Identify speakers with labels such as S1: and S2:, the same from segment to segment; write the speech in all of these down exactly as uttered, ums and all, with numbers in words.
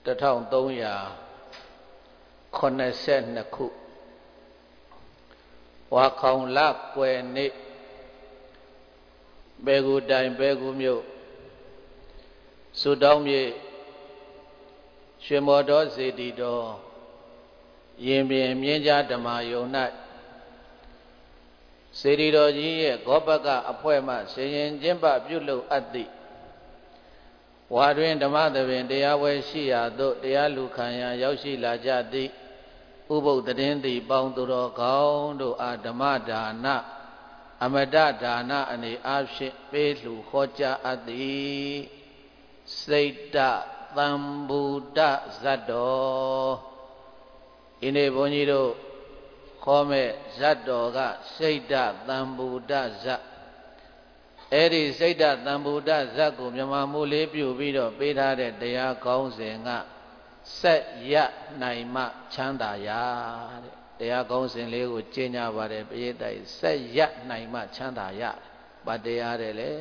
S1: တထောင်သုံးရာခုနှစ်ဆယ်နှစ်ခုဝါခေါင်လကွယ်နေ့ဘေကူတိုင်ဘေကူမြို့စုတောင်းမြေရွှေမော်တော်စေတီတော်ရင်ပြင်မြင်းကြားဓမ္မယုံ၌စေတီတော်ကြီးရဲ့ဂောပကအဖွဲ့မှဆင်ရင်ကျင်းပပြုလုပ်အပ်သည့်ဝါတွင်ဓမ္မသဘင်တရားပွဲရှိရာသို့တရားလူခံရန်ရောက်ရှိလာကြသည့်ဥပုသ်တည်သည်ပေါင်းသူတော်ကောင်းတို့အားဓမ္မဒါနအမတဒါနအနေအားဖြင့်ပေးလှူဟောကြားအပ်သည်စိတ်တသံဘူတဇတ်တော်ဒီနေ့ဘုန်းကြီးတို့ခေါ်မဲ့ဇတ်တော်ကစိတ်တသံဘူတဇတ်အဲ့ဒီစိတ်တသံဘူတဇတ်ကိုမြန်မာမူလေးပြုပြီးတော့ပေးထားတဲ့တရားကောင်းစဉ်ကဆက်ရနိုင်မှချမ်းသာရတဲ့တရားကောင်းစဉ်လေးကိုကျင့်ကြပါတယ်ပရိသတ်ဆက်ရနိုင်မှချမ်းသာရဗတ်တရားတယ်လေ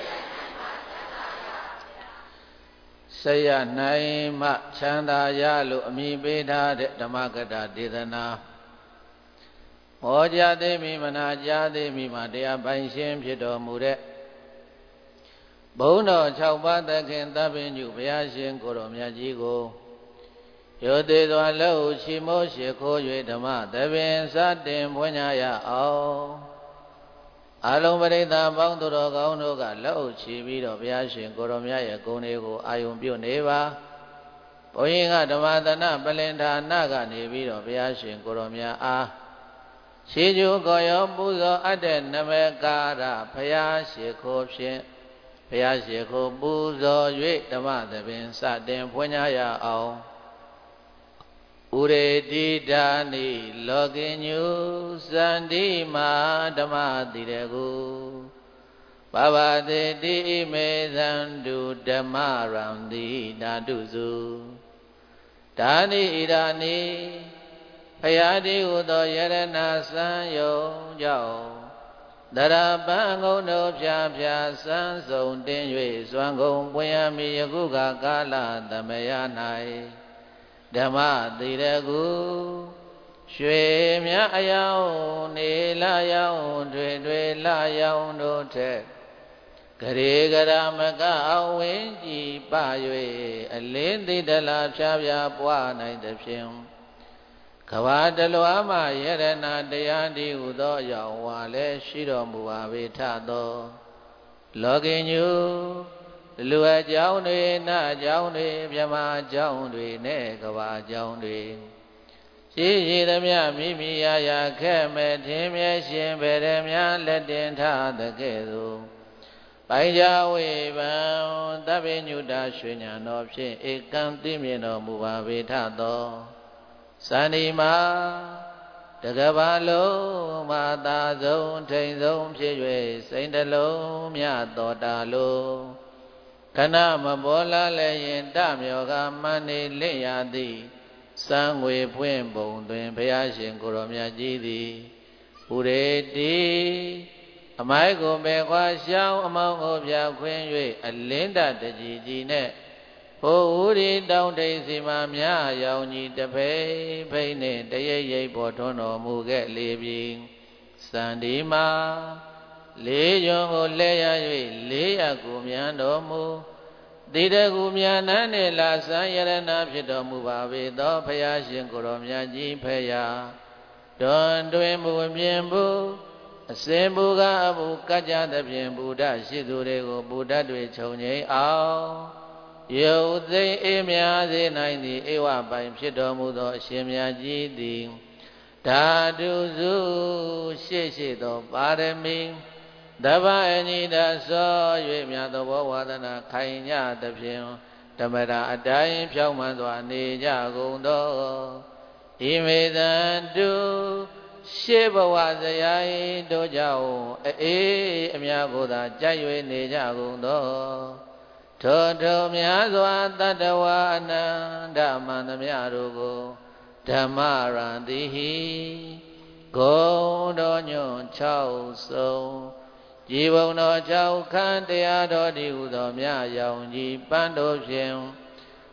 S1: ဆက်ရနိုင်မှချမ်းသာရလို့အမည်ပေးထားတဲ့ဓမ္မကတာဒေသနာဟောကြားသိမိမနာကြားသိမိမှာတရားပိုင်ရှင်ဖြစ်တော်မူတဲ့ဘုန်းတော်၆ပါးသခင်သဗ္ဗညုဘုရားရှင်ကိုယ်တော်မြတ်ကြီးကိုယောသေးစွာလက်ဟုချီမိုးရှိခိုး၍ဓမ္မသဘင်စတင်ဖွင့်ရအောင်အလုံးပရိသတ်ပေါင်းသူတော်ကောင်းတို့ကလက်ဟုချီပြီးတော့ဘုရားရှင်ကိုယ်တော်မြတ်ရဲ့ဂုဏ်တွေကိုအာယုံပြုနေပါဘုန်းကြီးကဓမ္မသနပလင်ဌာနကနေပြီးတော့ဘုရားရှင်ကိုယ်တော်မြတ်အားခြေကျူကိုရောပူဇော်အပ်တဲ့နမကာရဘုရားရှိခိုးဖြင့်ဘုရားရှိခိုးပူဇော်၍ဓမ္မသဘင်စတင်ဖွင့်ရအောင်ဥရေတိဒါနိလောကိညုသန္တိမာဓမ္မတိရကုဘဝတေတိမေသန္တုဓမ္မရံတိဓာတုစုဒါနိဣဒာနိဖယာတိဟုသောယရဏစံယုံကြောင့်တရပံငုံတို့ဖြာဖြာစံစုံတင်၍ဇွမ်းကုန်ပွင့်ရမည်ယခုကကာလသမယ၌ဓမ္မတိရကုရွှေမြအယောင်နေလာယောင်တွေတွေလာယောင်တို့ထက်ဂရေဂရမကအဝင်းကြည်ပ၍အလင်းသိတလာဖြာဖြာပွားနိုင်သဖြင့်ကဘာတလွားမှယရဏတရားဒီဟုသောအယောင်ဝါလည်းရှိတော်မူပါဝေထသောလောကိညုလူအကြောင်းတွေနတ်အကြောင်းတွေမြမအကြောင်းတွေနဲ့ကဘာအကြောင်းတွေရှိရှိသမျှမိမိရာရာခဲ့မဲ့ထင်းမြဲရှင်ဗေရမြလက်တင်ထားတဲ့ကဲ့သို့ပိုင်ကြဝေပံသဗ္ဗညုတရွှေညာတော်ဖြင့်ဧကံသိမြင်တော်မူပါဝေထသောစန္ဒီမာတကဘာလုံးမာသာဆုံးထိန်ဆုံးဖြစ်၍စိတ်တလုံးမြတော်တာလုံးခဏမပေါ်လာလည်းရင်တမြောကမန္နေလင့်ရသည်စံငွေဖွင့်ပုံတွင်ဘုရားရှင်ကိုယ်တော်မြတ်ကြီးသည်ဥရေတိအမိုက်ကိုပဲခွာရှောင်းအမောင်းကိုပြခွင်း၍အလင်းတတကြီးကြီးနဲ့ဘိုလ်ဥရီတောင်းတိန်စီမှာမြရောင်ကြီးတဖိဖိနှင့်တရိပ်ရိပ်ပေါ်ထွန်းတော်မူခဲ့လေပြီစန္ဒီမာလေးရွန်ကိုလဲရ၍လေးရကိုမြန်တော်မူတိတကူမြန်နန်းနှင့်လာစံယရဏဖြစ်တော်မူပါပေသောဘုရားရှင်ကိုယ်တော်မြတ်ကြီးဖရာတွင်တွင်မူမြင်ဘူးအစဉ်ဘူကအဘူကကြသဖြင့်ဘုဒ္ဓရှိသူတွေကိုဘုဒ္ဓတွေခြုံငိမ့်အောင်ယုတ်သိအေးမြာစေနိုင်သည်ဧဝပိုင်ဖြစ်တော်မူသောအရှင်မြတ်ကြီးသည်ဓာတုစုရှေ့ရှေ့သောပါရမီတပ္ပအနိဒသော၍မြတ်သောဘောဝါဒနာခိုင်ကြသဖြင့်ဓမ္မရာအတိုင်းဖြောင်းမှန်စွာနေကြကုန်သောဣမေတံတုရှေးဘဝဇယာဤတို့ကြောင့်အေးအများကိုသာကြိုက်၍နေကြကုန်သောထိုထိုများစွာတတ္တဝါအနန္တမန္တမြတို့ကိုဓမ္မရံတိဟိဂုံတော်ညွန့်၆ဆုံးကြည်ဘုံတော်၆ခန်းတရားတော်ဒီဟုသောမြရောင်ကြီးပန်းတို့ဖြင့်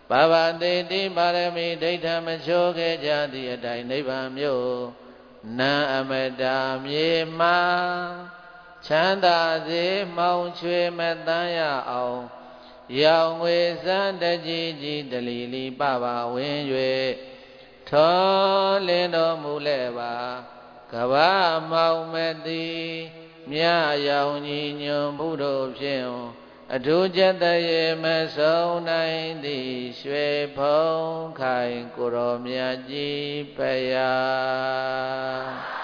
S1: ဘာဝတိတိပါရမီဒိဋ္ဌမချိုးခဲ့ကြသည့်အတိုင်းနိဗ္ဗာန်မြို့နာအမတာမြေမှာချမ်းသာစေမောင်ချွေမတန်းရအောင်ရောင်ငွေစံတကြီးကြီးတလီလီပပဝင်၍ထောလင်းတော်မူလဲပါကဘာမောင်မတိမြရောင်ကြီးညွန်ဘုဒ္ဓဖြင့်အထူးကျက်တရေမဆုံးနိုင်သည်ရွှေဖုံးခိုင်ကိုရောမြတ်ကြီးဖယား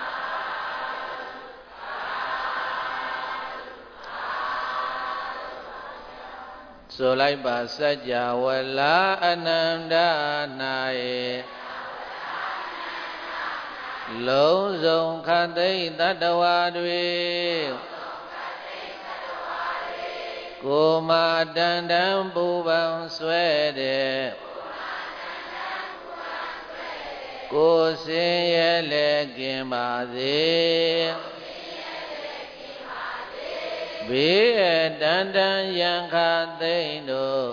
S1: ဆိုလိုက်ပါစัจ java လာအနန္တ၌လုံးစုံခတ်သိတတ္တဝါတွေကိုမာတန်တန်ပူပန်ဆွဲတဲ့ကိုစင်ရဲ့လည်းကင်ပါစေဘေးအတန်တန်ရန်ခသိမ့်တို့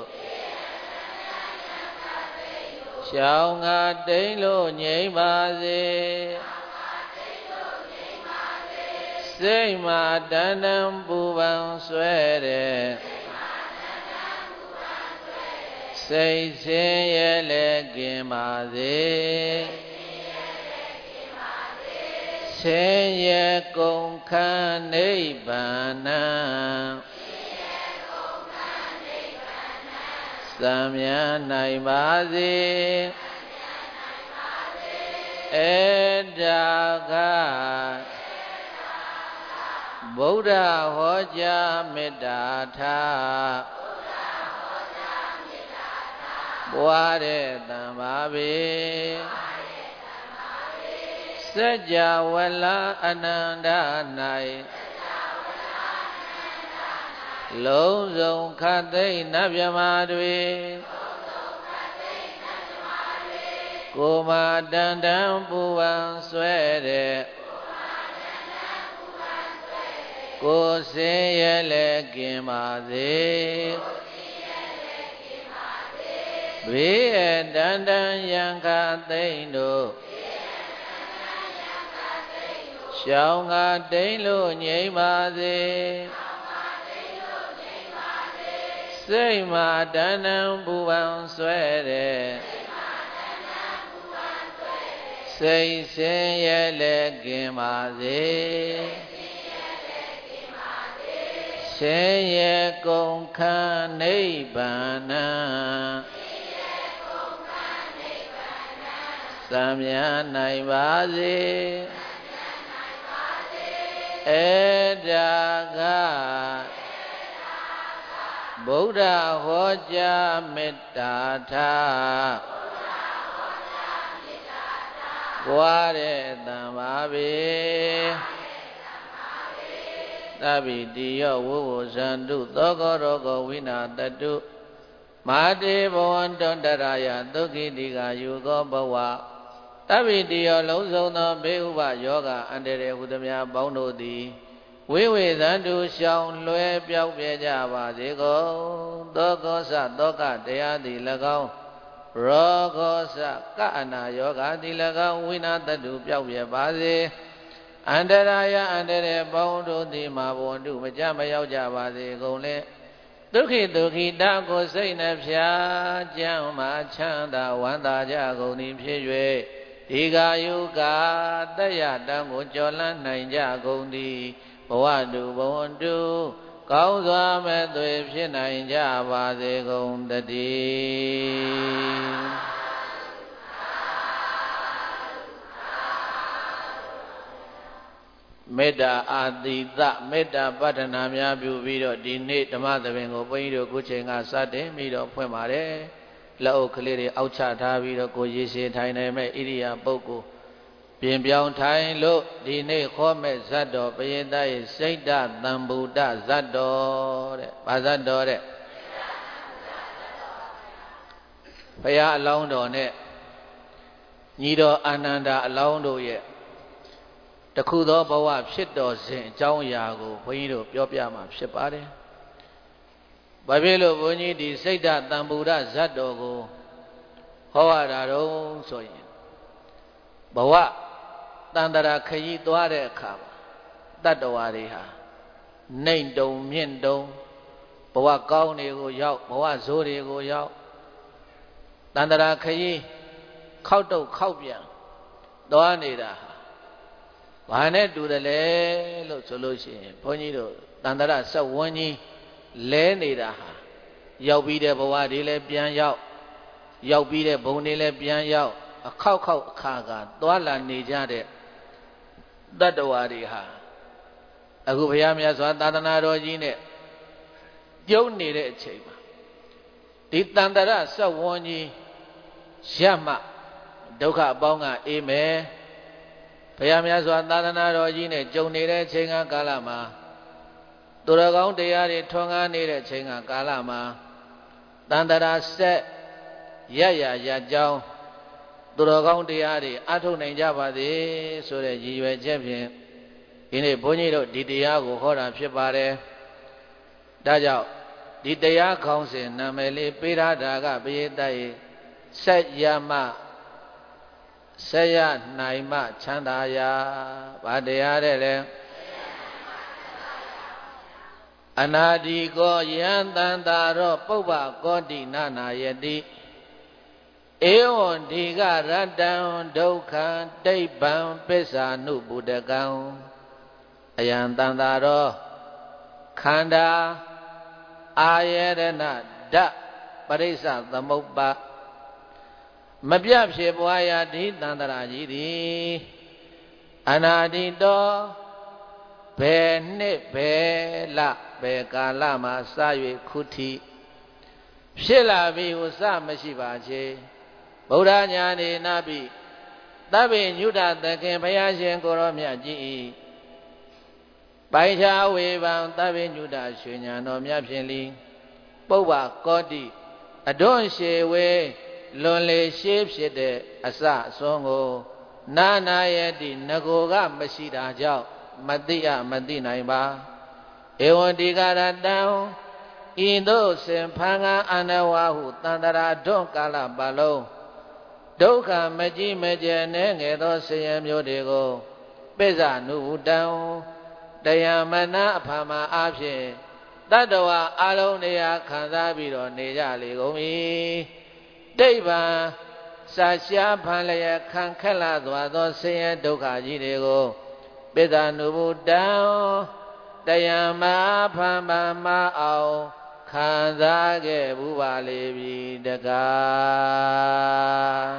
S1: ရှောင်းငါတိန်လို့ငြိမ့်ပါစေစိတ်မှာတန်တန်ပူပန်ဆွဲတဲ့စိတ်ဆင်းရဲလည်းကင်ပါစေဆင်းရဲကုန်ခန်းနိဗ္ဗာန်သံမြတ်နိုင်ပါစေဧဒါကဗုဒ္ဓဟောကြားမေတ္တာထားပွားတဲ့တံပါပေစัจ java လာအနန္တ၌လုံးစုံခတ်သိမ့်နတ်မြမာတွေကိုမာတန်တန်ပူပန်ဆွဲတဲ့ကိုစင်ရဲ့လည်းကင်ပါစေဘေးအတန်တန်ရန်ခသိမ့်တို့ရှောင်းငါတိန်လို့ငြိမ့်ပါစေစိတ်မှာတန်တန်ပူပန်ဆွဲတဲ့စိတ်ဆင်းရဲလည်းကင်ပါစေဆင်းရဲကုန်ခန်းနိဗ္ဗာန်သံမြတ်နိုင်ပါစေဧဒါကဗုဒ္ဓဟောကြားမေတ္တာထားပွားတဲ့တံပါပေသဗ္ဗိတိယောဝုဝဇန္တုသောကောရောဂဝိနာတတုမာတေဘဝန္တောတရာယသုခိတိကာယူသောဘဝသဗ္ဗိတိယောလုံးစုံသောဘေးဥပယောဂအန္တရာယ်ဟုသမျှပေါင်းတို့သည်ဝိဝေသန္တုရှောင်လွယ်ပြောက်ပြကြပါစေကုန်သောကောသသောကတရားသည်၎င်းရောဂောသကအနာယောဂသည်၎င်းဝိနာတတုပြောက်ပြပါစေအန္တရာယအန္တရာယ်ပေါင်းတို့သည်မာဘဝန္တုမကြမရောက်ကြပါစေကုန်လေဒုက္ခိဒုက္ခိတကိုစိတ်နှဖျားကြမ်းမှချမ်းသာဝမ်းသာကြကုန်သည်ဖြစ်၍ဒီကာယုကာတယတံကိုကြော်လန်းနိုင်ကြကုန်သည်ဘဝတုဘဝန္တုကောင်းစွာမဲ့သွေဖြစ်နိုင်ကြပါစေကုန်တည်းမေတ္တာအာတိတမေတ္တာပဋ္ဌနာများပြုပြီးတော့ဒီနေ့ဓမ္မသဘင်ကိုဘုန်းကြီးတို့ခုချိန်ကစတင်ပြီးတော့ဖွင့်ပါတယ်လက်အုပ်ကလေးတွေအောက်ချထားပြီးတော့ကိုရေရှည်ထိုင်နေမဲ့ဣရိယာပုဂ္ဂိုလ်ပြင်ပြောင်းထိုင်လို့ဒီနေ့ခေါ်မဲ့ဇတ်တော်ပရိသတ်ရဲ့စိတ်တသံဗုဒ္ဓဇတ်တော်တဲ့ဘာဇတ်တော်တဲ့ဘုရားအလောင်းတော်နဲ့ညီတော်အာနန္ဒာအလောင်းတို့ရဲ့တခုသောဘဝဖြစ်တော်စဉ်အကြောင်းအရာကိုဘုန်းကြီးတို့ပြောပြမှာဖြစ်ပါတယ်။ဘာဖြစ်လို့ဘုန်းကြီးဒီစိတ်ဓာတ်တံပူရဇတ်တော်ကိုဟောရတာတော့ဆိုရင်ဘဝတန်တရာခရီးသွားတဲ့အခါတတ္တဝါတွေဟာနှိမ့်တုံမြင့်တုံဘဝကောင်းတွေကိုရောက်ဘဝဆိုးတွေကိုရောက်တန်တရာခရီးခောက်တုတ်ခောက်ပြန်သွားနေတာဟာဘာနဲ့တူတယ်လဲလို့ဆိုလို့ရှိရင်ဘုန်းကြီးတို့တန်တရာဆက်ဝန်းကြီးလဲနေတာဟာရောက်ပြီးတဲ့ဘဝတွေလည်းပြန်ရောက်ရောက်ပြီးတဲ့ဘုံတွေလည်းပြန်ရောက်အခောက်ခောက်အခါကသွားလာနေကြတဲ့တတ္တဝါတွေဟာအခုဘုရားမြတ်စွာသာသနာတော်ကြီးနဲ့ကျုံနေတဲ့အချိန်မှာဒီတန်တရာဆက်ဝန်းကြီးရမှဒုက္ခအပေါင်းကအေးမယ်ဘုရားမြတ်စွာသာသနာတော်ကြီးနဲ့ကျုံနေတဲ့အချိန်ကကာလမှာသူတော်ကောင်းတရားတွေထွန်းကားနေတဲ့အချိန်ကကာလမှာတန်တရာဆက်ရရရကြောင်းသူတော်ကောင်းတရားတွေအထုတ်နိုင်ကြပါစေဆိုတဲ့ရည်ရွယ်ချက်ဖြင့်ဒီနေ့ဘုန်းကြီးတို့ဒီတရားကိုဟောတာဖြစ်ပါတယ်ဒါကြောင့်ဒီတရားခေါင်းစဉ်နာမည်လေးပေးထားတာကပရိသတ်ရဲ့ဆက်ရမဆက်ရနိုင်မှချမ်းသာရာဗာတရားတဲ့လေအနာဒီကောယံတန္တာရောပုပ္ပကောတိနာနာယတိဧဝံဒီကရတ္တံဒုက္ခံတိဗ္ဗံပစ္ဆာနုပုဒကံအယံတန္တာရောခန္ဓာအာယရဏဓာတ်ပရိစ္ဆသမုပ္ပါမပြတ်ဖြစ်ပွားရာဒီတန္တရာကြီးသည်အနာတိတောဘယ်နှစ်ဘယ်လဘယ်ကာလမှာစ၍ခုထိဖြစ်လာပြီဟုစမရှိပါချေဗုဒ္ဓညာနေနာပိသဗ္ဗညုတသခင်ဘုရားရှင်ကိုရောမြတ်ကြီး၏ပိုင်ချာဝေဘံသဗ္ဗညုတရွှေညာတော်မြတ်ဖြင့်လီပုပ္ပကောတိအတွန်းရှေဝေလွန်လေရှေးဖြစ်တဲ့အစအစွန်းကိုနာနာယတိငကိုကမရှိတာကြောင့်မသိအမသိနိုင်ပါဧဝံဒီကရတံဤသို့စင်ဖန်ကအနဝဟုတန္တရာတွန်းကာလပတ်လုံးဒုက္ခမကြီးမကျယ်နဲ့ငယ်သောဆင်းရဲမျိုးတွေကိုပိစ္ဆာနုတံတရားမနာအဖာမအားဖြင့်တတ္တဝါအလုံးတရားခံစားပြီးတော့နေကြလေကုန်ပြီတိဗ္ဗံစာရှားဖန်လျက်ခံခက်လာသွားသောဆင်းရဲဒုက္ခကြီးတွေကိုပိစ္ဆာနုတံတရားမဖာမမအောင်ခံစားခဲ့ဘူးပါလေပြီတကား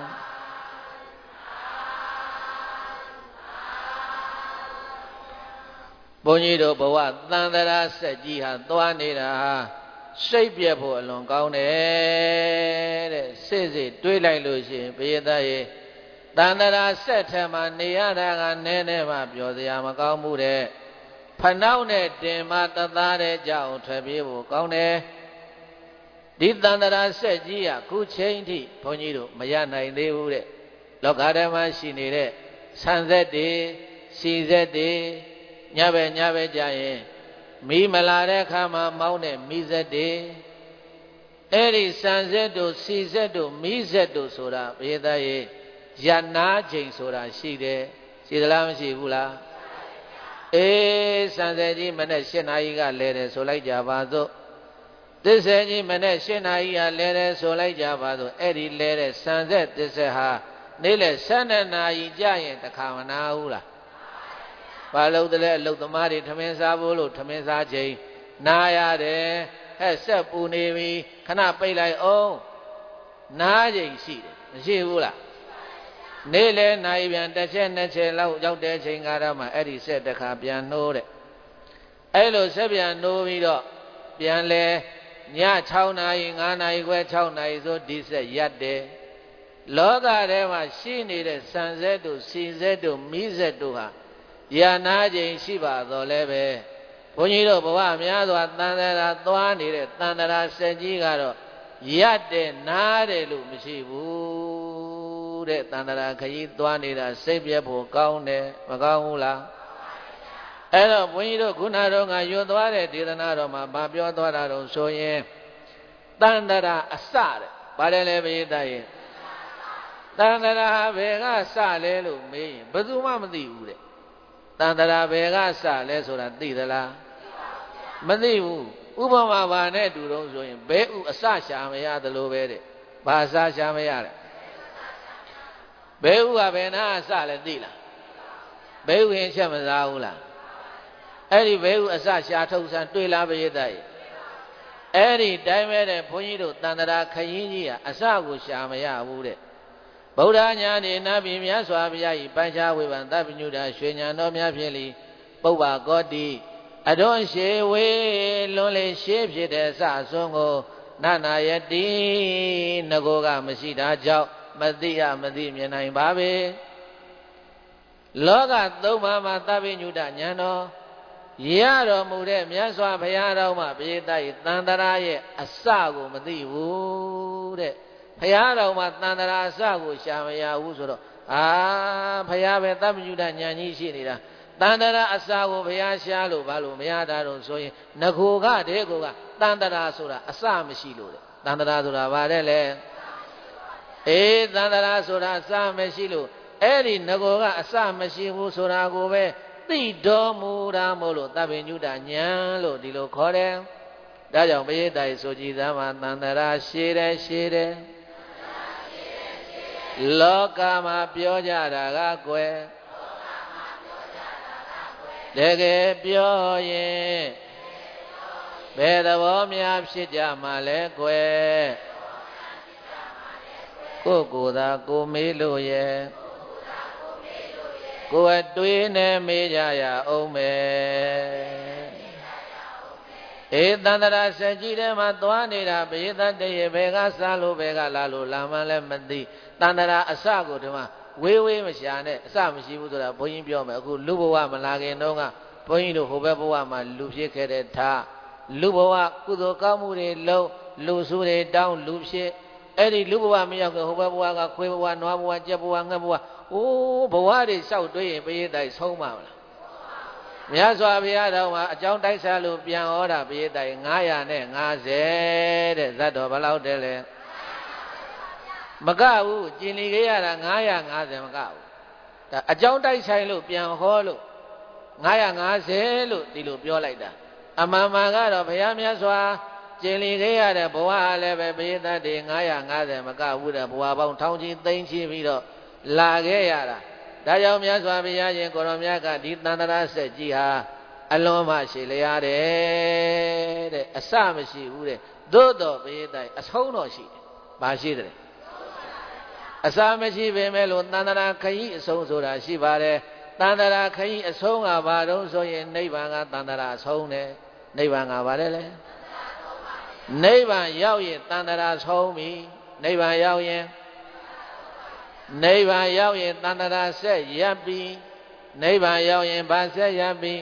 S1: ဘုန်းကြီးတို့ဘဝတန်တရာဆက်ကြီးဟာသွားနေတာဟာစိတ်ပြက်ဖို့အလွန်ကောင်းတယ်တဲ့စစ်စစ်တွေးလိုက်လို့ရှိရင်ဘုရားသားရဲ့တန်တရာဆက်ထဲမှာနေရတာကနည်းနည်းမှပြောစရာမကောင်းဘူးတဲ့ဖနှောက်နဲ့တင်မတသားတဲ့ကြောင့်ထွက်ပြေးဖို့ကောင်းတယ်ဒီတန်တရာဆက်ကြီးကခုချိန်ထိဘုန်းကြီးတို့မရနိုင်သေးဘူးတဲ့လောကဓမ္မရှိနေတဲ့ဆန်ဆက်တွေစီဆက်တွေညဘက်ညဘက်ကြရင်မီးမလာတဲ့အခါမှာမောင်းတဲ့မီးဆက်တွေအဲ့ဒီဆန်ဆက်တို့စီဆက်တို့မီးဆက်တို့ဆိုတာဘုရားသားရဲ့ရနာချိန်ဆိုတာရှိတယ်ရှိသလားမရှိဘူးလားအေးဆန်ဆက်ကြီးမနေ့၈နာရီကလဲတယ်ဆိုလိုက်ကြပါစို့သစ္စာကြီးမနေ့၈နာရီကလဲတယ်ဆိုလိုက်ကြပါစို့အဲ့ဒီလဲတဲ့ဆန်ဆက်သစ္စာဟာနေ့လေ၁၂နာရီကြာရင်တခါမနာဘူးလားဘာလို့တလဲအလုတ်သမားတွေထမင်းစားဖို့လို့ထမင်းစားချိန်နားရတယ်ဟဲ့ဆက်ပူနေပြီခဏပိတ်လိုက်အောင်နားချိန်ရှိတယ်မရှိဘူးလားနေ့လေနိုင်ပြန်တစ်ချက်နှစ်ချက်လောက်ရောက်တဲ့ချိန်ကားမှအဲ့ဒီဆက်တစ်ခါပြန်နှိုးတဲ့အဲ့လိုဆက်ပြန်နှိုးပြီးတော့ပြန်လဲည၆နာရီ၅နာရီခွဲ၆နာရီဆိုဒီဆက်ရက်တယ်လောကထဲမှာရှိနေတဲ့ဆန်ဆက်တို့စီဆက်တို့မီးဆက်တို့ဟာရနာချိန်ရှိပါတော့လည်းပဲဘုန်းကြီးတို့ဘဝများစွာတန်တရာသွားနေတဲ့တန်တရာဆက်ကြီးကတော့ရက်တယ်နားတယ်လို့မရှိဘူးတဲ့တန်တရာခရီးသွားနေတာစိတ်ပြတ်ဖို့ကောင်းတယ်မကောင်းဘူးလားအဲ့တော့ဘုန်းကြီးတို့ခုနတော့ကရွတ်သွားတဲ့ဒေသနာတော်မှာဗာပြောသွားတာတော့ဆိုရင်တန်တရာအစတဲ့ဗါတယ်လေဘိသရဲ့တန်တရာဘယ်ကစလဲလို့မေးရင်ဘယ်သူမှမသိဘူးတဲ့တန်တရာဘယ်ကစလဲဆိုတာသိသလားမသိဘူးဥပမာဘာနဲ့တူတော့ဆိုရင်ဘဲဥအစရှာမရသလိုပဲတဲ့ဘာအစရှာမရလဲဘဲဥကဘယ်နာအစလဲသိလားဘဲဥရင်ချက်မစားဘူးလားအဲ့ဒီဘဲဥအစရှာထုတ်ဆန်းတွေ့လားပရိသတ်ရဲ့အဲ့ဒီတိုင်းပဲတဲ့ဘုန်းကြီးတို့တန်တရာခရင်ကြီးကအစကိုရှာမရဘူးတဲ့ဗုဒ္ဓညာနေနတ်ပြည်မြတ်စွာဘုရား၏ပัญชဝေဘံသဗ္ဗညုတရွှေညာတော်များဖြင့်လီပုပ္ပကောတိအတွန်းရှေဝေလွန်လေရှေးဖြစ်တဲ့စအစွန်းကိုနနာယတိငကိုကမရှိတာကြောင့်မသိရမသိမြင်နိုင်ပါပဲလောကသုံးပါးမှာသဗ္ဗညုတဉာဏ်တော်ရတော်မူတဲ့မြတ်စွာဘုရားတော်မှာပိဋက၏တန်တရာရဲ့အစကိုမသိဘူးတဲ့ဘုရားတော်မှာတန်တရာအစကိုရှာမရဘူးဆိုတော့အာဘုရားပဲသဗ္ဗညုတဉာဏ်ကြီးရှိနေတာတန်တရာအစာကိုဘုရားရှားလို့ဘာလို့မရတာတော့ဆိုရင်ငကိုကတဲ့ကိုကတန်တရာဆိုတာအစမရှိလို့တဲ့တန်တရာဆိုတာဘာတဲ့လဲအေးတန်တရာဆိုတာအစမရှိလို့အဲ့ဒီငကိုကအစမရှိဘူးဆိုတာကိုပဲသိတော်မူတာမို့လို့သဗ္ဗညုတဉာဏ်လို့ဒီလိုခေါ်တယ်ဒါကြောင့်ပရိသတ်ဆိုကြည်သားမှာတန်တရာရှည်တယ်ရှည်တယ်လောကမှာပြောကြတာကကွယ်တကယ်ပြောရင်ဘယ်သဘောများဖြစ်ကြမှာလဲကွယ်ကိုယ်ကိုယ်သာကိုမေးလို့ရဲ့ကိုယ်အတွေးနဲ့မေးကြရအောင်မယ်အေးတန်တရာစက်ကြီးထဲမှာသွားနေတာပရိသတ်တရေဘယ်ကစားလို့ဘယ်ကလာလို့လာမှလည်းမသိတန်တရာအစကိုဒီမှာဝေးဝေးမရှာနဲ့အစမရှိဘူးဆိုတာဘုန်းကြီးပြောမယ်အခုလူဘဝမလာခင်တော့ကဘုန်းကြီးတို့ဟိုဘက်ဘဝမှာလူဖြစ်ခဲ့တဲ့ထားလူဘဝကုသိုလ်ကောင်းမှုတွေလုံးလူစုတွေတောင်းလူဖြစ်အဲ့ဒီလူဘဝမရောက်ခင်ဟိုဘက်ဘဝကခွေးဘဝနွားဘဝကြက်ဘဝငှက်ဘဝအိုးဘဝတွေလျှောက်တွေးရင်ပရိသတ်ဆုံးပါမလားမြတ်စွာဘုရားတော်မှာအကြောင်းတိုက်စားလို့ပြန်ဟောတာပရိသတ်ငါးရာနဲ့ငါးဆယ်တဲ့ဇတ်တော်ဘယ်လောက်တည်းလဲမကဘူးကျင်လီခဲ့ရတာငါးရာငါးဆယ်မကဘူးဒါအကြောင်းတိုက်ဆိုင်လို့ပြန်ဟောလို့ငါးရာငါးဆယ်လို့ဒီလိုပြောလိုက်တာအမှန်မှန်ကတော့ဘုရားမြတ်စွာကျင်လီခဲ့ရတဲ့ဘဝလည်းပဲပရိသတ်တွေငါးရာငါးဆယ်မကဘူးတဲ့ဘဝပေါင်းထောင်ချီသိန်းချီပြီးတော့လာခဲ့ရတာဒါကြောင့်မြတ်စွာဘုရားရှင်ကိုရောမြတ်ကဒီတန်တရာစက်ကြီးဟာအလွန်မှရှည်လျားတယ်တဲ့အစမရှိဘူးတဲ့သို့တော်ပရိသတ်အဆုံးတော့ရှိတယ်ဘာရှိတယ်အစာမရှိပေမဲ့လို့တန်တရာခရီးအဆုံးဆိုတာရှိပါတယ်တန်တရာခရီးအဆုံးကဘာတော့ဆိုရင်နိဗ္ဗာန်ကတန်တရာအဆုံးတယ်နိဗ္ဗာန်ကဘာလဲလဲနိဗ္ဗာန်ရောက်ရင်တန်တရာဆုံးပြီနိဗ္ဗာန်ရောက်ရင်နိဗ္ဗာန်ရောက်ရင်တန်တရာဆက်ရပ်ပြီနိဗ္ဗာန်ရောက်ရင်ဘာဆက်ရပ်ပြီ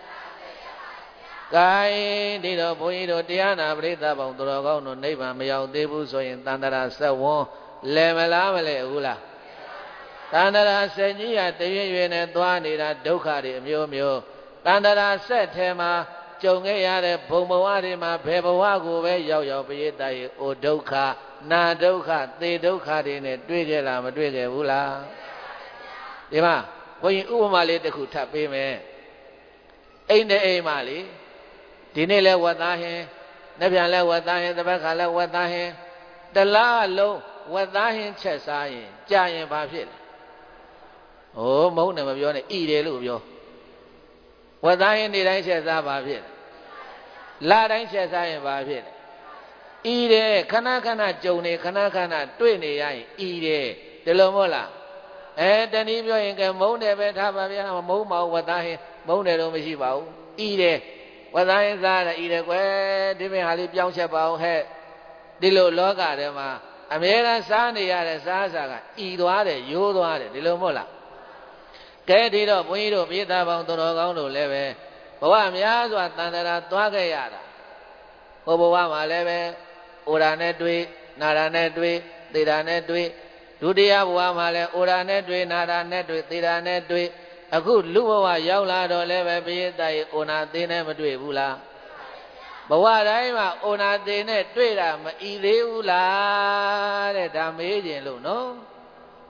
S1: ကိုင်းဒီတော့ဘုန်းကြီးတို့တရားနာပရိသတ်ပေါင်းတော်ကောင်းတို့နိဗ္ဗာန်မရောက်သေးဘူးဆိုရင်တန်တရာဆက်ဝန်းလဲမလားမလဲဘူးလားတန်တရာဆက်ကြီးရတရွေ့ရွေ့နဲ့သွားနေတာဒုက္ခတွေအမျိုးမျိုးတန်တရာဆက်ထဲမှာကြုံခဲ့ရတဲ့ဘုံဘဝတွေမှာဘယ်ဘဝကိုပဲရောက်ရောက်ပရိသတ်ရဲ့အိုဒုက္ခနာဒုက္ခသေဒုက္ခတွေနဲ့တွေ့ကြလားမတွေ့ကြဘူးလားဒီမှာဘုန်းကြီးဥပမာလေးတစ်ခုထပ်ပေးမယ်အိမ်တဲ့အိမ်မှာလေဒီနေ့လဲဝတ်သားဟင်းနေ့ပြန်လဲဝတ်သားဟင်းတစ်ပတ်ခါလဲဝတ်သားဟင်းတလားလုံးဝတ်သားဟင်းချက်စားရင်ကြာရင်ဘာဖြစ်လဲဟိုမဟုတ်နဲ့မပြောနဲ့ဣတယ်လို့ပြောဝတ်သားဟင်းနေ့တိုင်းချက်စားဘာဖြစ်လဲလတိုင်းချက်စားရင်ဘာဖြစ်လဲဤတယ်ခဏခဏကြုံနေခဏခဏတွေ့နေရရင်ဤတယ်ဒီလိုမဟုတ်လားအဲတနည်းပြောရင်ကမုန်းတယ်ပဲထားပါဗျာမုန်းပါဘူးဝတ်သားဟင်းမုန်းတယ်တော့မရှိပါဘူးဤတယ်ဝတ်သားဟင်းစားတယ်ဤတယ်ကွယ်ဒီမင်းဟာလေးပြောင်းချက်ပါအောင်ဟဲ့ဒီလိုလောကထဲမှာအမြဲတမ်းစားနေရတဲ့စားစားကဤသွားတယ်ရိုးသွားတယ်ဒီလိုမဟုတ်လားကဲဒီတော့ဘုန်းကြီးတို့ပြည်သားပေါင်းတော်တော်ကောင်းတို့လည်းပဲဘဝများစွာတန်တရာသွားခဲ့ရတာဟိုဘဝမှာလည်းပဲဩရာနဲ့တွေ့နာရာနဲ့တွေ့သေရာနဲ့တွေ့ဒုတိယဘဝမှာလည်းဩရာနဲ့တွေ့နာရာနဲ့တွေ့သေရာနဲ့တွေ့အခုလူဘဝရောက်လာတော့လည်းပဲပိဋကရဲ့ဩနာသေးနဲ့မတွေ့ဘူးလားဘဝတိုင်းမှာဩနာသေးနဲ့တွေ့တာမဤသေးဘူးလားတဲ့ဒါမေးခြင်းလို့နော်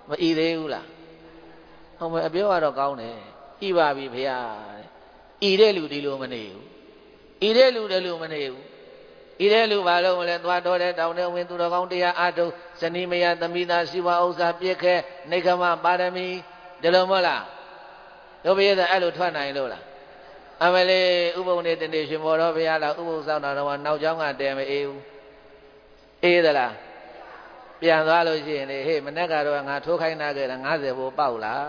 S1: မဤသေးဘူးလားဟုတ်မယ်အပြောကတော့ကောင်းတယ်ဤပါပြီဖေဟာဤတဲ့လူဒီလိုမနေဘူးဤတဲ့လူတလူမနေဘူးဤတဲ့လူဘာလို့မလဲသွားတော်တဲ့တောင်တဲ့ဝင်သူတော်ကောင်းတရားအားထုတ်ဇနီးမယားသမီးသားရှိဝဥစ္စာပြည့်ခဲနေခမပါရမီဒီလိုမဟုတ်လားတို့ဘေးသားအဲ့လိုထွက်နိုင်လို့လားအမလေးဥပုံနေတနေ့ရှင်မော်တော်ဘုရားလားဥပုံဆောင်တော်တော့နောက်ကျောင်းကတဲမအေးဘူးအေးသလားပြန်သွားလို့ရှိရင်လေဟေးမနေ့ကတော့ငါထိုးခိုင်းတာခဲ့တာငါးဆယ်ဘိုးပေါက်လား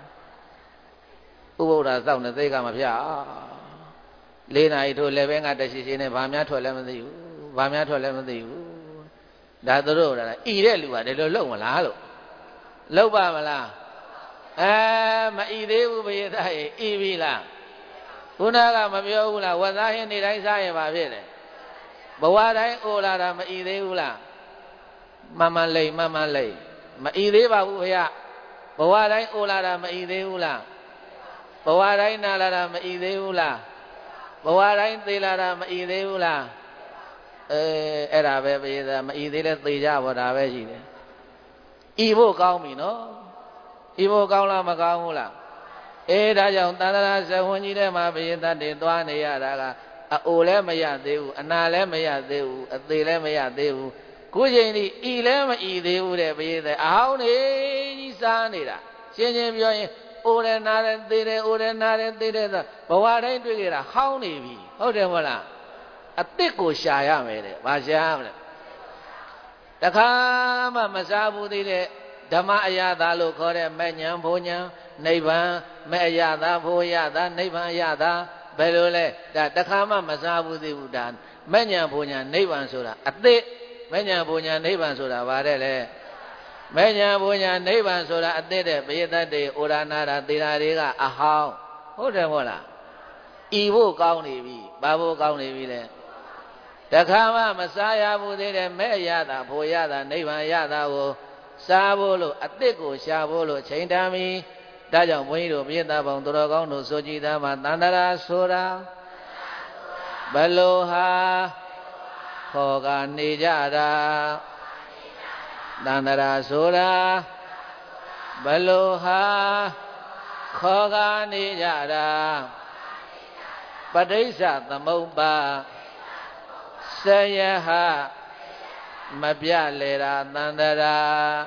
S1: ဥပုဒ္ဒါစောင့်နေသိကမဖျားလေးနာရီထိုးလည်းပဲငါတရှိရှိနဲ့ဗာများထွက်လည်းမသိဘူးဗာများထွက်လည်းမသိဘူးဒါသူတို့ကဤတဲ့လူကဒီလိုလုံမလားလို့လုံပါမလားအဲမဤသေးဘူးဘုရားသားရေဤပြီလားခုနကမပြောဘူးလားဝတ်သားဟင်းနေတိုင်းစားရင်ပါဖြစ်တယ်ဘဝတိုင်းအိုလာတာမဤသေးဘူးလားမမလိမ့်မမလိမ့်မဤသေးပါဘူးဘုရားဘဝတိုင်းအိုလာတာမဤသေးဘူးလားဘဝတိုင်းနာလာတာမဤသေးဘူးလားဘဝတိုင်းသေလာတာမဤသေးဘူးလားအဲအဲ့ဒါပဲပြေးမဤသေးလဲသေကြပါဒါပဲရှိတယ်ဤဖို့ကောင်းပြီနော်ဤဖို့ကောင်းလားမကောင်းဘူးလားအေးဒါကြောင့်တန်တရာဇဝန်းကြီးထဲမှာပြေးတတ်တယ်သွားနေရတာကအအိုလည်းမရသေးဘူးအနာလည်းမရသေးဘူးအသေးလည်းမရသေးဘူးခုချိန်ဒီဤလည်းမဤသေးဘူးတဲ့ပြေးတဲ့အဟောင်းနေကြီးစားနေတာရှင်းရှင်းပြောရင်အိုတယ်နာတယ်သေတယ်အိုတယ်နာတယ်သေတယ်ဆိုဘဝတိုင်းတွေ့ကြတာဟောင်းနေပြီဟုတ်တယ်မဟုတ်လားအသစ်ကိုရှာရမယ်တဲ့ဘာရှာရမလဲတခါမှမစားဘူးသေးတဲ့ဓမ္မအရာသာလို့ခေါ်တဲ့မဲ့ညာဘုံညာနိဗ္ဗာန်မဲ့အရာသာဘုံရသာနိဗ္ဗာန်ရသာဘယ်လိုလဲဒါတခါမှမစားဘူးသေးဘူးဒါမဲ့ညာဘုံညာနိဗ္ဗာန်ဆိုတာအသစ်မဲ့ညာဘုံညာနိဗ္ဗာန်ဆိုတာဗါတဲ့လေမဲ့ညာဘုံညာနိဗ္ဗာန်ဆိုတာအသစ်တဲ့ပရိသတ်တွေဩရနာတာသေတာတွေကအဟောင်းဟုတ်တယ်မဟုတ်လားဤဖို့ကောင်းနေပြီဘာဖို့ကောင်းနေပြီလဲတခါမှမစားရဘူးသေးတဲ့မဲ့ရတာဘိုရတာနိဗ္ဗာန်ရတာကိုစားဖို့လို့အသစ်ကိုရှာဖို့လို့ချိန်တမ်းပြီဒါကြောင့်ဘုန်းကြီးတို့ပြည့်သားပေါင်းသူတော်ကောင်းတို့ဆိုကြည်သားမှာတန်တရာဆိုတာဘလို့ဟာခေါ်ကနေကြတာတန်တရာဆိုတာဘလို့ဟာခေါ်ကနေကြတာပဋိစ္စသမုပ္ပါဆယဟမပြလေတာတန်တရာ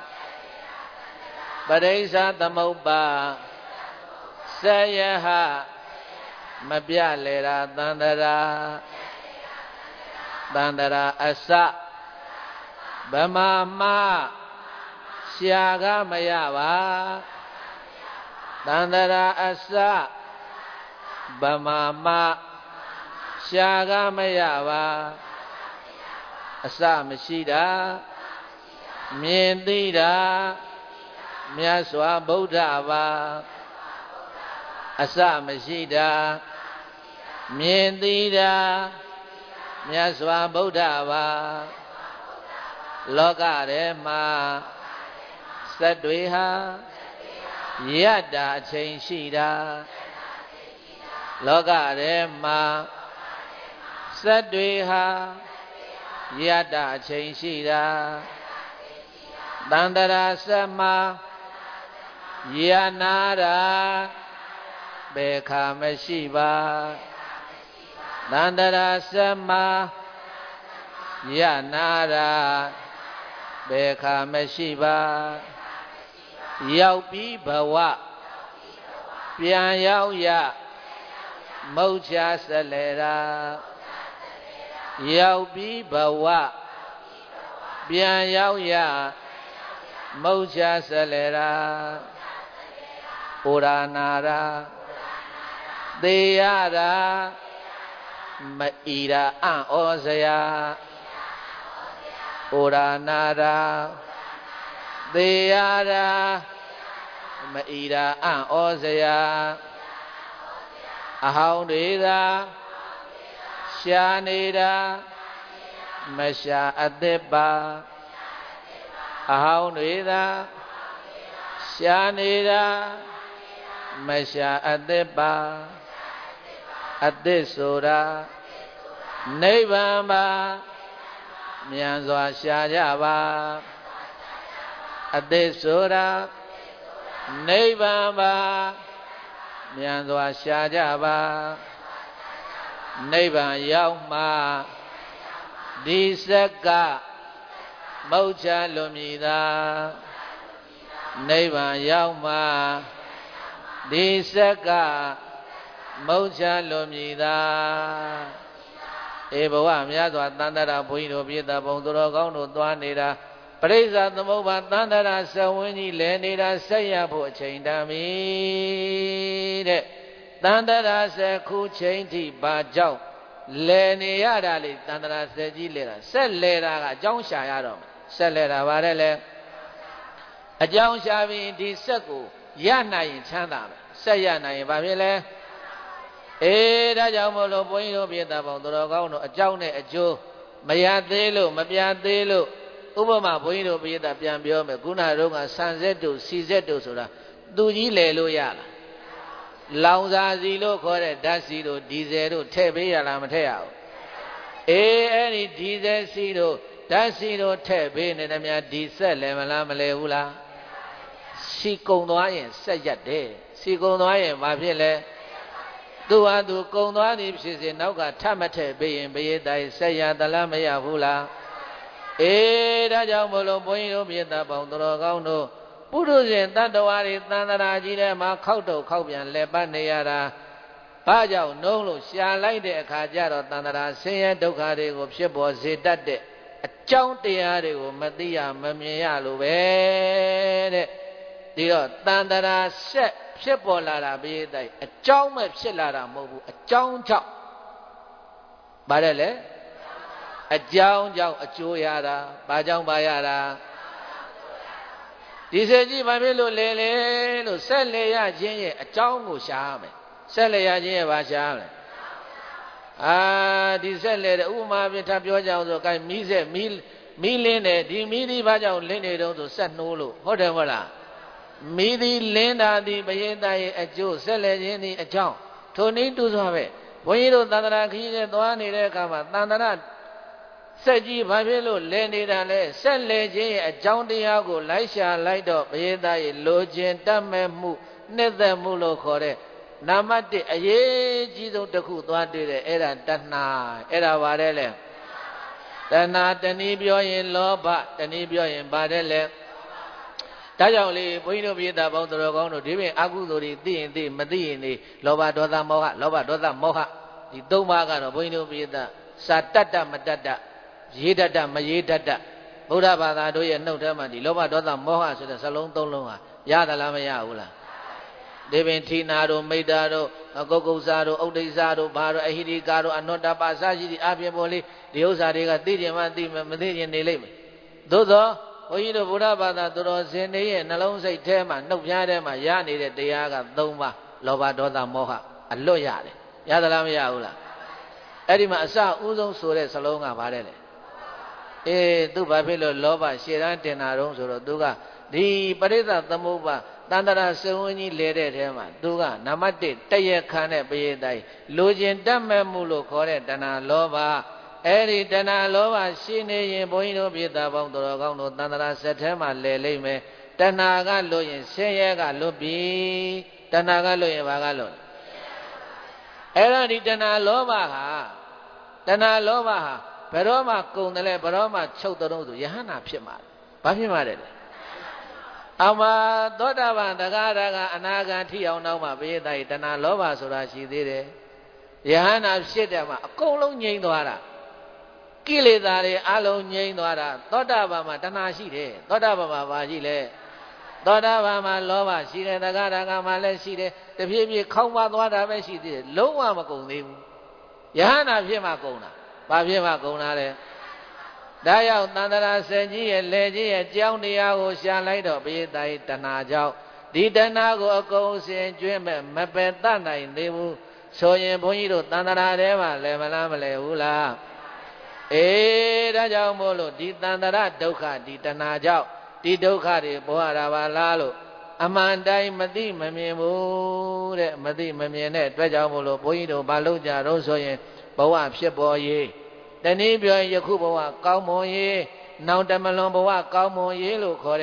S1: ပဋိစ္စသမုပ္ပါဆယဟမပြလေတာတန်တရာတန်တရာအစဗမာမရှာကမရပါတန်တရာအစဗမာမရှာကမရပါအစမရှိတာမြင်သိတာမြတ်စွာဘုရားပါအစမရှိတာမြင်သိတာမြတ်စွာဘုရားပါလောကထဲမှာစက်တွေဟာယတ္တာအချိန်ရှိတာလောကထဲမှာစက်တွေဟာယတ္တာအချိန်ရှိတာတန္တရာစမယနာရာဘေခါမရှိပါတန္တရာစမယနာရာဘေခါမရှိပါရောက်ပြီးဘဝပြန်ရောက်ရမုတ်ချဆက်လေတာရောက်ပြီးဘဝပြန်ရောက်ရမုတ်ချဆက်လေတာဩရနာရာသေရတာမဣရာအံ့ဩစရာဩရနာရာသေရတာမဣရာအံ့ဩစရာအဟောင်းတွေသာရှာနေတာမရှာအသစ်ပါအဟောင်းတွေသာရှာနေတာမရှာအသစ်ပါအသစ်ဆိုတာနိဗ္ဗာန်ပါမြန်စွာရှာကြပါအသေးဆိုတာနိဗ္ဗာန်ပါမြန်စွာရှာကြပါနိဗ္ဗာန်ရောက်မှဒီစက်ကမုတ်ချလွန်မြည်သာနိဗ္ဗာန်ရောက်မှဒီစက်ကမုတ်ချလွန်မြည်သာဧဘဝများစွာတန်တရာဘုန်းကြီးတို့ပြည်သားဘုံသူတော်ကောင်းတို့သွားနေတာပရိစ္ဆာသမုပ္ပါတန်တရာဆဝင်းကြီးလဲနေတာဆက်ရဖို့အချိန်တန်ပြီတဲ့တန်တရာဆက်ခုချိန်ထိဘာကြောင့်လဲနေရတာလေတန်တရာဆက်ကြီးလဲတာဆက်လဲတာကအကြောင်းရှာရတော့မယ်ဆက်လဲတာဗါတဲ့လေအကြောင်းရှာပြီးဒီဆက်ကိုရနိုင်ရင်ချမ်းသာမယ်ဆက်ရနိုင်ရင်ဘာဖြစ်လဲအေးဒါကြောင့်မို့လို့ဘုန်းကြီးတို့ပြည်သားပေါင်းတော်ကောင်းတို့အကြောင်းနဲ့အကျိုးမရသေးလို့မပြသေးလို့ဥပမာဘုန်းကြီးတို့ပြည်သားပြန်ပြောမယ်ခုနတုန်းကဆန်ဆက်တို့စီဆက်တို့ဆိုတာသူကြီးလဲလို့ရလားလောင်စာစီလို့ခေါ်တဲ့ဓာတ်စီတို့ဒီဇယ်တို့ထည့်ပေးရလားမထည့်ရဘူးအေးအဲ့ဒီဒီဇယ်စီတို့ဓာတ်စီတို့ထည့်ပေးနေတယ်များဒီဆက်လဲမလားမလဲဘူးလားစီကုံသွားရင်ဆက်ရက်တယ်စီကုံသွားရင်ဘာဖြစ်လဲသူဟာသူကုံသွားသည်ဖြစ်စေနောက်ကထမထည့်ပေးရင်ဘယေတိုင်းဆက်ရသလားမရဘူးလားအေးဒါကြောင့်မလို့ဘုန်းကြီးတို့မြေသားပေါင်းတော်ကောင်းတို့ပုရုဇဉ်တတ္တဝါတွေသန္တရာကြီးထဲမှာခောက်တော့ခောက်ပြန်လက်ပတ်နေရတာဘာကြောင့်နှုံးလို့ရှာလိုက်တဲ့အခါကျတော့သန္တရာဆင်းရဲဒုက္ခတွေကိုဖြစ်ပေါ်စေတတ်တဲ့အကြောင်းတရားတွေကိုမသိရမမြင်ရလို့ပဲတဲ့ဒီတော့သန္တရာဆက်ဖြစ်ပေါ်လာတာဘေးတိုင်အကြောင်းမဲ့ဖြစ်လာတာမဟုတ်ဘူးအကြောင်းကြောင့်ဗါတယ်လေအကြောင်းကြောင့်အကျိုးရတာဘာကြောင့်ပါရတာဒီစေကြီးဘာဖြစ်လို့လဲလဲလို့ဆက်လေရခြင်းရဲ့အကြောင်းကိုရှားမယ်ဆက်လေရခြင်းရဲ့ဘာရှားမလဲအာဒီဆက်လေတဲ့ဥပမာပြထားပြောကြအောင်ဆိုကိုင်မီးဆက်မီးမီးလင်းတယ်ဒီမီးဒီဘာကြောင့်လင်းနေတော့ဆိုဆက်နှိုးလို့ဟုတ်တယ်မဟုတ်လားမီးဒီလင်းတာဒီဘယိတရဲ့အကျိုးဆက်လေခြင်းဒီအကြောင်းထိုနည်းတူစွာပဲဘုန်းကြီးတို့သန္တရာခီးနဲ့သွားနေတဲ့အခါမှာသန္တရာဆက်ကြီးဘာဖြစ်လို့လဲနေတာလဲဆက်လဲခြင်းရဲ့အကြောင်းတရားကိုလိုက်ရှာလိုက်တော့ဘယိတရဲ့လိုခြင်းတတ်မဲ့မှုနှစ်သက်မှုလို့ခေါ်တဲ့နာမတ္တအရေးကြီးဆုံးတစ်ခုသွားတွေ့တယ်အဲ့ဒါတဏှာအဲ့ဒါဘာလဲလဲတဏှာတနည်းပြောရင်လောဘတနည်းပြောရင်ဘာတဲ့လဲဒါကြောင့်လေဘုန်းကြီးတို့ပြည်သားပေါင်းတော်ကောင်းတို့ဒီပြင်အကုသိုလ်တွေသိရင်သိမသိရင်နေလောဘဒေါသမောဟလောဘဒေါသမောဟဒီသုံးပါးကတော့ဘုန်းကြီးတို့ပြည်သားစာတတ္တမတတ္တရေးတတ္တမရေးတတ္တဗုဒ္ဓဘာသာတို့ရဲ့နှုတ်ထဲမှာဒီလောဘဒေါသမောဟဆိုတဲ့စလုံးသုံးလုံးဟာရသလားမရဘူးလားဒီပင်ဌိနာတို့မိတ္တာတို့ကုက္ကုစာတို့ဥဒိစာတို့ဘာတို့အဟိရိကာတို့အနုတ္တပါစရှိသည့်အပြင်ပေါ်လေးဒီဥစ္စာတွေကသိကြမှသိမသိရင်နေလိမ့်မယ်သို့သောဘုန်းကြီးတို့ဗုဒ္ဓဘာသာသူတော်စင်တွေရဲ့နှလုံးစိတ်ထဲမှာနှုတ်ပြားထဲမှာရနေတဲ့တရားကသုံးပါးလောဘဒေါသမောဟအလွတ်ရတယ်ရသလားမရဘူးလားအဲ့ဒီမှာအစဥဆုံးဆိုတဲ့စလုံးကဘာတဲ့လဲအေးသူဘာဖြစ်လို့လောဘရှေ့တန်းတင်တာတုံးဆိုတော့သူကဒီပရိသသမုပ္ပါတန္တရာစဝင်းကြီးလဲတဲ့ထဲမှာသူကနံပါတ်တစ်တရခံတဲ့ပရိသတ်လိုချင်တတ်မဲ့မှုလို့ခေါ်တဲ့တဏှာလောဘအဲ့ဒီတဏှာလောဘရှိနေရင်ဘုန်းကြီးတို့ပြည်သားပေါင်းတော်ကောင်းတို့တန္တရာဆက်ထဲမှာလဲလိမ့်မယ်တဏှာကလို့ရင်ဆင်းရဲကလွတ်ပြီတဏှာကလို့ရင်ဘာကလွတ်အဲ့တော့ဒီတဏှာလောဘဟာတဏှာလောဘဟာဘယ်တော့မှကုံတယ်လဲဘယ်တော့မှချုပ်တော့ဆိုယဟန္တာဖြစ်မှာဘာဖြစ်မှာလဲအမသောတာပန်တဂါရကအနာဂံထိအောင်နောက်မှဘိယတိုင်တဏှာလောဘဆိုတာရှိသေးတယ်ယဟန္တာဖြစ်တယ်မှာအကုန်လုံးငြိမ်းသွားတာကိလေသာတွေအလုံးငြိမ်းသွားတာသောတာပန်မှာတဏှာရှိတယ်သောတာပန်မှာဘာရှိလဲသောတာပန်မှာလောဘရှိတယ်တဂါရကမှာလည်းရှိတယ်တဖြည်းဖြည်းခေါင်းပါသွားတာပဲရှိသေးတယ်လုံးဝမကုန်သေးဘူးယဟန္တာဖြစ်မှကုန်တာဘာဖြစ်မှကုန်တာလဲဒါရောက်သန္တရာဆယ်ကြီးရဲ့လေကြီးရဲ့ကြောင်းတရားကိုရှာလိုက်တော့ဘိယတိုင်တဏှာကြောင့်ဒီတဏှာကိုအကုန်စင်ကျွင်းမဲ့မပယ်တတ်နိုင်သေးဘူးဆိုရင်ဘုန်းကြီးတို့သန္တရာထဲမှာလဲမလားမလဲဘူးလားအေးဒါကြောင့်မို့လို့ဒီသန္တရာဒုက္ခဒီတဏှာကြောင့်ဒီဒုက္ခတွေပေါ်ရတာပါလားလို့အမှန်တိုင်းမသိမမြင်ဘူးတဲ့မသိမမြင်တဲ့အတွက်ကြောင့်မို့လို့ဘုန်းကြီးတို့ဘာလို့ကြတော့ဆိုရင်ဘဝဖြစ်ပေါ်ရေးတနည်းပြောရင်ယခုဘဝကောင်းမွန်ရေးနောင်တမလွန်ဘဝကောင်းမွန်ရေးလို့ခေါ်တဲ့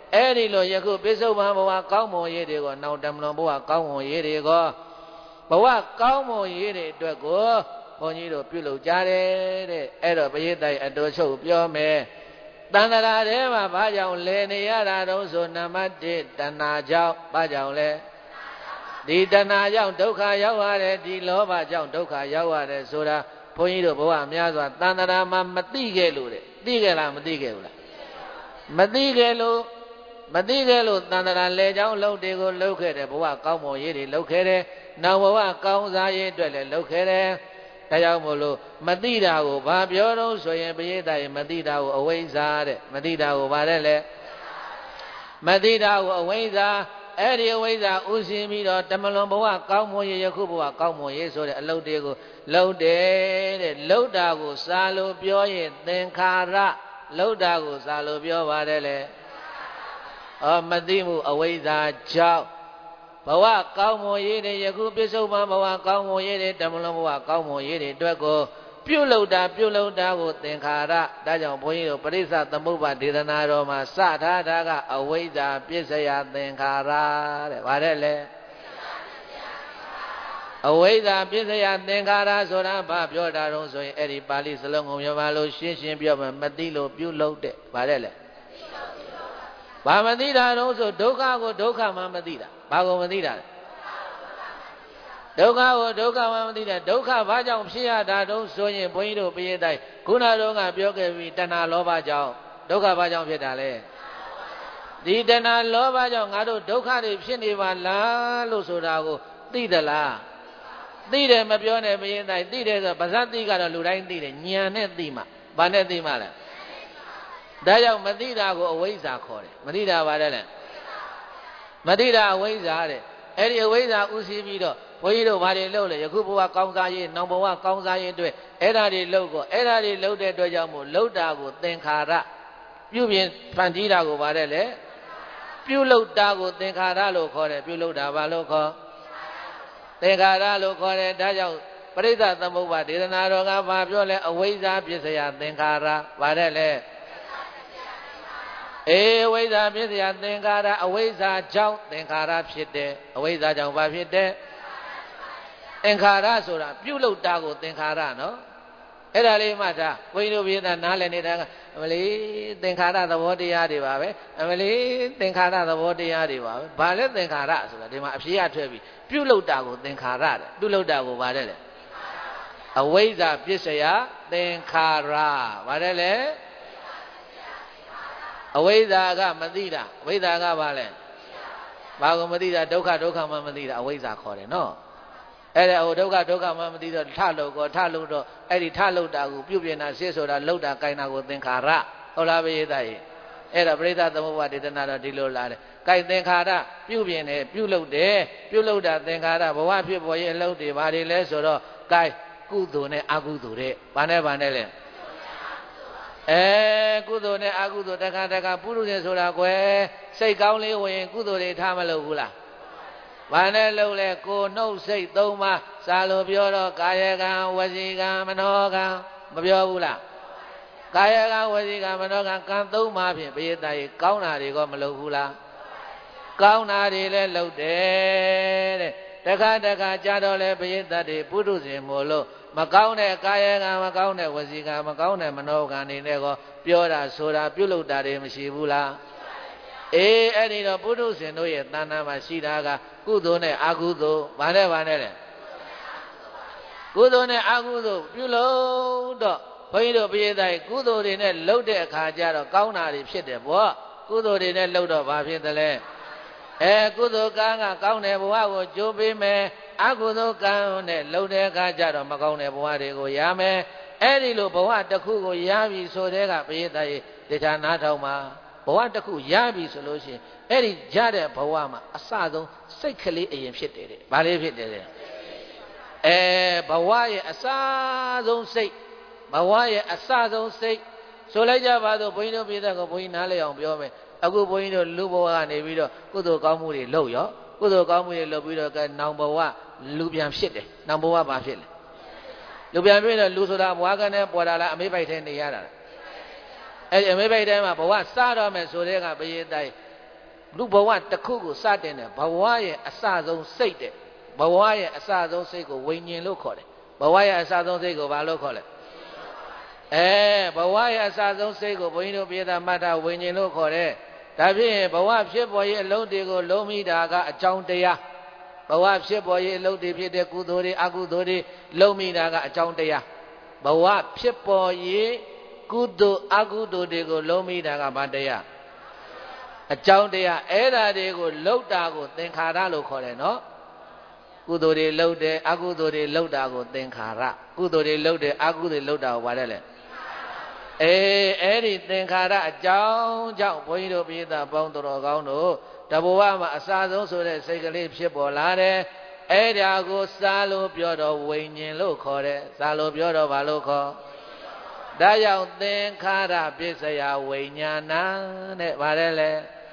S1: အဲ့ဒီလိုယခုပိဿုပန်ဘဝကောင်းမွန်ရေးတွေကိုနောက်တမလွန်ဘဝကောင်းမွန်ရေးတွေကိုဘဝကောင်းမွန်ရေးတွေအတွက်ကိုဘုန်းကြီးတို့ပြုလုပ်ကြတယ်တဲ့အဲ့တော့ပရိသတ်အတူချုပ်ပြောမယ်တဏ္ဍာထဲမှာဘာကြောင့်လဲနေရတာတုံးဆိုနံပါတ်တစ်တဏှာကြောင့်ဘာကြောင့်လဲဒီတဏှာကြောင့်ဒုက္ခရောက်ရတယ်ဒီလောဘကြောင့်ဒုက္ခရောက်ရတယ်ဆိုတာဘုန်းကြီးတို့ဘဝများစွာတဏ္ဍာမှာမသိခဲ့လို့တဲ့သိခဲ့လားမသိခဲ့ဘူးလားမသိခဲ့လို့မသိခဲ့လို့တဏ္ဍာလေကြောင်းလှုပ်တွေကိုလှုပ်ခဲ့တယ်ဘဝကောင်းမွန်ရေးတွေလှုပ်ခဲ့တယ်နောက်ဘဝကောင်းစားရေးအတွက်လည်းလှုပ်ခဲ့တယ်ဒါကြောင့်မို့လို့မသိတာကိုဘာပြောတော့ဆိုရင်ပရိသတ်မသိတာကိုအဝိဇ္ဇာတဲ့မသိတာကိုဘာတဲ့လဲမသိတာကိုအဝိဇ္ဇာအဲ့ဒီအဝိဇ္ဇာဥရှင်ပြီးတော့တမလွန်ဘဝကောင်းမွန်ရေးယခုဘဝကောင်းမွန်ရေးဆိုတဲ့အလုပ်တွေကိုလှုပ်တယ်တဲ့လှုပ်တာကိုစာလို့ပြောရင်သင်္ခါရလှုပ်တာကိုစာလို့ပြောပါတယ်လေအော်မသိမှုအဝိဇ္ဇာကြောင့်ဘဝကောင်းမွန်ရေးတွေယခုပြစ္ဆုတ်ပန်ဘဝကောင်းမွန်ရေးတွေတမလွန်ဘဝကောင်းမွန်ရေးတွေအတွက်ကိုပြုလုပ်တာပြုလုပ်တာကိုသင်္ခါရဒါကြောင့်ဘုန်းကြီးတို့ပရိစ္ဆသမုပ္ပါဒေသနာတော်မှာစထားတာကအဝိဇ္ဇာပစ္စယသင်္ခါရတဲ့ဗါတဲ့လေအဝိဇ္ဇာပစ္စယသင်္ခါရဆိုတာဘာပြောတာတုံးဆိုရင်အဲ့ဒီပါဠိစလုံးကိုမြန်မာလိုရှင်းရှင်းပြောမယ်မသိလို့ပြုလုပ်တဲ့ဗါတဲ့လေဘာမသိတာတုံးဆိုဒုက္ခကိုဒုက္ခမှမသိတာဘာကိုမသိတာလဲဒုက္ခကိုဒုက္ခမှမသိတာဒုက္ခဘာကြောင့်ဖြစ်ရတာတုံးဆိုရင်ဘုန်းကြီးတို့ပရိသတ်ခုနတုန်းကပြောခဲ့ပြီးတဏှာလောဘကြောင့်ဒုက္ခဘာကြောင့်ဖြစ်တာလဲဒီတဏှာလောဘကြောင့်ငါတို့ဒုက္ခတွေဖြစ်နေပါလားလို့ဆိုတာကိုသိသလားသိတယ်မပြောနဲ့ပရိသတ်သိတယ်ဆိုပါဇတ်သိကတော့လူတိုင်းသိတယ်ဉာဏ်နဲ့သိမှဘာနဲ့သိမှလဲဒါကြောင့်မသိတာကိုအဝိဇ္ဇာခေါ်တယ်မသိတာဘာလဲလဲမသိတာအဝိဇ္ဇာတဲ့အဲ့ဒီအဝိဇ္ဇာဥသိပြီးတော့ဘုန်းကြီးတို့ဘာတွေလုပ်လဲယခုဘဝကောင်းစားရေးနောင်ဘဝကောင်းစားရေးအတွက်အဲ့ဓာတွေလုပ်ကိုအဲ့ဓာတွေလုပ်တဲ့အတွက်ကြောင့်မို့လှုပ်တာကိုသင်္ခါရပြုပြင်ဖန်တီးတာကိုဘာတဲ့လဲပြုလုပ်တာကိုသင်္ခါရလို့ခေါ်တယ်ပြုလုပ်တာဘာလို့ခေါ်သင်္ခါရလို့ခေါ်တယ်ဒါကြောင့်ပရိစ္ဆသမုပ္ပါဒေသနာတော်ကဘာပြောလဲအဝိဇ္ဇာပစ္စယသင်္ခါရဘာတဲ့လဲအေဝိဇ္ဇာပစ္စယသင်္ခါရအဝိဇ္ဇာကြောင့်သင်္ခါရဖြစ်တယ်အဝိဇ္ဇာကြောင့်ဘာဖြစ်တယ်သင်္ခါရဆိုတာပြုလုပ်တာကိုသင်္ခါရနော်အဲ့ဒါလေးမှဒါဘုန်းကြီးတို့ပြည်သားနားလည်နေတာကအမလေးသင်္ခါရသဘောတရားတွေပါပဲအမလေးသင်္ခါရသဘောတရားတွေပါပဲဘာလဲသင်္ခါရဆိုတာဒီမှာအဖြေရထွက်ပြီးပြုလုပ်တာကိုသင်္ခါရတဲ့ပြုလုပ်တာကိုဘာတဲ့လဲအဝိဇ္ဇာပစ္စယသင်္ခါရဘာတဲ့လဲအဝိဇ္ဇာကမသိတာအဝိဇ္ဇာကဘာလဲဘာကိုမသိတာဒုက္ခဒုက္ခမှမသိတာအဝိဇ္ဇာခေါ်တယ်နော်အဲ့ဒါဟိုဒုက္ခဒုက္ခမှမသိတော့ထလို့ကောထလို့တော့အဲ့ဒီထလို့တာကိုပြုပြင်တာရှင်းဆိုတာလှုပ်တာကိုင်တာကိုသင်္ခါရဟုတ်လားပရိသတ်ကြီးအဲ့ဒါပရိသတ်သမုပ္ပါဒေသနာတော့ဒီလိုလာတယ်ကိုင်သင်္ခါရပြုပြင်တယ်ပြုလုပ်တယ်ပြုလုပ်တာသင်္ခါရဘဝဖြစ်ပေါ်ရဲ့အလုပ်တွေဘာတွေလဲဆိုတော့ကိုင်ကုသိုလ်နဲ့အကုသိုလ်တဲ့ဘာနဲ့ဘာနဲ့လဲအဲကုသိုလ်နဲ့အကုသိုလ်တခါတခါပုရုဇဉ်ဆိုတာကွယ်စိတ်ကောင်းလေးဝင်ရင်ကုသိုလ်တွေထားမလို့ဘူးလားဘာနဲ့လို့လဲကိုနှုတ်စိတ်သုံးပါးစာလို့ပြောတော့ကာယကံဝစီကံမနောကံမပြောဘူးလားကာယကံဝစီကံမနောကံကံသုံးပါးဖြင့်ဘယတရေကောင်းတာတွေကမလုပ်ဘူးလားကောင်းတာတွေလည်းလုပ်တယ်တဲ့တခါတခါကြာတော့လဲဘယတတွေပုရုဇဉ်မို့လို့မကောင်းတဲ့ကာယကံမကောင်းတဲ့ဝစီကံမကောင်းတဲ့မနောကံတွေနဲ့ကောပြောတာဆိုတာပြုလုပ်တာတွေမရှိဘူးလားအေးအဲ့ဒီတော့ပုထုဇဉ်တို့ရဲ့တဏ္ဍာမှာရှိတာကကုသိုလ်နဲ့အကုသိုလ်ဘာနဲ့ဘာနဲ့လဲကုသိုလ်နဲ့အကုသိုလ်ပြုလို့တော့ဘုန်းကြီးတို့ပြည်သားကုသိုလ်တွေနဲ့လှုပ်တဲ့အခါကျတော့ကောင်းတာတွေဖြစ်တယ်ဗောကုသိုလ်တွေနဲ့လှုပ်တော့ဘာဖြစ်သလဲအဲကုသိုလ်ကံကကောင်းတဲ့ဘဝကိုကြိုးပေးမယ်အကုသိုလ်ကံနဲ့လှုပ်တဲ့အခါကျတော့မကောင်းတဲ့ဘဝတွေကိုရမယ်အဲ့ဒီလိုဘဝတစ်ခုကိုရပြီဆိုတဲ့ကပြည်သားရဲ့တရားနာထောင်မှာဘဝတစ်ခုရပြီဆိုလို့ရှိရင်အဲ့ဒီရတဲ့ဘဝမှာအစဆုံးစိတ်ကလေးအရင်ဖြစ်တယ်တဲ့ဘာလေးဖြစ်တယ်တဲ့အဲဘဝရဲ့အစဆုံးစိတ်ဘဝရဲ့အစဆုံးစိတ်ဆိုလိုက်ကြပါတော့ဘုန်းကြီးတို့ပြည်သားကဘုန်းကြီးနားလည်အောင်ပြောမယ်အခုဘုန်းကြီးတို့လူဘဝကနေပြီးတော့ကုသိုလ်ကောင်းမှုတွေလုပ်ရောကုသိုလ်ကောင်းမှုတွေလုပ်ပြီးတော့ကနောင်ဘဝလူပြန်ဖြစ်တယ်နောင်ဘဝဘာဖြစ်လဲလူပြန်ဖြစ်တော့လူဆိုတာဘဝကနေပေါ်လာလားအမေးပိုက်ထဲနေရတာအဲ့ဒီအမေးပိုက်ထဲမှာဘဝစတော့မယ်ဆိုတဲ့ကဘယေတိုင်းလူဘဝတစ်ခုကိုစတင်တဲ့ဘဝရဲ့အစဆုံးစိတ်တဲ့ဘဝရဲ့အစဆုံးစိတ်ကိုဝိညာဉ်လို့ခေါ်တယ်ဘဝရဲ့အစဆုံးစိတ်ကိုဘာလို့ခေါ်လဲအဲဘဝရဲ့အစဆုံးစိတ်ကိုဘုန်းကြီးတို့ပြေတာမှတ်တာဝိညာဉ်လို့ခေါ်တယ်ဒါဖြင့်ဘဝဖြစ်ပေါ်ရဲ့အလုံးတွေကိုလုံးမိတာကအကြောင်းတရားဘဝဖြစ်ပေါ်ရဲ့အလုံးတွေဖြစ်တဲ့ကုသိုလ်တွေအကုသိုလ်တွေလုံးမိတာကအကြောင်းတရားဘဝဖြစ်ပေါ်ရဲ့ကုသိုလ်အကုသိုလ်တွေကိုလုံးမိတာကဘာတရားအကြောင်းတရားအဲ့ဓာတွေကိုလှုပ်တာကိုသင်္ခါရလို့ခေါ်တယ်နော်ကုသိုလ်တွေလှုပ်တယ်အကုသိုလ်တွေလှုပ်တာကိုသင်္ခါရကုသိုလ်တွေလှုပ်တယ်အကုသိုလ်တွေလှုပ်တာကိုဘာလဲလဲအေးအဲ့ဒီသင်္ခါရအကြောင်းကြောင့်ဘုန်းကြီးတို့ပိဋကပေါင်းတော်ကောင်းတို့တဘဝမှာအစာဆုံးဆိုတဲ့စိတ်ကလေးဖြစ်ပေါ်လာတယ်အဲ့ဒါကိုစာလို့ပြောတော့ဝိညာဉ်လို့ခေါ်တယ်စာလို့ပြောတော့ဘာလို့ခေါ်ဒါကြောင့်သင်္ခါရပစ္စယဝိညာဏတဲ့ဗါတယ်လေ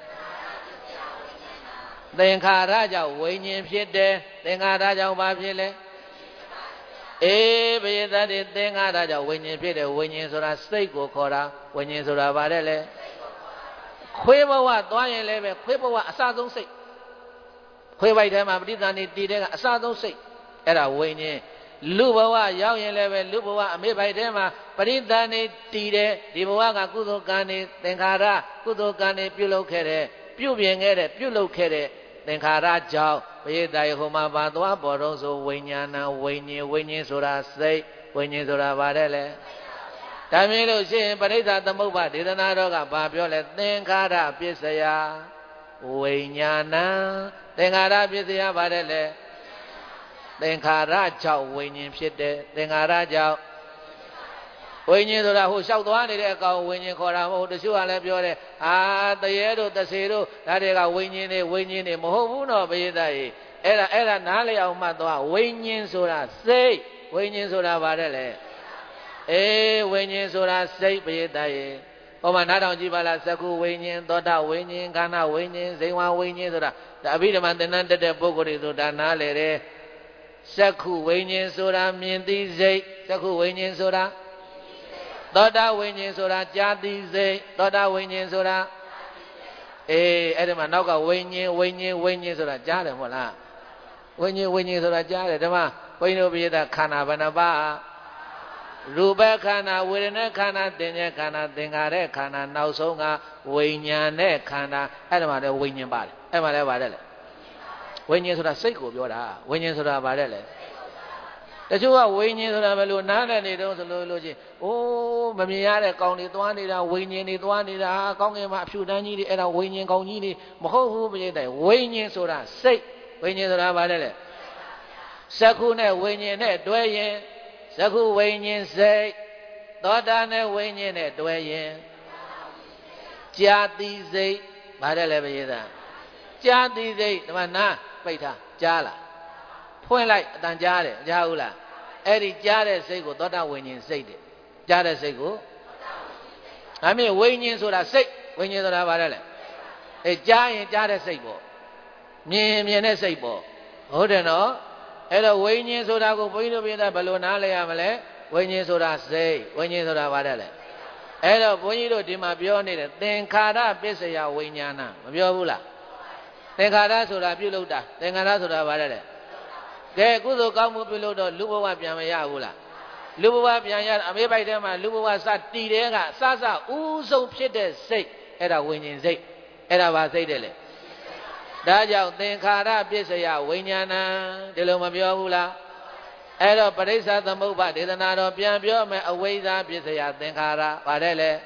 S1: သင်္ခါရကြောင့်ဝိညာဉ်ဖြစ်တယ်သင်္ခါရကြောင့်ဘာဖြစ်လဲအေးဘယသတ္တိသင်္ခါရကြောင့်ဝိညာဉ်ဖြစ်တယ်ဝိညာဉ်ဆိုတာစိတ်ကိုခေါ်တာဝိညာဉ်ဆိုတာဗါတယ်လေခွေးဘဝသွားရင်လည်းပဲခွေးဘဝအစဆုံးစိတ်ခွေးပိုက်ထဲမှာပဋိသန္ဓေတည်တဲ့ကအစဆုံးစိတ်အဲ့ဒါဝိညာဉ်လူဘဝရောက်ရင်လည်းပဲလူဘဝအမေပိုက်ထဲမှာပရိသန္ဓေတည်တယ်ဒီဘဝကကုသိုလ်ကံနေသင်္ခါရကုသိုလ်ကံနေပြုလုပ်ခဲ့တယ်ပြုပြင်ခဲ့တယ်ပြုလုပ်ခဲ့တဲ့သင်္ခါရကြောင့်ဘယတယဟိုမှာပါသွားပေါ်တော့ဆိုဝိညာဏဝိညာဉ်ဝိညာဉ်ဆိုတာစိတ်ဝိညာဉ်ဆိုတာဘာတဲ့လဲဒါမြင်လို့ရှိရင်ပရိစ္ဆာသမုပ္ပါဒေသနာတော်ကဘာပြောလဲသင်္ခါရပစ္စယဝိညာဏသင်္ခါရပစ္စယဘာတဲ့လဲသင်္ခါရကြောင့်ဝိညာဉ်ဖြစ်တယ်သင်္ခါရကြောင့်ဝိညာဉ်ဆိုတာဟိုလျှောက်သွားနေတဲ့အကောင်ဝိညာဉ်ခေါ်တာမဟုတ်တချို့ကလည်းပြောတယ်အာတရေတို့တစေတို့ဒါတွေကဝိညာဉ်တွေဝိညာဉ်တွေမဟုတ်ဘူးနော်ဘိယသားကြီးအဲ့ဒါအဲ့ဒါနားလည်အောင်မှတ်သွားဝိညာဉ်ဆိုတာစိတ်ဝိညာဉ်ဆိုတာဘာတဲ့လဲအေးဝိညာဉ်ဆိုတာစိတ်ဘိယသားကြီးဟောမှာနားထောင်ကြည့်ပါလားသက္ကုဝိညာဉ်သောတာဝိညာဉ်ခန္ဓာဝိညာဉ်ဇိဝဝိညာဉ်ဆိုတာဒါအဘိဓမ္မာသင်္นานတက်တဲ့ပုဂ္ဂိုလ်တွေဆိုတာနားလည်တယ်သက္ခုဝိညာဉ်ဆိုတာမြင်သိစိတ်သက္ခုဝိညာဉ်ဆိုတာသောတာဝိညာဉ်ဆိုတာကြားသိစိတ်သောတာဝိညာဉ်ဆိုတာအေးအဲ့ဒီမှာနောက်ကဝိညာဉ်ဝိညာဉ်ဝိညာဉ်ဆိုတာကြားတယ်မဟုတ်လားဝိညာဉ်ဝိညာဉ်ဆိုတာကြားတယ်ဓမ္မဘုန်းကြီးတို့ပြည့်တဲ့ခန္ဓာဘယ်နှပါးရူပခန္ဓာဝေဒနာခန္ဓာသင်္ညေခန္ဓာသင်္ခါရခန္ဓာနောက်ဆုံးကဝိညာဉ်နဲ့ခန္ဓာအဲ့ဒီမှာလည်းဝိညာဉ်ပါတယ်အဲ့မှာလည်းပါတယ်လေဝိညာဉ်ဆိုတာစိတ်ကိုပြောတာဝိညာဉ်ဆိုတာပါတယ်လေတချို့ကဝိညာဉ်ဆိုတာဘယ်လိုနားလည်နေတော့ဆိုလို့လို့ချင်းအိုးမမြင်ရတဲ့ကောင်းတွေသွားနေတာဝိညာဉ်တွေသွားနေတာကောင်းကင်မှာအဖြူတန်းကြီးတွေအဲ့ဒါဝိညာဉ်ကောင်းကြီးတွေမဟုတ်ဘူးပြည့်တဲ့ဝိညာဉ်ဆိုတာစိတ်ဝိညာဉ်ဆိုတာပါတယ်လေသက္ခုနဲ့ဝိညာဉ်နဲ့တွဲရင်သက္ခုဝိညာဉ်စိတ်သောတာနဲ့ဝိညာဉ်နဲ့တွဲရင်ကြာတိစိတ်ပါတယ်လေပြည့်သားကြာတိစိတ်ဒီမှာနားပိတ်ထားကြားလားဖွင့်လိုက်အတန်ကြားတယ်ကြားဘူးလားအဲ့ဒီကြားတဲ့စိတ်ကိုသောတာဝိညာဉ်စိတ်တဲ့ကြားတဲ့စိတ်ကိုအမေဝိညာဉ်ဆိုတာစိတ်ဝိညာဉ်ဆိုတာဘာလဲလဲအေးကြားရင်ကြားတဲ့စိတ်ပေါ့မြင်မြင်တဲ့စိတ်ပေါ့ဟုတ်တယ်နော်အဲ့တော့ဝိညာဉ်ဆိုတာကိုဘုန်းကြီးတို့ပြည်သားဘယ်လိုနားလဲရမလဲဝိညာဉ်ဆိုတာစိတ်ဝိညာဉ်ဆိုတာဘာလဲလဲအဲ့တော့ဘုန်းကြီးတို့ဒီမှာပြောနေတဲ့သင်္ခါရပစ္စယဝိညာဏမပြောဘူးလားသင်္ခါရဆိုတာပြုလုပ်တာသင်္ခါရဆိုတာဘာလဲလဲကဲကုသိုလ်ကောင်းမှုပြုလို့တော့လူဘဝပြန်မရဘူးလားလူဘဝပြန်ရအမေပိုက်ထဲမှာလူဘဝစတည်တဲ့ကစစဥဆုံးဖြစ်တဲ့စိတ်အဲ့ဒါဝိညာဉ်စိတ်အဲ့ဒါဘာစိတ်တဲ့လဲဒါကြောင့်သင်္ခါရပစ္စယဝိညာဏဒီလိုမပြောဘူးလားအဲ့တော့ပရိစ္ဆာသမုပ္ပါဒေသနာတော်ပြန်ပြောမယ်အဝိဇ္ဇာပစ္စယသင်္ခါရဘာတဲ့လဲ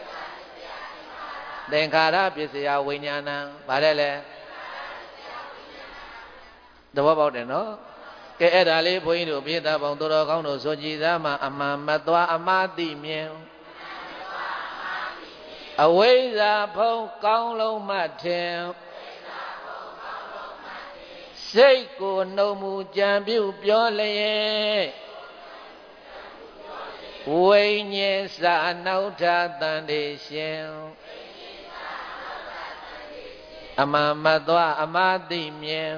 S1: သင်္ခါရပစ္စယဝိညာဏဘာတဲ့လဲသဘောပေါက်တယ်နော်ကဲအဲ့ဒါလေးဘုန်းကြီးတို့မြေသားပေါင်းတော်တော်ကောင်းတို့ဆိုကြည်သားမှာအမှန်မသွားအမှားသိမြင်အဝိဇ္ဇာဖုံးကောင်းလုံးမှထင်စိတ်ကိုနှုံမူကြံပြုပြောလျက်ဝိညာဉ်စာနောက်ထတန်တေရှင်အမှန်မသွားအမှားသိမြင်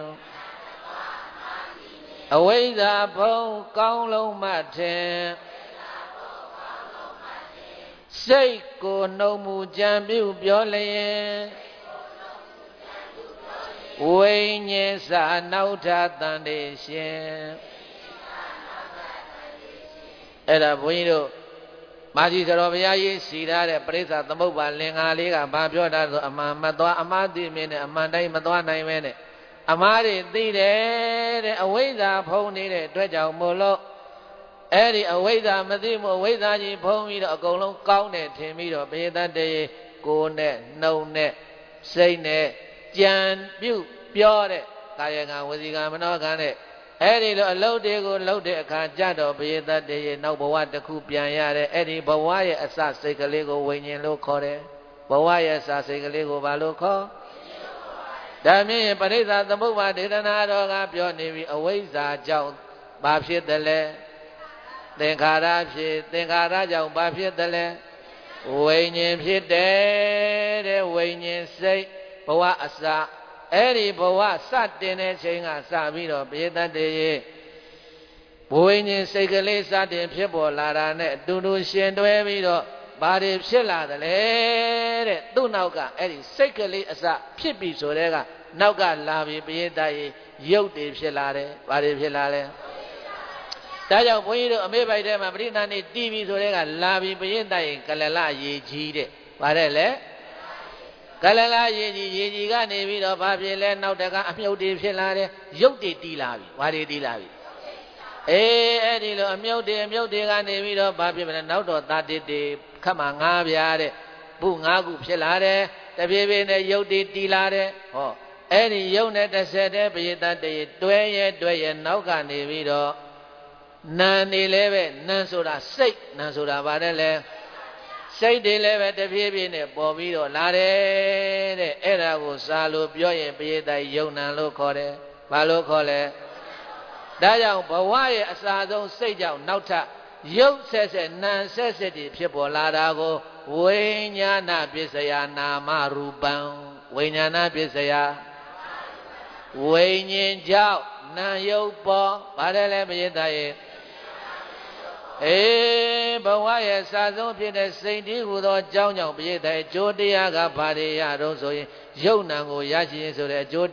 S1: အဝိဇ္ဇာဖုံးကောင်းလုံးမှထင်စိတ်ကိုနှုံမူကြံပြုပြောလျက်ဝိညာဉ်စာနောက်ထတန်တေရှင်အဲ့ဒါဘုန်းကြီးတို့မာကြီးတော်ဘုရားကြီးစီထားတဲ့ပရိစ္ဆာသမုပ္ပါလင်္ကာလေးကဘာပြောတာဆိုအမှန်မသွားအမှားသိမြင်နဲ့အမှန်တိုင်းမသွားနိုင်ပဲနဲ့အမှားတွေသိတယ်တဲ့အဝိဇ္ဇာဖုံးနေတဲ့အတွက်ကြောင့်မို့လို့အဲ့ဒီအဝိဇ္ဇာမသိမှုအဝိဇ္ဇာကြီးဖုံးပြီးတော့အကုန်လုံးကောင်းတယ်ထင်ပြီးတော့ဘယတတရေကိုယ်နဲ့နှုတ်နဲ့စိတ်နဲ့ကြံပြုတ်ပြောတဲ့ကာယကံဝစီကံမနောကံနဲ့အဲ့ဒီလိုအလုတ်တွေကိုလှုပ်တဲ့အခါကြတော့ဘယတတရေနောက်ဘဝတစ်ခုပြန်ရတဲ့အဲ့ဒီဘဝရဲ့အစစိတ်ကလေးကိုဝိညာဉ်လို့ခေါ်တယ်ဘဝရဲ့အစစိတ်ကလေးကိုဘာလို့ခေါ်ဒါမြင်ပရိစ္ဆာသမုပ္ပါဒေသနာတော်ကပြောနေပြီအဝိဇ္ဇာကြောင့်ဘာဖြစ်တယ်လဲသင်္ခါရဖြစ်သင်္ခါရကြောင့်ဘာဖြစ်တယ်လဲဝိညာဉ်ဖြစ်တယ်တဲ့ဝိညာဉ်စိတ်ဘဝအစအဲ့ဒီဘဝစတင်တဲ့ချိန်ကစပြီးတော့ဘေသတ္တေဝိညာဉ်စိတ်ကလေးစတင်ဖြစ်ပေါ်လာတာနဲ့အတူတူရှင်တွဲပြီးတော့ဘာတွေဖြစ်လာတယ်လဲတဲ့သူ့နောက်ကအဲ့ဒီစိတ်ကလေးအစဖြစ်ပြီဆိုတဲ့ကနောက်ကလာပြီဘေသတ္တေရုပ်တွေဖြစ်လာတယ်ဘာတွေဖြစ်လာလဲဒါကြောင့်ဘုန်းကြီးတို့အမေပိုက်ထဲမှာပရိသတ်နေတီးပြီဆိုတဲ့ကလာပြီဘေသတ္တေကလလရေကြီးတဲ့ဗါတဲ့လေကလလရေကြီးရေကြီးကနေပြီးတော့ဘာဖြစ်လဲနောက်တကအမြုပ်တွေဖြစ်လာတယ်ရုပ်တွေတီးလာပြီဘာတွေတီးလာပြီအေးအဲ့ဒီလိုအမြုပ်တွေအမြုပ်တွေကနေပြီးတော့ဘာဖြစ်မလဲနောက်တော့တာတစ်တွေခတ်မှငါးပြားတဲ့ဘုငါးခုဖြစ်လာတယ်တပြေးပြေးနဲ့ရုပ်တွေတီးလာတယ်ဟောအဲ့ဒီရုပ်နဲ့တစ်ဆက်တည်းပရိသတ်တွေတွဲရဲတွဲရဲနောက်ကနေပြီးတော့နာနေလဲပဲနာဆိုတာစိတ်နာဆိုတာဗါတဲ့လေစိတ်တွေလည်းပဲတဖြည်းဖြည်းနဲ့ပေါ်ပြီးတော့လာတယ်တဲ့အဲ့ဒါကိုစာလို့ပြောရင်ပရိသတ်ယုံနာလို့ခေါ်တယ်ဘာလို့ခေါ်လဲဒါကြောင့်ဘဝရဲ့အစာဆုံးစိတ်ကြောင့်နောက်ထပ်ရုပ်ဆက်ဆက်နာဆက်ဆက်တွေဖြစ်ပေါ်လာတာကိုဝိညာဏပစ္စယနာမရူပံဝိညာဏပစ္စယဝိညာဉ်ကြောင့်နာယုတ်ပေါ်ဗါတယ်လေပရိသတ်ရဲ့အေးဘဝရဲ့စာဆုံးဖြစ်တဲ့စိတ်တည်းဟူသောအကြောင်းကြောင့်ပြည့်တဲ့အကျိုးတရားကဘာတွေရတော့ဆိုရင်ယုတ်နံကိုရရှိရင်ဆိုတဲ့အကျိုး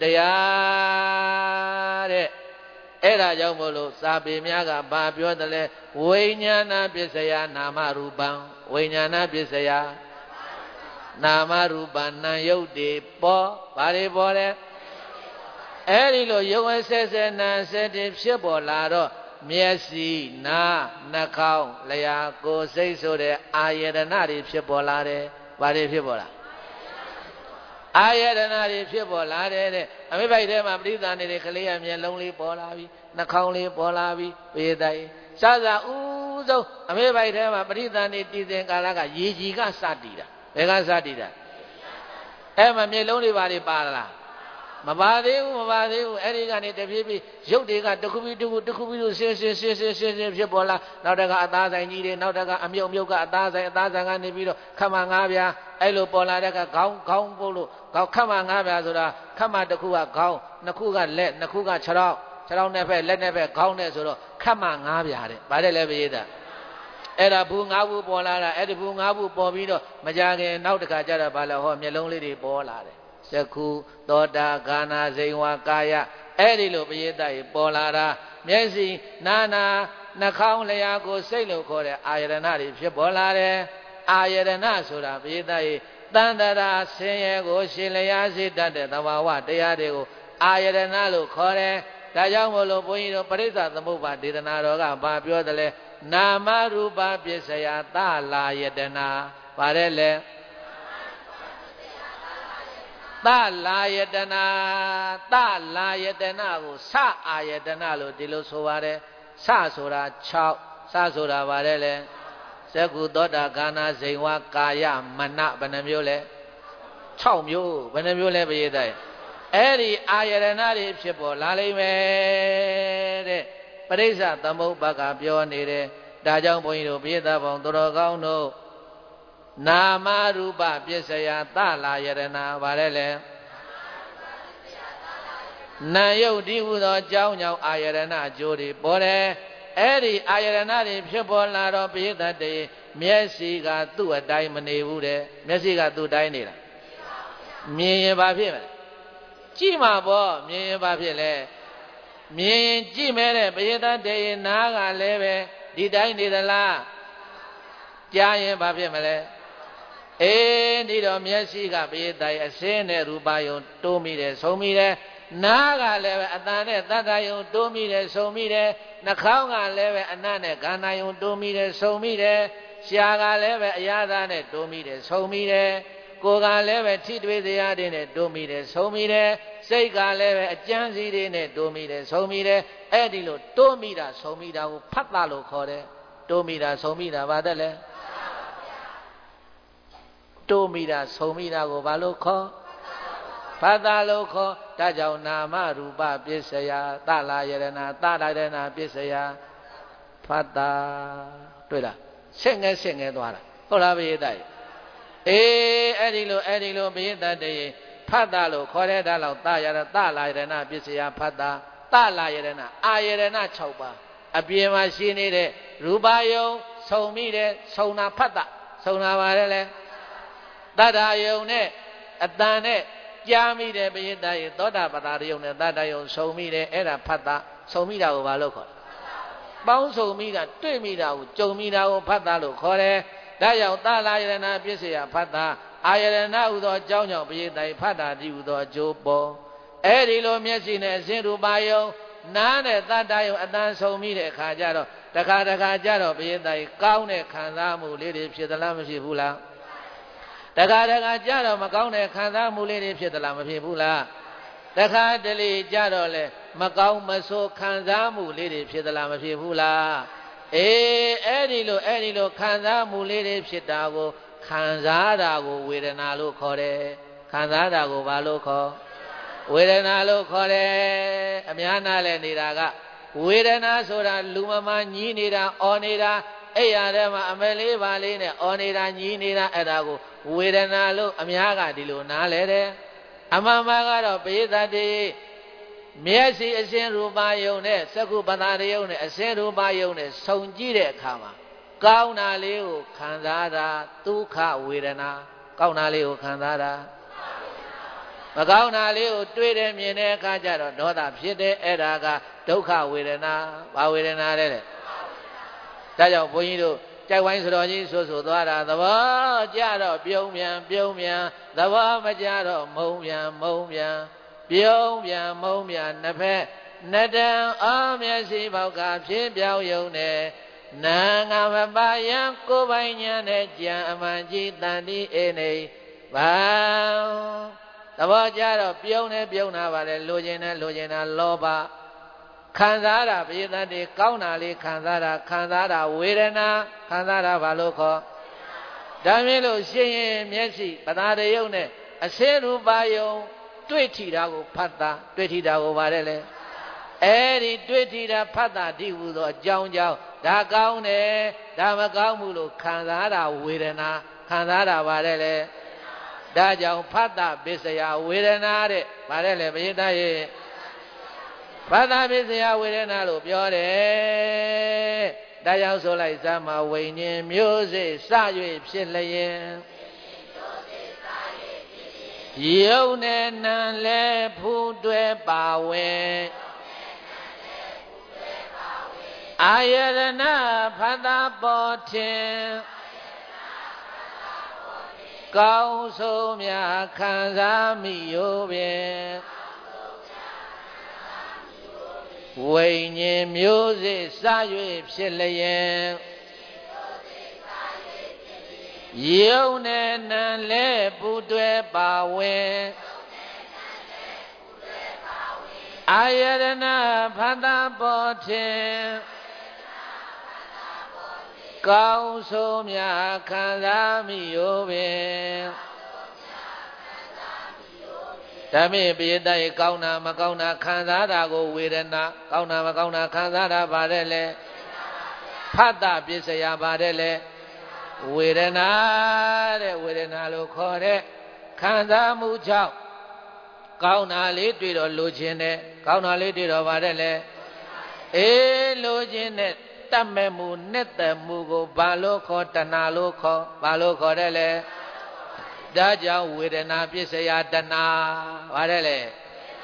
S1: တရားတဲ့အဲ့ဒါကြောင့်မို့လို့စာပေများကဘာပြောတယ်လဲဝိညာဏပစ္စယနာမရူပံဝိညာဏပစ္စယနာမရူပံနာယုတ်တွေပေါ်ဘာတွေပေါ်လဲအဲ့ဒီလိုယုတ်ဝဲဆဲဆဲနာဆဲတွေဖြစ်ပေါ်လာတော့မျက်စိနားနှာခေါင်းလျှာကိုယ်စိတ်ဆိုတဲ့အာယတနာတွေဖြစ်ပေါ်လာတယ်။ဘာတွေဖြစ်ပေါ်လာအာယတနာတွေဖြစ်ပေါ်လာတယ်တဲ့အမိပိုက်ထဲမှာပရိသတ်နေတဲ့ကလေးရမျက်လုံးလေးပေါ်လာပြီနှာခေါင်းလေးပေါ်လာပြီပေတိုင်စစဥဆုံးအမိပိုက်ထဲမှာပရိသတ်နေတည်စဉ်ကာလကရေကြီးကစတည်တာဘယ်ကစတည်တာအဲ့မှာမျက်လုံးတွေဘာတွေပါလားမပါသေးဘူးမပါသေးဘူးအဲ့ဒီကနေတပြေးပြေးရုပ်တွေကတစ်ခုပြီးတစ်ခုတစ်ခုပြီးလို့ဆင်းဆင်းဆင်းဆင်းဆင်းဆင်းဖြစ်ပေါ်လာနောက်တကအသားဆိုင်ကြီးတွေနောက်တကအမြုပ်မြုပ်ကအသားဆိုင်အသားဆိုင်ကနေပြီးတော့ခတ်မှငါးပြားအဲ့လိုပေါ်လာတဲ့ကခေါင်းခေါင်းပို့လို့ခေါင်းခတ်မှငါးပြားဆိုတာခတ်မှတစ်ခုကခေါင်းနှစ်ခုကလက်နှစ်ခုကခြေထောက်ခြေထောက်နဲ့ပဲလက်နဲ့ပဲခေါင်းနဲ့ဆိုတော့ခတ်မှငါးပြားတဲ့ဗါတဲ့လဲပရိသတ်အဲ့ဒါဘူးငါးဘူးပေါ်လာတာအဲ့ဒီဘူးငါးဘူးပေါ်ပြီးတော့မကြခင်နောက်တခါကျတော့ဗါလဲဟောမျက်လုံးလေးတွေပေါ်လာတယ်သကုသောတာဂာနာဇိဝါကာယအဲ့ဒီလိုပရိသတ်ကြီးပေါ်လာတာမျက်စိနာနာနှာခေါင်းလျှာကိုစိတ်လို့ခေါ်တဲ့အာယတနာတွေဖြစ်ပေါ်လာတယ်အာယတနာဆိုတာပရိသတ်ကြီးတန်တရာဆင်းရဲကိုရှင်လျာစေတတ်တဲ့သဘာဝတရားတွေကိုအာယတနာလို့ခေါ်တယ်ဒါကြောင့်မို့လို့ဘုန်းကြီးတို့ပရိစ္ဆာသမုပ္ပါဒေသနာတော်ကဘာပြောတယ်လဲနာမရူပပစ္စယသလာယတနာပါတယ်လေသလာယတနာသလာယတနာကိုစအာယတနာလို့ဒီလိုဆိုပါတယ်စဆိုတာ၆စဆိုတာပါတယ်လေသကုသောတာဂာနာဇိဝါကာယမနဘယ်နှမျိုးလဲ၆မျိုးဘယ်နှမျိုးလဲပရိသတ်အဲ့ဒီအာယတနာတွေဖြစ်ပေါ်လာလိမ့်မယ်တဲ့ပရိစ္ဆသမုပ္ပါကပြောနေတယ်ဒါကြောင့်ဘုန်းကြီးတို့ပရိသတ်ပေါင်းတော်ကောင်းတို့နာမရူပပစ္စယသလာယတနာဗါလဲလေနာယုတ်ဒီဟုသောအကြောင်းကြောင့်အာယတနာအကျိုးတွေပေါ်တယ်အဲ့ဒီအာယတနာတွေဖြစ်ပေါ်လာတော့ပိဋကတ်တွေမျက်စိကသူ့အတိုင်းမနေဘူးတဲ့မျက်စိကသူ့တိုင်းနေတာမြင်ရင်ဘာဖြစ်မလဲကြည့်မှာပေါ့မြင်ရင်ဘာဖြစ်လဲမြင်ရင်ကြည့်မဲ့တဲ့ပရိသတ်တွေနားကလည်းပဲဒီတိုင်းနေသလားကြားရင်ဘာဖြစ်မလဲအေးဒီတော့မျက်စိကပရိသတ်အစင်းနဲ့ရူပယုံတိုးမိတယ်ဆုံးမိတယ်နားကလည်းပဲအတန်နဲ့တတ္တယုံတိုးမိတယ်ဆုံးမိတယ်နှာခေါင်းကလည်းပဲအနတ်နဲ့ခန္ဓာယုံတိုးမိတယ်ဆုံးမိတယ်ရှားကလည်းပဲအရာသားနဲ့တိုးမိတယ်ဆုံးမိတယ်ကိုယ်ကလည်းပဲထိတွေ့တရားတွေနဲ့တိုးမိတယ်ဆုံးမိတယ်စိတ်ကလည်းပဲအကြမ်းစီတွေနဲ့တိုးမိတယ်ဆုံးမိတယ်အဲ့ဒီလိုတိုးမိတာဆုံးမိတာကိုဖတ်တာလို့ခေါ်တယ်တိုးမိတာဆုံးမိတာဘာတဲ့လဲတိုးမိတာဆုံးမိတာကိုဘာလို့ခေါ်ဖတ်တာလို့ခေါ်ဒါကြောင့်နာမရူပပစ္စယသလာယရဏသလာယရဏပစ္စယဖတ်တာတွေ့လားဆင့်ငဲဆင့်ငဲသွားတာဟုတ်လားဘိယတိုက်အေးအဲ့ဒီလိုအဲ့ဒီလိုဘိယတတည်းဖတ်တာလို့ခေါ်တဲ့ဒါလောက်သရသလာယရဏပစ္စယဖတ်တာသလာယရဏအာယရဏ၆ပါးအပြင်မှာရှိနေတဲ့ရူပယုံဆုံမိတဲ့ဆုံနာဖတ်တာဆုံနာပါတယ်လေတတ္တယုံနဲ့အတန်နဲ့ကြားမိတဲ့ဘိယတည်းသောတာပတ္တယုံနဲ့တတ္တယုံဆုံမိတဲ့အဲ့ဒါဖတ်တာဆုံမိတာကိုဘာလို့ခေါ်လဲပေါင်းဆုံမိတာတွေ့မိတာကိုကြုံမိတာကိုဖတ်တာလို့ခေါ်တယ်ဒါကြောင့်သလာယရဏပစ္စယဖတ်တာအာယရဏဟူသောအကြောင်းကြောင့်ပရိသတ်ဖတ်တာတည်းဟူသောအကျိုးပေါ်အဲ့ဒီလိုမျက်စိနဲ့အစဉ်ရူပါယုံနားနဲ့တတ္တယုံအတန်ဆုံမိတဲ့အခါကျတော့တခါတခါကျတော့ပရိသတ်ကောင်းတဲ့ခံစားမှုလေးတွေဖြစ်သလားမဖြစ်ဘူးလားတခါတခါကျတော့မကောင်းတဲ့ခံစားမှုလေးတွေဖြစ်သလားမဖြစ်ဘူးလားတခါတလေကျတော့လေမကောင်းမဆိုးခံစားမှုလေးတွေဖြစ်သလားမဖြစ်ဘူးလားအေးအဲ့ဒီလိုအဲ့ဒီလိုခံစားမှုလေးတွေဖြစ်တာကိုခံစားတာကိုဝေဒနာလို့ခေါ်တယ်ခံစားတာကိုဘာလို့ခေါ်ဝေဒနာလို့ခေါ်တယ်အများနာလဲနေတာကဝေဒနာဆိုတာလူမမညီးနေတာအော်နေတာအဲ့ရတဲ့မှာအမလေးပါလေးနဲ့အော်နေတာညီးနေတာအဲ့ဒါကိုဝေဒနာလို့အများကဒီလိုနားလဲတယ်အမှန်မှန်ကတော့ပိသတိမျက်စိအစဉ်ရူပါယုံနဲ့သက္ကုပတ္တယုံနဲ့အစဉ်ရူပါယုံနဲ့ဆုံကြည့်တဲ့အခါမှာကောင်းတာလေးကိုခံစားတာဒုက္ခဝေဒနာကောင်းတာလေးကိုခံစားတာမကောင်းတာလေးကိုတွေ့တယ်မြင်တဲ့အခါကျတော့ဒေါသဖြစ်တယ်အဲ့ဒါကဒုက္ခဝေဒနာဘာဝေဒနာလဲတဲ့ဒါကြောင့်ဘုန်းကြီးတို့ကြိုက်ဝိုင်းဆိုတော်ကြီးဆိုဆိုသွားတာသဘောကြတော့ပြုံးပြန်ပြုံးပြန်သဘောမကြတော့မုံပြန်မုံပြန်ပြုံးပြန်မုံပြန်နှစ်ဖက်နှစ်တန်အာမျက်စိပေါက်ကဖြစ်ပြောင်းယုံနဲ့နာငါမပါယံကိုယ်ပိုင်ညာနဲ့ကြံအမှန်ကြီးတန်တီအေနေဘာသဘောကြတော့ပြုံးနေပြုံးတာပါလေလိုချင်တယ်လိုချင်တာလောဘခံစားတာပိသတ်တွေကောင်းတာလေးခံစားတာခံစားတာဝေဒနာခံစားတာဘာလို့ခေါ်ဒါမြင်လို့ရှင်းရင်မျက်စိပသာတယုတ်နဲ့အစေရူပါယုံတွေ့ထီတာကိုဖတ်တာတွေ့ထီတာကိုပါတယ်လေအဲ့ဒီတွေ့ထီတာဖတ်တာဒီဟူသောအကြောင်းကြောင့်ဒါကောင်းတယ်ဒါမကောင်းဘူးလို့ခံစားတာဝေဒနာခံစားတာပါတယ်လေဒါကြောင့်ဖတ်တာပစ္စယဝေဒနာတဲ့ပါတယ်လေဘိသရဲ့ဖတ်တာပစ္စယဝေဒနာလို့ပြောတယ်ဒါကြောင့်ဆိုလိုက်စမ်းမှာဝိညာဉ်မျိုးစေ့စ၍ဖြစ်လျင်ယုံနဲ့နံလဲဖူးတွဲပါဝင်အာယရဏဖတ်တာပေါ်ထင်ကောင်းဆုံးများခံစားမိရောပင်ဝိညာဉ်မျိုးစေ့စ၍ဖြစ်လျင်ယုံနဲ့နံလဲပူတွဲပါဝင်အာယရဏဖတ်တာပေါ်ထင်ကောင်းဆုံးများခံစားမိရောပင်ဒါမေပိယတရဲ့ကောင်းတာမကောင်းတာခံစားတာကိုဝေဒနာကောင်းတာမကောင်းတာခံစားတာပါတယ်လေဖတ်တာပစ္စယပါတယ်လေဝေဒနာတဲ့ဝေဒနာလို့ခေါ်တဲ့ခံစားမှုကြောင့်ကောင်းတာလေးတွေ့တော့လိုချင်တယ်ကောင်းတာလေးတွေ့တော့ပါတယ်လေအေးလိုချင်တဲ့တတ်မဲ့မှုနဲ့တဲ့မှုကိုဘာလို့ခေါ်တဏှာလို့ခေါ်ဘာလို့ခေါ်တယ်လဲဒါကြောင့်ဝေဒနာပစ္စယတဏှာပါတယ်လေ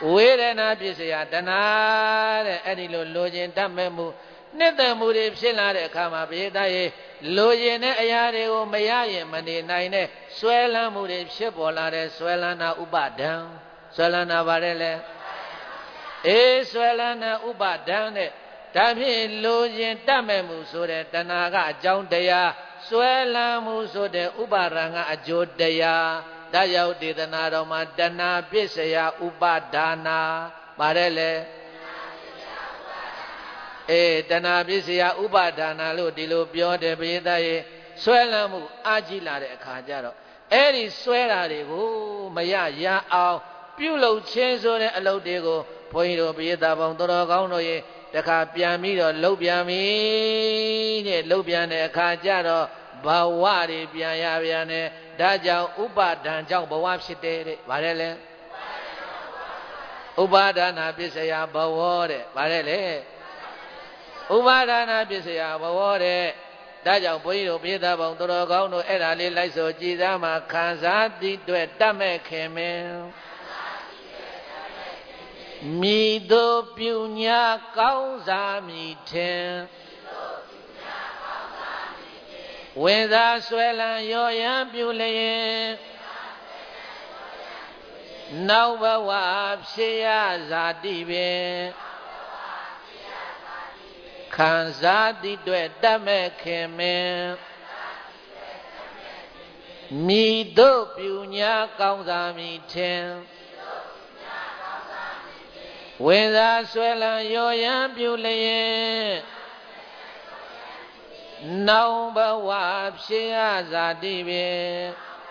S1: ဝေဒနာပစ္စယတဏှာတဲ့အဲ့ဒီလိုလိုချင်တတ်မဲ့မှုနှစ်သက်မှုတွေဖြစ်လာတဲ့အခါမှာပရိသတ်ရေလိုချင်တဲ့အရာတွေကိုမရရင်မနေနိုင်တဲ့ဆွဲလန်းမှုတွေဖြစ်ပေါ်လာတဲ့ဆွဲလန်းတာဥပါဒံဆွဲလန်းတာပါတယ်လေအေးဆွဲလန်းတဲ့ဥပါဒံတဲ့ဒါဖြင့်လိုချင်တတ်မဲ့မှုဆိုတဲ့တဏှာကအကြောင်းတရားဆွဲလန်းမှုဆိုတဲ့ဥပါဒံကအကျိုးတရားဒါကြောင့်ဒေသနာတော်မှာတဏှာပစ္စယဥပါဒါနာပါတယ်လေအေးတဏှာပစ္စယဥပါဒါနာလို့ဒီလိုပြောတယ်ပရိသတ်ရေဆွဲလန်းမှုအာကြီးလာတဲ့အခါကျတော့အဲ့ဒီဆွဲတာတွေကိုမရရအောင်ပြုလုပ်ခြင်းဆိုတဲ့အလုပ်တွေကိုဘုန်းကြီးတို့ပရိသတ်ပေါင်းတော်တော်ကောင်းတို့ရေတခါပြန်ပြီးတော့လှုပ်ပြန်ပြီတဲ့လှုပ်ပြန်တဲ့အခါကျတော့ဘဝတွေပြန်ရပြန်တယ်ဒါကြောင့်ဥပါဒံကြောင့်ဘဝဖြစ်တယ်တဲ့ဗါတယ်လေဥပါဒနာပစ္စယဘဝတဲ့ဗါတယ်လေဥပါဒနာပစ္စယဘဝတဲ့ဒါကြောင့်ဘုန်းကြီးတို့ပြေသားပေါင်းတော်တော်ကောင်းတို့အဲ့ဒါလေးလိုက်ဆိုကြည်စားမှာခံစားသည့်အတွက်တတ်မဲ့ခင်မင်းမိတို့ပြုညာကောင်းစားမိထင်ဝင်သာဆွဲလန်းရောရန်ပြုလျင်နောက်ဘဝဖြစ်ရဇာတိပင်ခံစားသည့်အတွက်တတ်မဲ့ခင်မင်းမိတို့ပြုညာကောင်းစားမိထင်ဝင်သာဆွဲလန်းရောရန်ပြုလျင်နောက်ဘဝဖြစ်ရဇာတိပင်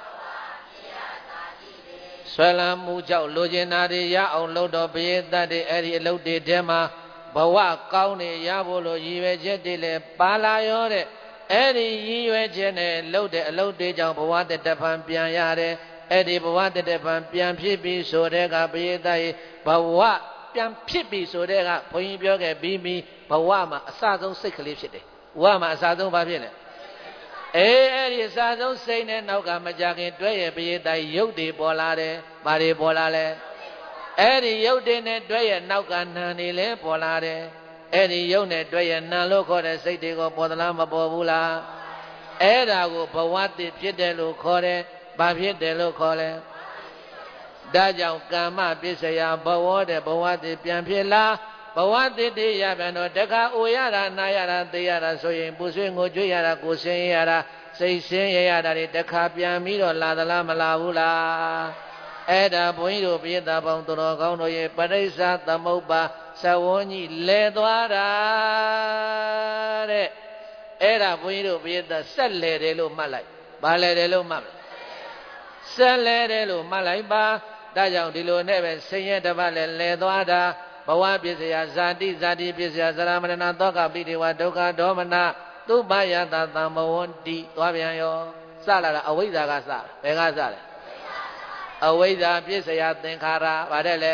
S1: ဆွဲလန်းမှုကြောင့်လိုချင်တာတွေရအောင်လုပ်တော့ပရိသတ်တွေအဲ့ဒီအလုပ်တွေထဲမှာဘဝကောင်းနေရဖို့လို့ရည်ရွယ်ချက်တွေလည်းပါလာရောတဲ့အဲ့ဒီရည်ရွယ်ချက်နဲ့လုပ်တဲ့အလုပ်တွေကြောင့်ဘဝတတပံပြန်ရတယ်အဲ့ဒီဘဝတတပံပြန်ဖြစ်ပြီးဆိုတဲ့ကပရိသတ်ရဲ့ဘဝပြန်ဖြစ်ပြီးဆိုတဲ့ကဘုန်းကြီးပြောခဲ့ပြီးပြီးဘဝမှာအစဆုံးစိတ်ကလေးဖြစ်တယ်ဘဝမှာအစဆုံးဘာဖြစ်လဲအေးအဲ့ဒီအစဆုံးစိတ်နဲ့နောက်ကမကြခင်တွဲရပရိသတ်ရုပ်တွေပေါ်လာတယ်ဘာတွေပေါ်လာလဲအဲ့ဒီရုပ်တွေနဲ့တွဲရနောက်ကနာနေလဲပေါ်လာတယ်အဲ့ဒီရုပ်နဲ့တွဲရနာလို့ခေါ်တဲ့စိတ်တွေကိုပေါ်သလားမပေါ်ဘူးလားအဲ့ဒါကိုဘဝတည်ဖြစ်တယ်လို့ခေါ်တယ်ဘာဖြစ်တယ်လို့ခေါ်လဲဒါကြောင့်ကာမပစ္စယဘဝတဲ့ဘဝတည်ပြန်ဖြစ်လားဘဝတည်တည်ရပြန်တော့တခါအိုရတာနာရတာသိရတာဆိုရင်ပူဆွေးငိုကြွေးရတာကိုဆင်းရတာစိတ်ဆင်းရရတာတွေတခါပြန်ပြီးတော့လာသလားမလာဘူးလားအဲ့ဒါဘုန်းကြီးတို့ပိဿပေါင်းတော်ကောင်းတို့ရဲ့ပရိစ္ဆသမုပ္ပါသဝန်းကြီးလဲသွားတာတဲ့အဲ့ဒါဘုန်းကြီးတို့ပိဿဆက်လဲတယ်လို့မှတ်လိုက်ဘာလဲတယ်လို့မှတ်ဆက်လဲတယ်လို့မှတ်လိုက်ပါဒါကြောင့်ဒီလိုနဲ့ပဲဆင်းရဲတစ်ပါးလဲလဲသွားတာဘဝပစ္စယဇာတိဇာတိပစ္စယသရမရဏသောကပိတိဝဒုက္ခဒေါမနသုပယတသံဘဝန္တိသွားပြန်ရောစလာတာအဝိဇ္ဇာကစတာဘယ်ကစလဲအဝိဇ္ဇာပစ္စယသင်္ခါရဗါတဲ့လေ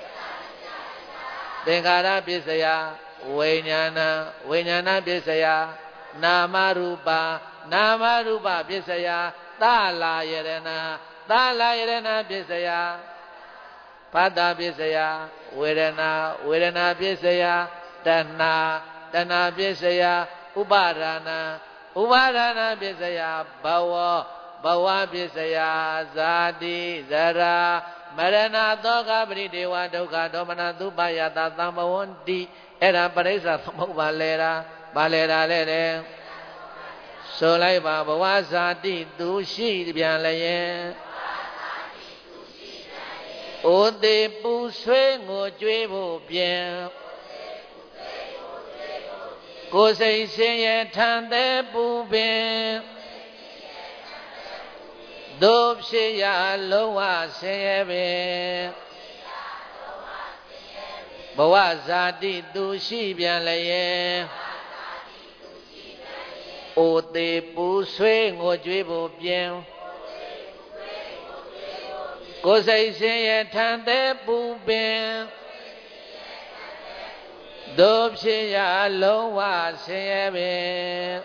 S1: သင်္ခါရပစ္စယဝိညာဏဝိညာဏပစ္စယနာမရူပနာမရူပပစ္စယသလာယရဏသလာယရဏပစ္စယဖတ္တပစ္စယဝေဒနာဝေဒနာပစ္စယတဏှာတဏှာပစ္စယဥပါဒနာဥပါဒနာပစ္စယဘဝဘဝပစ္စယဇာတိဇရာမရဏသောကပရိဒေဝဒုက္ခဒေါမနသုပယတသံဘဝန္တိအဲ့ဒါပရိစ္ဆသမုပ္ပါလဲတာဘာလဲတာလဲတဲ့ဆိုလိုက်ပါဘဝဇာတိသူရှိပြန်လျင်ဩသေးပူဆွေးငိုကြွေးဖို့ပြန်ကိုယ်စိတ်ဆင်းရဲထန်တဲ့ပူပင်တို့ဖြစ်ရလုံးဝဆင်းရဲပင်ဘဝဇာတိသူရှိပြန်လျင်ဩသေးပူဆွေးငိုကြွေးဖို့ပြန်ကိုယ်စိတ်ဆင်းရဲထန်တဲ့ပူပင်တို့ဖြစ်ရလုံးဝဆင်းရဲပင်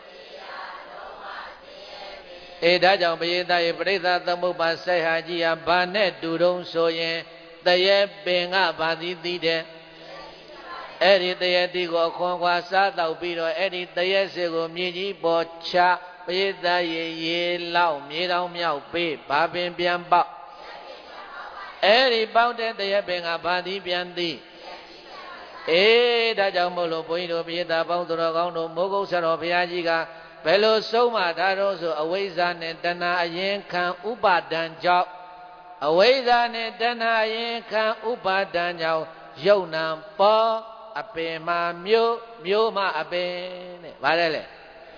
S1: အေးဒါကြောင့်ပရိသတ်ရဲ့ပရိသတ်သမုပ္ပါဆက်ဟာကြီးဟာဘာနဲ့တူတုံးဆိုရင်တရေပင်ကဘာတိတိတဲ့အဲ့ဒီတရေတိကိုခွန်ခွာစားတော့ပြီးတော့အဲ့ဒီတရေစေကိုမြေကြီးပေါ်ချပိသရေရေလောက်မြေတောင်မြောက်ပေးဘာပင်ပြန်ပေါက်အဲ့ဒီပေါက်တဲ့တရေပင်ကဘာတိပြန်သည်အေးဒါကြောင့်မို့လို့ဘုန်းကြီးတို့ပိသပေါင်းတော်ကောင်းတို့မိုးကုတ်ဆရာတော်ဘုရားကြီးကဘယ်လိုဆုံးမထားတော့ဆိုအဝိဇ္ဇာနဲ့တဏှာအရင်ခံဥပါဒံကြောင့်အဝိဇ္ဇာနဲ့တဏှာအရင်ခံဥပါဒံကြောင့်ယုံနံပေါ်အပင်မှာမျိုးမျိုးမှအပင်တဲ့ဗါတယ်လေ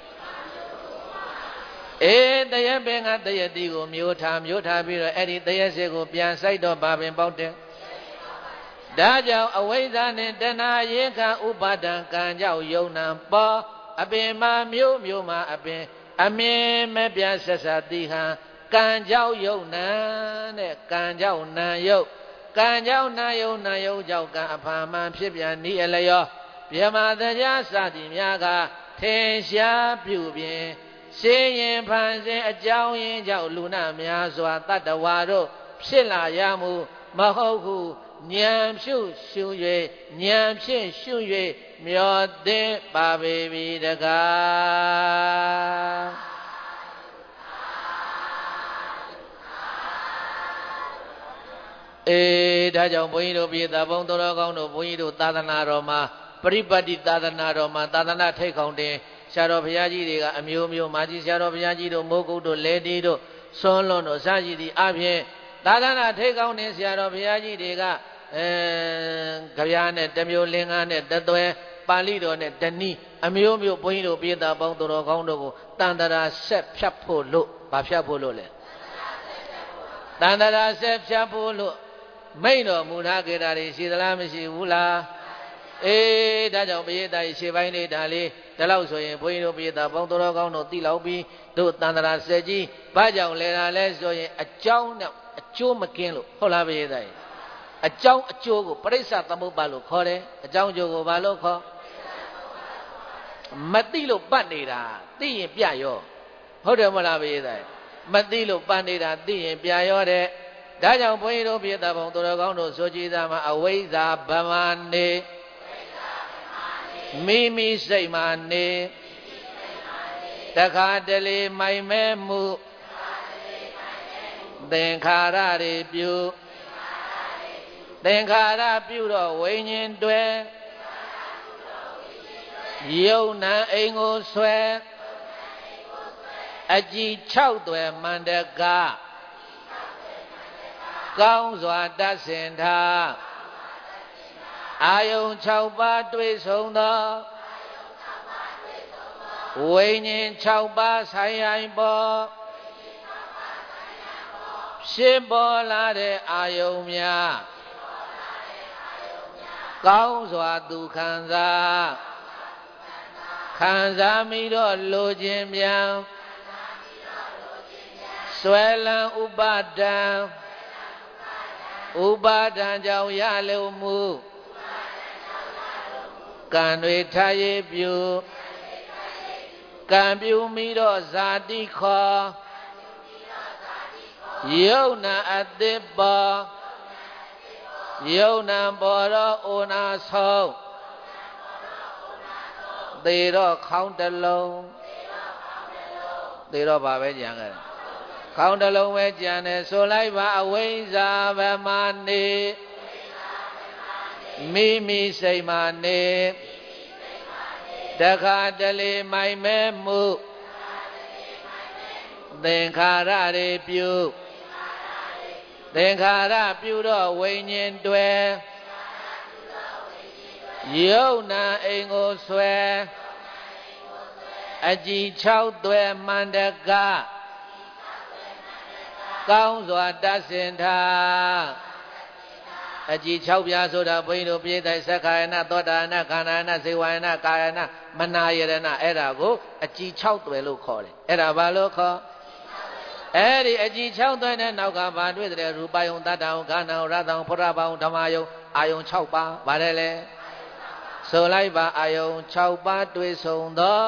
S1: အေးတရက်ပင်ကတရက်တီကိုမျိုးထားမျိုးထားပြီးတော့အဲ့ဒီတရက်စေကိုပြန်ဆိုင်တော့ဘာပင်ပေါက်တယ်ဒါကြောင့်အဝိဇ္ဇာနဲ့တဏှာအရင်ခံဥပါဒံကံကြောင့်ယုံနံပေါ်အပင်မှာမျိုးမျိုးမှအပင်အမြင်မပြတ်ဆက်ဆက်တိဟံကံကြောင့်ယုံနံတဲ့ကံကြောင့်နံယုတ်ကံကြောင့်နာယုံနာယုံကြောင့်ကံအဖာမှန်ဖြစ်ပြန်ဤအလျောပြမတရားစသည်များကထင်ရှားပြုပြင်ရှင်းရင်ဖန်ဆင်းအကြောင်းရင်းကြောင့်လူနာများစွာတတ္တဝါတို့ဖြစ်လာရမှုမဟုတ်ဟုဉာဏ်ဖြူရှု၍ဉာဏ်ဖြင့်ရှု၍မျောသိပါပေပြီတကားအေးဒါကြောင့်ဘုန်းကြီးတို့ပြည်သားဘုံတော်ကောင်းတို့ဘုန်းကြီးတို့သာသနာတော်မှာပရိပတ်တိသာသနာတော်မှာသာသနာထိတ်ခေါင်တင်ဆရာတော်ဘုရားကြီးတွေကအမျိုးမျိုးမာကြီးဆရာတော်ဘုရားကြီးတို့မိုးကုတ်တို့လဲတီတို့ဆွမ်းလွန်တို့စရှိသည့်အပြင်သာသနာထိတ်ခေါင်တင်ဆရာတော်ဘုရားကြီးတွေကအဲကြပြားနဲ့တမျိုးလင်္ကားနဲ့တသွဲပါဠိတော်နဲ့တဏီအမျိုးမျိုးဘုန်းကြီးတို့ပြည်သားပေါင်းတော်ကောင်းတို့ကိုတန်တရာဆက်ဖြတ်ဖို့လို့ဗာဖြတ်ဖို့လို့လေတန်တရာဆက်ဖြတ်ဖို့လို့မိန့်တော်မူထားကြတာတွေရှိသလားမရှိဘူးလားအေးဒါကြောင့်ပိယတာရှေ့ပိုင်းလေးဒါလေးဒါလောက်ဆိုရင်ဘုန်းကြီးတို့ပိယတာပေါင်းတော်ကောင်းတို့သိလောက်ပြီးတို့တန်တရာဆက်ကြီးဘာကြောင့်လဲတာလဲဆိုရင်အကြောင်းနဲ့အကျိုးမကင်းလို့ဟုတ်လားပိယတာအကြောင်းအကျိုးကိုပရိစ္ဆသမုပ္ပါလို့ခေါ်တယ်အကြောင်းအကျိုးကိုဘာလို့ခေါ်မသိလို့ပတ်နေတာသိရင်ပြရောဟုတ်တယ်မလားပိယတာမသိလို့ပတ်နေတာသိရင်ပြရောတဲ့ဒါကြောင့်ဘုန်းကြီးတို့ပိယတာပေါင်းတော်ကောင်းတို့ဆိုကြည်သားမှာအဝိဇ္ဇာဗမာနေမိမိစိတ်မှနေတခါတလေမိုင်မဲမှုသင်္ခါရတွေပြုသင်္ခါရပြုတော့ဝိညာဉ်တွေယုံနာအိမ်ကိုဆွဲအကြည်၆သွယ်မန္တကကောင်းစွာတတ်စင်ထားအာယုံ၆ပါးတွေ့ဆုံသောဝိညာဉ်၆ပါးဆိုင်ရိုင်းပေါ်ဖြစ်ပေါ်လာတဲ့အာယုံများကောင်းစွာသူခံစားခံစားမိတော့လိုခြင်းပြန်ဆွဲလန်းဥပါဒံဥပါဒံကြောင့်ရလို့မူကံတွေထားရပြုကံပြုမိတော့ဇာတိခောယုံနာအသစ်ပေါ်ယုံနာပေါ်တော့အိုနာဆုံးသေတော့ခေါင်းတလုံးသေတော့ဘာပဲကြံခဲ့ခေါင်းတလုံးပဲကြံတယ်ဆိုလိုက်ပါအဝိဇ္ဇာဗမာနေမိမိစိတ်မှနေတခါတလေမိုင်မဲမှုသင်္ခါရတွေပြုသင်္ခါရပြုတော့ဝိညာဉ်တွေယုံနာအိမ်ကိုဆွဲအကြည်၆သွယ်မန္တကကောင်းစွာတတ်စင်ထားအကြည်၆ပြားဆိုတာဘုန်းကြီးတို့ပြည့်တဲ့သက္ကာယနာသောတာယနာခန္ဓာယနာဇေဝယနာကာယနာမနာယရဏအဲ့ဒါကိုအကြည်၆သွယ်လို့ခေါ်တယ်အဲ့ဒါဘာလို့ခေါ်အဲ့ဒီအကြည်၆သွယ်နဲ့နောက်ကဘာတွေ့တဲ့ရူပယုံတတ္တံခန္ဓာရတ္တံဖုရဘောင်ဓမ္မယုံအာယုံ၆ပါးပါတယ်လေဆိုလိုက်ပါအာယုံ၆ပါးတွေ့ဆုံသော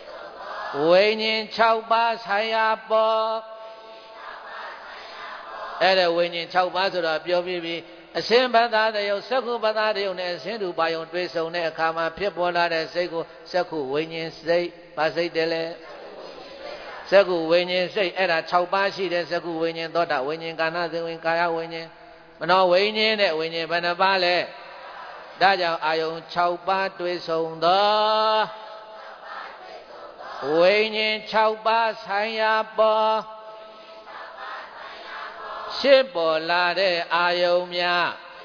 S1: ဝိညာဉ်၆ပါးဆိုင်ရာပေါ်အဲ့ဒါဝိညာဉ်၆ပါးဆိုတော့ပြောပြီးပြီအစင်းဘသာတယုတ်စက္ခုဘသာတယုတ်နဲ့အစင်းတူပါယုံတွေ့ဆုံတဲ့အခါမှာဖြစ်ပေါ်လာတဲ့စိတ်ကိုစက္ခုဝိညာဉ်စိတ်ပါစိတ်တယ်လေစက္ခုဝိညာဉ်စိတ်အဲ့ဒါ၆ပါးရှိတဲ့စက္ခုဝိညာဉ်သောတာဝိညာဉ်ကာဏသင်္ဝိကာယဝိညာဉ်မနောဝိညာဉ်နဲ့ဝိညာဉ်ဘယ်နှပါးလဲဒါကြောင့်အာယုံ၆ပါးတွေ့ဆုံသောဝိညာဉ်၆ပါးဆိုင်ရာပေါ်ဖြစ်ပေါ်လာတဲ့အာယုံများ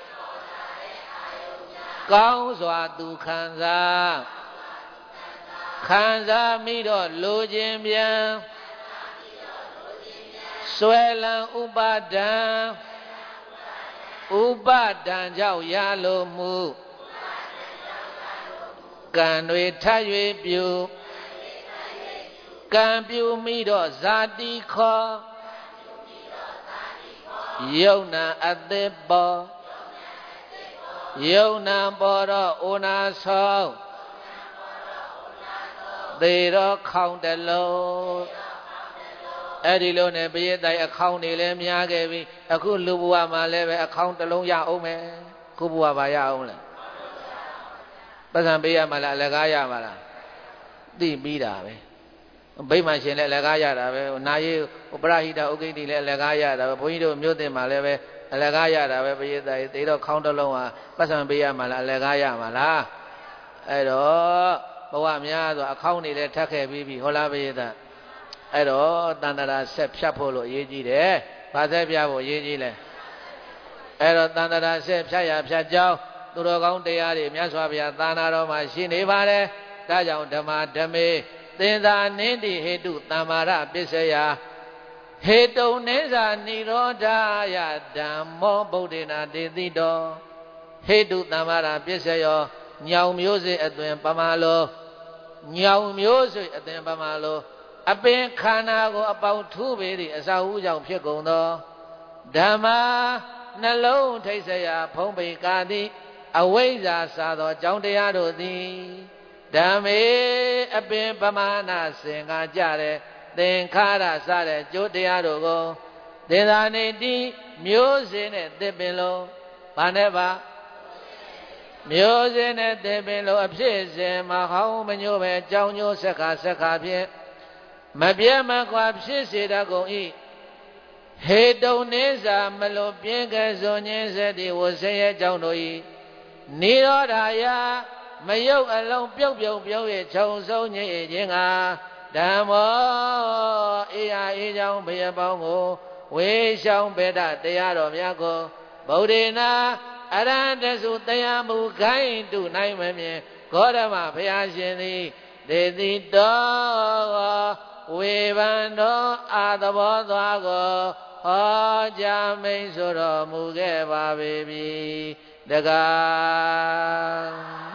S1: ကောင်းစွာသူခံစားခံစားမိတော့လိုခြင်းပြန်ဆွဲလန်းဥပါဒံဥပါဒံကြောင့်ရလိုမှုကံတွေထပ်၍ပြုကံပြုမိတော့ဇာတိခောယုံနာအသက်ပေါ်ယုံနာပေါ်တော့ဩနာဆောင်သေတော့ခေါင်းတလုံးအဲ့ဒီလိုနဲ့ပရိသတ်အခေါင်းတွေလည်းများခဲ့ပြီအခုလူဘဝမှာလည်းပဲအခေါင်းတလုံးရအောင်မယ်ခုဘဝပါရအောင်လားပတ်စံပေးရမှာလားအလကားရမှာလားသိပြီးတာပဲဗိမာန်ရှင်လည်းအလကားရတာပဲနာယေပရဟိတဥကိတိလည်းအလကားရတာပဲဘုန်းကြီးတို့မြို့သစ်မှာလည်းပဲအလကားရတာပဲပရိသတ်သေတော့ခေါင်းတလုံးဟာပတ်စံပေးရမှာလားအလကားရမှာလားအဲ့တော့ဘဝများဆိုအခေါင်းတွေလည်းထက်ခဲ့ပြီးပြီဟုတ်လားပရိသတ်အဲ့တော့တန်တရာဆက်ဖြတ်ဖို့လို့အရေးကြီးတယ်ဘာဆက်ဖြတ်ဖို့အရေးကြီးလဲအဲ့တော့တန်တရာဆက်ဖြတ်ရဖြတ်ကြောင်းသူတော်ကောင်းတရားတွေမြတ်စွာဘုရားသာနာတော်မှာရှိနေပါတယ်ဒါကြောင့်ဓမ္မဓမေသင်္သာနိတိဟေတုတမ္မာရပစ္စယဟေတုံနိစ္စနိရောဓယဓမ္မောဗုဒ္ဓေနာတေတိတောဟေတုတမ္မာရပစ္စယောညောင်မျိုးစေ့အသွင်ပမာလောညောင်မျိုးစေ့အသွင်ပမာလောအပင်ခန္ဓာကိုအပေါင်းထူးပေသည့်အစာဟုကြောင့်ဖြစ်ကုန်သောဓမ္မာနှလုံးထိတ်ဆရာဖုံးပေကာသည်အဝိဇ္ဇာစာသောအကြောင်းတရားတို့သည်ဓမ္မေအပင်ပမာဏစင်ကကြတဲ့သင်္ခါရစတဲ့ကျိုးတရားတို့ကိုသေသာနေတိမျိုးစေ့နဲ့သစ်ပင်လုံးဘာနဲ့ပါမျိုးစေ့နဲ့သစ်ပင်လုံးအဖြစ်စဉ်မဟောင်းမညို့ပဲကြောင်းညို့ဆက်ခါဆက်ခါဖြင့်မပြတ်မကွာဖြစ်စေတတ်ကုန်၏ဟေတုံနိစ္စမလွန်ပြင်းကဲစွန်ញင်းစေတိဝဆင်းရဲကြောင့်တို့၏နိရောဓယမယုတ်အလုံးပြုတ်ပြုတ်ပြုတ်၍ခြုံဆုံးညစ်ခြင်းကဓမ္မောအေယအေကြောင့်ဘယပေါင်းကိုဝေရှောင်းပေတတရားတော်များကိုဗုဒ္ဓေနာအရဟတစုတရားမူခိုင်းတုနိုင်မမြင်ဂေါရမဘုရားရှင်သည်ဒေတိတောဝေဘန္တောအာသဘောသွားကိုဟောကြားမိန်ဆိုတော်မူခဲ့ပါပေပြီတကား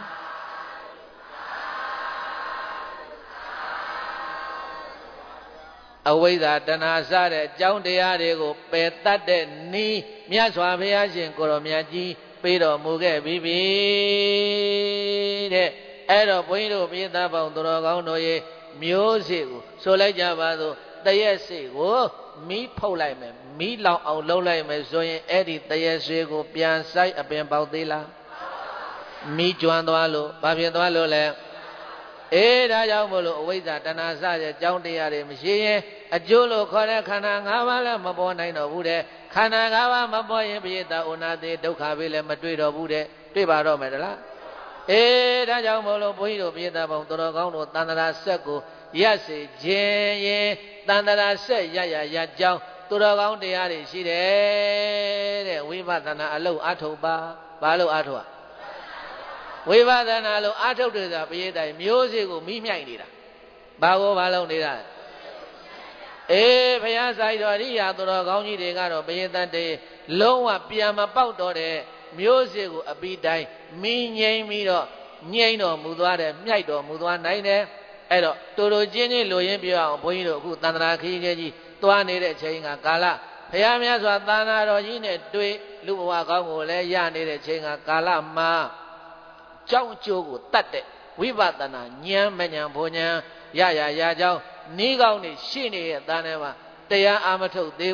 S1: အဝိဇ္ဇာတဏှာစတဲ့အကြောင်းတရားတွေကိုပယ်တတ်တဲ့နီးမြတ်စွာဘုရားရှင်ကိုရောမြတ်ကြီးပေးတော်မူခဲ့ပြီပြီတဲ့အဲ့တော့ဘုန်းကြီးတို့ပိသပေါင်းသူတော်ကောင်းတို့ရဲ့မျိုးစေ့ကိုဆိုလိုက်ကြပါစို့တရက်စေ့ကိုမီးဖုတ်လိုက်မယ်မီးလောင်အောင်လှုပ်လိုက်မယ်ဆိုရင်အဲ့ဒီတရက်စေ့ကိုပြန်ဆိုင်အပင်ပေါက်သေးလားမီးကျွမ်းသွားလို့ဘာဖြစ်သွားလို့လဲအေးဒါကြောင့်မို့လို့အဝိဇ္ဇာတဏှာစတဲ့အကြောင်းတရားတွေမရှိရင်အကျိုးလို့ခေါ်တဲ့ခန္ဓာ၅ပါးလည်းမပေါ်နိုင်တော့ဘူးတဲ့ခန္ဓာ၅ပါးမပေါ်ရင်ပိဋကဥနာတိဒုက္ခပဲလည်းမတွေ့တော့ဘူးတဲ့တွေ့ပါတော့မယ်တလားအေးဒါကြောင့်မို့လို့ဘုန်းကြီးတို့ပိဋကပေါင်းသူတော်ကောင်းတို့တန်တရာဆက်ကိုရက်စေခြင်းရင်တန်တရာဆက်ရရရကြောင်းသူတော်ကောင်းတရားတွေရှိတယ်တဲ့ဝိပဿနာအလုပ်အထုတ်ပါဘာလို့အထုတ်ဝိပဿနာလို့အထုတ်တယ်ဆိုတာပရိသတ်မျိုးစေ့ကိုမိမြိုက်နေတာဘာကိုဘာလုပ်နေတာအေးဘုရားဆိုင်တော်ရိယာသူတော်ကောင်းကြီးတွေကတော့ပရိသတ်တွေလုံးဝပြန်မပေါက်တော့တဲ့မျိုးစေ့ကိုအပိတိုင်းမိငိမ့်ပြီးတော့ငိမ့်တော်မူသွားတယ်မြိုက်တော်မူသွားနိုင်တယ်အဲ့တော့တူတူချင်းချင်းလိုရင်းပြောအောင်ဘုန်းကြီးတို့အခုတန်ត្រာခီးကြီးကြီးသွားနေတဲ့ချိန်ကကာလဘုရားမြတ်စွာသာနာတော်ကြီးနဲ့တွေ့လူဘဝကောင်းကိုလည်းရနေတဲ့ချိန်ကကာလမှာကြောင်းကျိုးကိုတတ်တဲ့ဝိပဿနာဉာဏ်မဉဏ်ဘုံဉာဏ်ရရရကြောင်းနီးကောင်းနေရှိနေတဲ့သားထဲမှာတရားအာမထုတ်သေးဘူး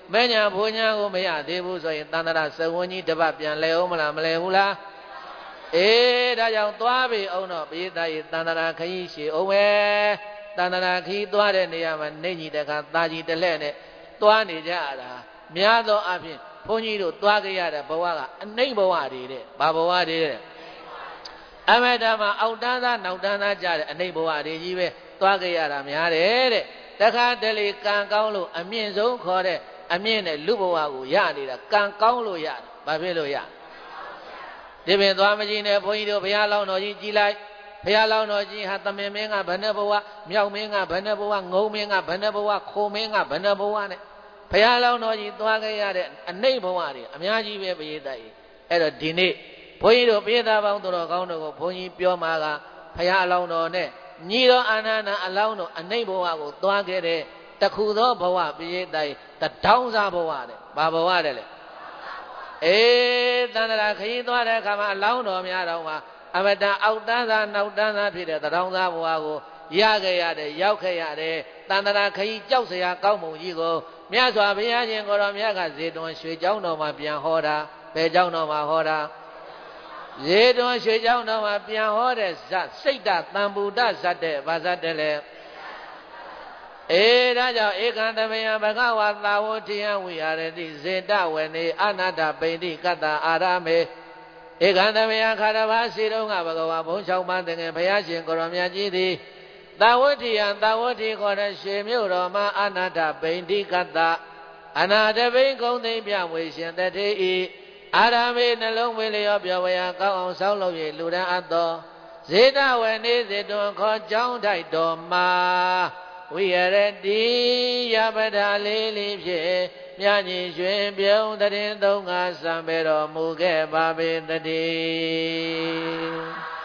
S1: မဲညာဘုံညာကိုမရသေးဘူးဆိုရင်တန်တရာစဝန်းကြီးတပတ်ပြန်လဲအောင်မလားမလဲဘူးလားအေးဒါကြောင့်သွားပြီအောင်တော့ပိဿရေတန်တရာခရီးရှည်အောင်ပဲတန်တရာခရီးသွားတဲ့နေရာမှာနေကြီးတခါตาကြီးတလှဲ့နဲ့သွားနေကြရတာများသောအားဖြင့်ဘုန်းကြီးတို့သွားကြရတဲ့ဘဝကအနှိမ့်ဘဝတွေတဲ့ဘာဘဝတွေတဲ့အမတမှာအောက်တန်းသားနောက်တန်းသားကြတဲ့အနှိမ့်ဘဝတွေကြီးပဲသွားကြရတာများတယ်တဲ့တခါတလေကံကောင်းလို့အမြင့်ဆုံးခေါ်တဲ့အမြင့်နဲ့လူဘဝကိုရနေတာကံကောင်းလို့ရတယ်ဘာဖြစ်လို့ရဒီပင်သွားမကြည့်နဲ့ဘုန်းကြီးတို့ဘုရားလောင်းတော်ကြီးကြည်လိုက်ဘုရားလောင်းတော်ကြီးဟာသမင်မင်းကဘယ်နှဘဝမြောက်မင်းကဘယ်နှဘဝငုံမင်းကဘယ်နှဘဝခိုမင်းကဘယ်နှဘဝနဲ့ဘုရားလောင်းတော်ကြီးသွားခဲ့ရတဲ့အနှိမ့်ဘဝတွေအများကြီးပဲပရိသတ်ကြီးအဲ့တော့ဒီနေ့ဘုန်းကြီးတို့ပရိသတ်ပေါင်းတော်ကောင်းတို့ကိုဘုန်းကြီးပြောမှာကဘုရားလောင်းတော်နဲ့ညီတော်အာနန္ဒအလောင်းတော်အနှိမ့်ဘဝကိုသွားခဲ့တဲ့တခုသောဘဝပရိသတ်တထောင်းစားဘဝတဲ့ဘာဘဝတဲ့လဲအေးတန်တရာခရီးသွားတဲ့အခါမှာအလောင်းတော်များတော်မှာအမတန်အောက်တန်းသားနောက်တန်းသားဖြစ်တဲ့တထောင်းစားဘဝကိုရခဲ့ရတယ်ရောက်ခဲ့ရတယ်တန်တရာခရီးကြောက်စရာကောင်းမှုကြီးကိုမြတ်စွာဘုရားရှင်ကိုတော်မြတ်ကဇေတွန်ရွှေကျောင်းတော်မှာပြန်ဟောတာဘယ်ကျောင်းတော်မှာဟောတာဇေတွန်ရွှေကျောင်းတော်မှာပြန်ဟောတဲ့ဇတ်စိတ်တတံဘူတဇတ်တဲ့ဘာဇတ်တဲ့လဲအေဒါကြောင့်ဧကံတမယဘဂဝါသာဝတိယဝိဟာရတိဇေတဝေနေအနာတပိဋိကတ္တအာရမေဧကံတမယခါရဘာစီတုံးကဘဂဝါဘုံ၆ပါးတကယ်ဘုရားရှင်ကိုရောမြတ်ကြီးသည်သာဝတိယသာဝတိခေါ်တဲ့ရွှေမြို့တော်မှာအနာတပိဋိကတ္တအနာတပိဂုံသိမ့်ပြဝေရှင်တတိဤအာရမေနှလုံးဝေလျောပြောဝေယကောင်းအောင်ဆောင်းလုပ်၍လူရန်အပ်သောဇေတဝေနေဇေတွန်ခေါ်ကြောင်းထိုက်တော်မှာဝိရတိယပဒလေးလေးဖြင့်မြတ်ကြီးရွှင်ပြုံးတရင်သုံးငါစံပေတော်မူခဲ့ပါပေတည်း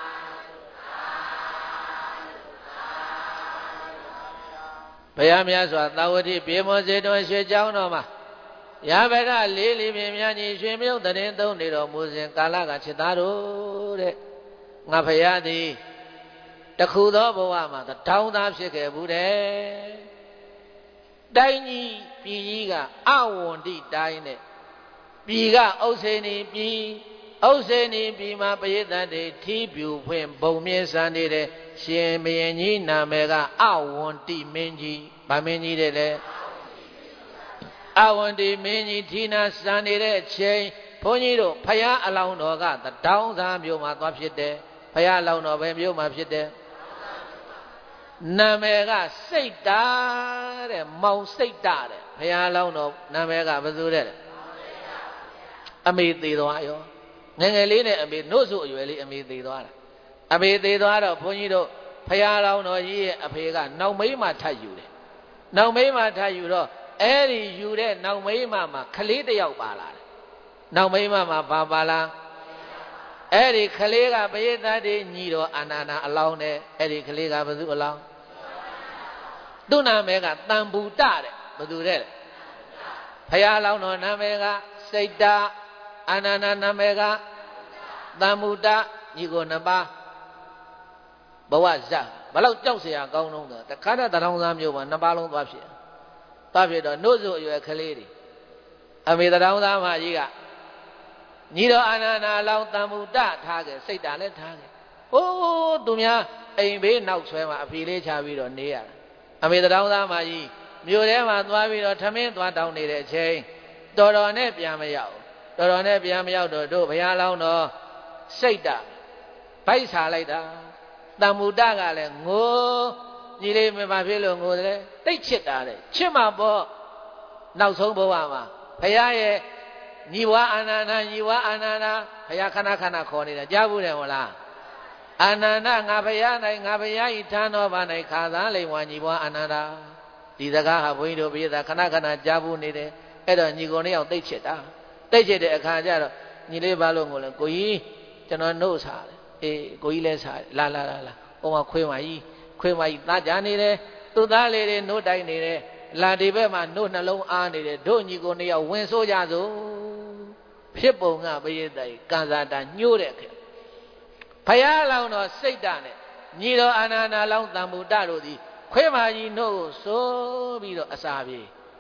S1: ဘုရားမြတ်စွာသာဝတိပြေမောဇေတွန်ရွှေကျောင်းတော်မှာယပဒလေးလေးဖြင့်မြတ်ကြီးရွှင်ပြုံးတရင်သုံးနေတော်မူစဉ်ကာလကချစ်သားတို့တဲ့ငါဘုရားသည်တခုသောဘဝမှာတောင်းသားဖြစ်ခဲ့ဘူးတဲ့တိုင်းကြီးပြည်ကြီးကအဝန္တိတိုင်းနဲ့ပြည်ကဥစ္စေနီပြည်ဥစ္စေနီပြည်မှာပရိသတ်တွေထီးပြူဖွင့်ဘုံမြင့်စံနေတဲ့ရှင်ဘုရင်ကြီးနာမည်ကအဝန္တိမင်းကြီးဗာမင်းကြီးတဲ့လေအဝန္တိမင်းကြီးထီးနာစံနေတဲ့အချိန်ဘုန်းကြီးတို့ဖယားအလောင်းတော်ကတောင်းသားမျိုးမှာသွားဖြစ်တယ်ဖယားအလောင်းတော်ပဲမျိုးမှာဖြစ်တယ်နာမည်ကစိတ်တာတဲ့မောင်စိတ်တာတဲ့ဘုရားလောင်းတော်နာမည်ကဘယ်သူတဲ့အမေသေးသွားရောငယ်ငယ်လေးနဲ့အမေနှုတ်ဆုအရွယ်လေးအမေသေးသွားတာအမေသေးသွားတော့ဘုန်းကြီးတို့ဘုရားလောင်းတော်ကြီးရဲ့အဖေကနောက်မိမထပ်ယူတယ်နောက်မိမထပ်ယူတော့အဲ့ဒီယူတဲ့နောက်မိမမှာခလေးတစ်ယောက်ပါလာတယ်နောက်မိမမှာဘာပါလားအဲ့ဒီခလေးကပရိသတ်တွေညီတော်အာနန္ဒအလောင်းနဲ့အဲ့ဒီခလေးကဘယ်သူအလောင်းသူ့နာမည်ကတံဘူတတဲ့ဘယ်သူတဲ့ဘုရားလောင်းတော်နာမည်ကစိတ်တာအာနန္ဒနာမည်ကတံဘူတညီကိုနှစ်ပါးဘဝဇတ်ဘလောက်ကြောက်เสียကောင်းတော့တခါတည်းတောင်သားမျိုးမှာနှစ်ပါးလုံးသွားဖြစ်သွားဖြစ်တော့နှုတ်စုအရွယ်ခလေးတွေအမေတောင်သားမကြီးကညီတော်အာနန္ဒာလောင်းတံမူတထားခဲ့စိတ်တာလည်းထားခဲ့ဟိုးသူများအိမ်ဘေးနောက်ဆွဲမှာအဖေလေးချပြီးတော့နေရတာအမေတောင်သားမကြီးမြို့ထဲမှာသွားပြီးတော့ထမင်းသွားတောင်းနေတဲ့အချိန်တော်တော်နဲ့ပြန်မရောက်တော်တော်နဲ့ပြန်မရောက်တော့တို့ဘုရားလောင်းတော်စိတ်တာဗိုက်စားလိုက်တာတံမူတကလည်းငိုညီလေးမဖြစ်လို့ငိုတယ်တိတ်ချစ်တာတဲ့ချစ်မှာပေါ့နောက်ဆုံးဘဝမှာဘုရားရဲ့ညီဝါအာနန္ဒညီဝါအာနန္ဒဘုရားခဏခဏခေါ်နေတာကြားဘူးတယ်ဟုတ်လားအာနန္ဒငါဘုရား၌ငါဘုရားဤထံတော်ဘာ၌ခါသားလိမ့်ဝါညီဝါအာနန္ဒဒီစကားဟာဘုန်းကြီးတို့ပြည်သားခဏခဏကြားဘူးနေတယ်အဲ့တော့ညီကိုနှစ်ယောက်တိတ်ချစ်တာတိတ်ချစ်တဲ့အခါကျတော့ညီလေးဘာလို့ငိုလဲကိုကြီးကျွန်တော်နှုတ်စားတယ်အေးကိုကြီးလည်းစားလာလာလာလာဟိုမှာခွေးမကြီးခွေးမကြီးသားကြနေတယ်သူ့သားလေးတွေနှုတ်တိုက်နေတယ်လာဒီဘက်မှာနှုတ်နှလုံးအားနေတယ်တို့ညီကိုနှစ်ယောက်ဝင်ဆိုးကြစို့ဖြစ်ပုံကပရိသတ်ကံစားတာညှိုးတဲ့ခေဘုရားလောင်းတော်စိတ်ဓာတ်နဲ့ညီတော်အာနန္ဒာလောင်းတံမူတတို့သည်ခွေးမကြီးနှုတ်ကိုစိုးပြီးတော့အစာပြေ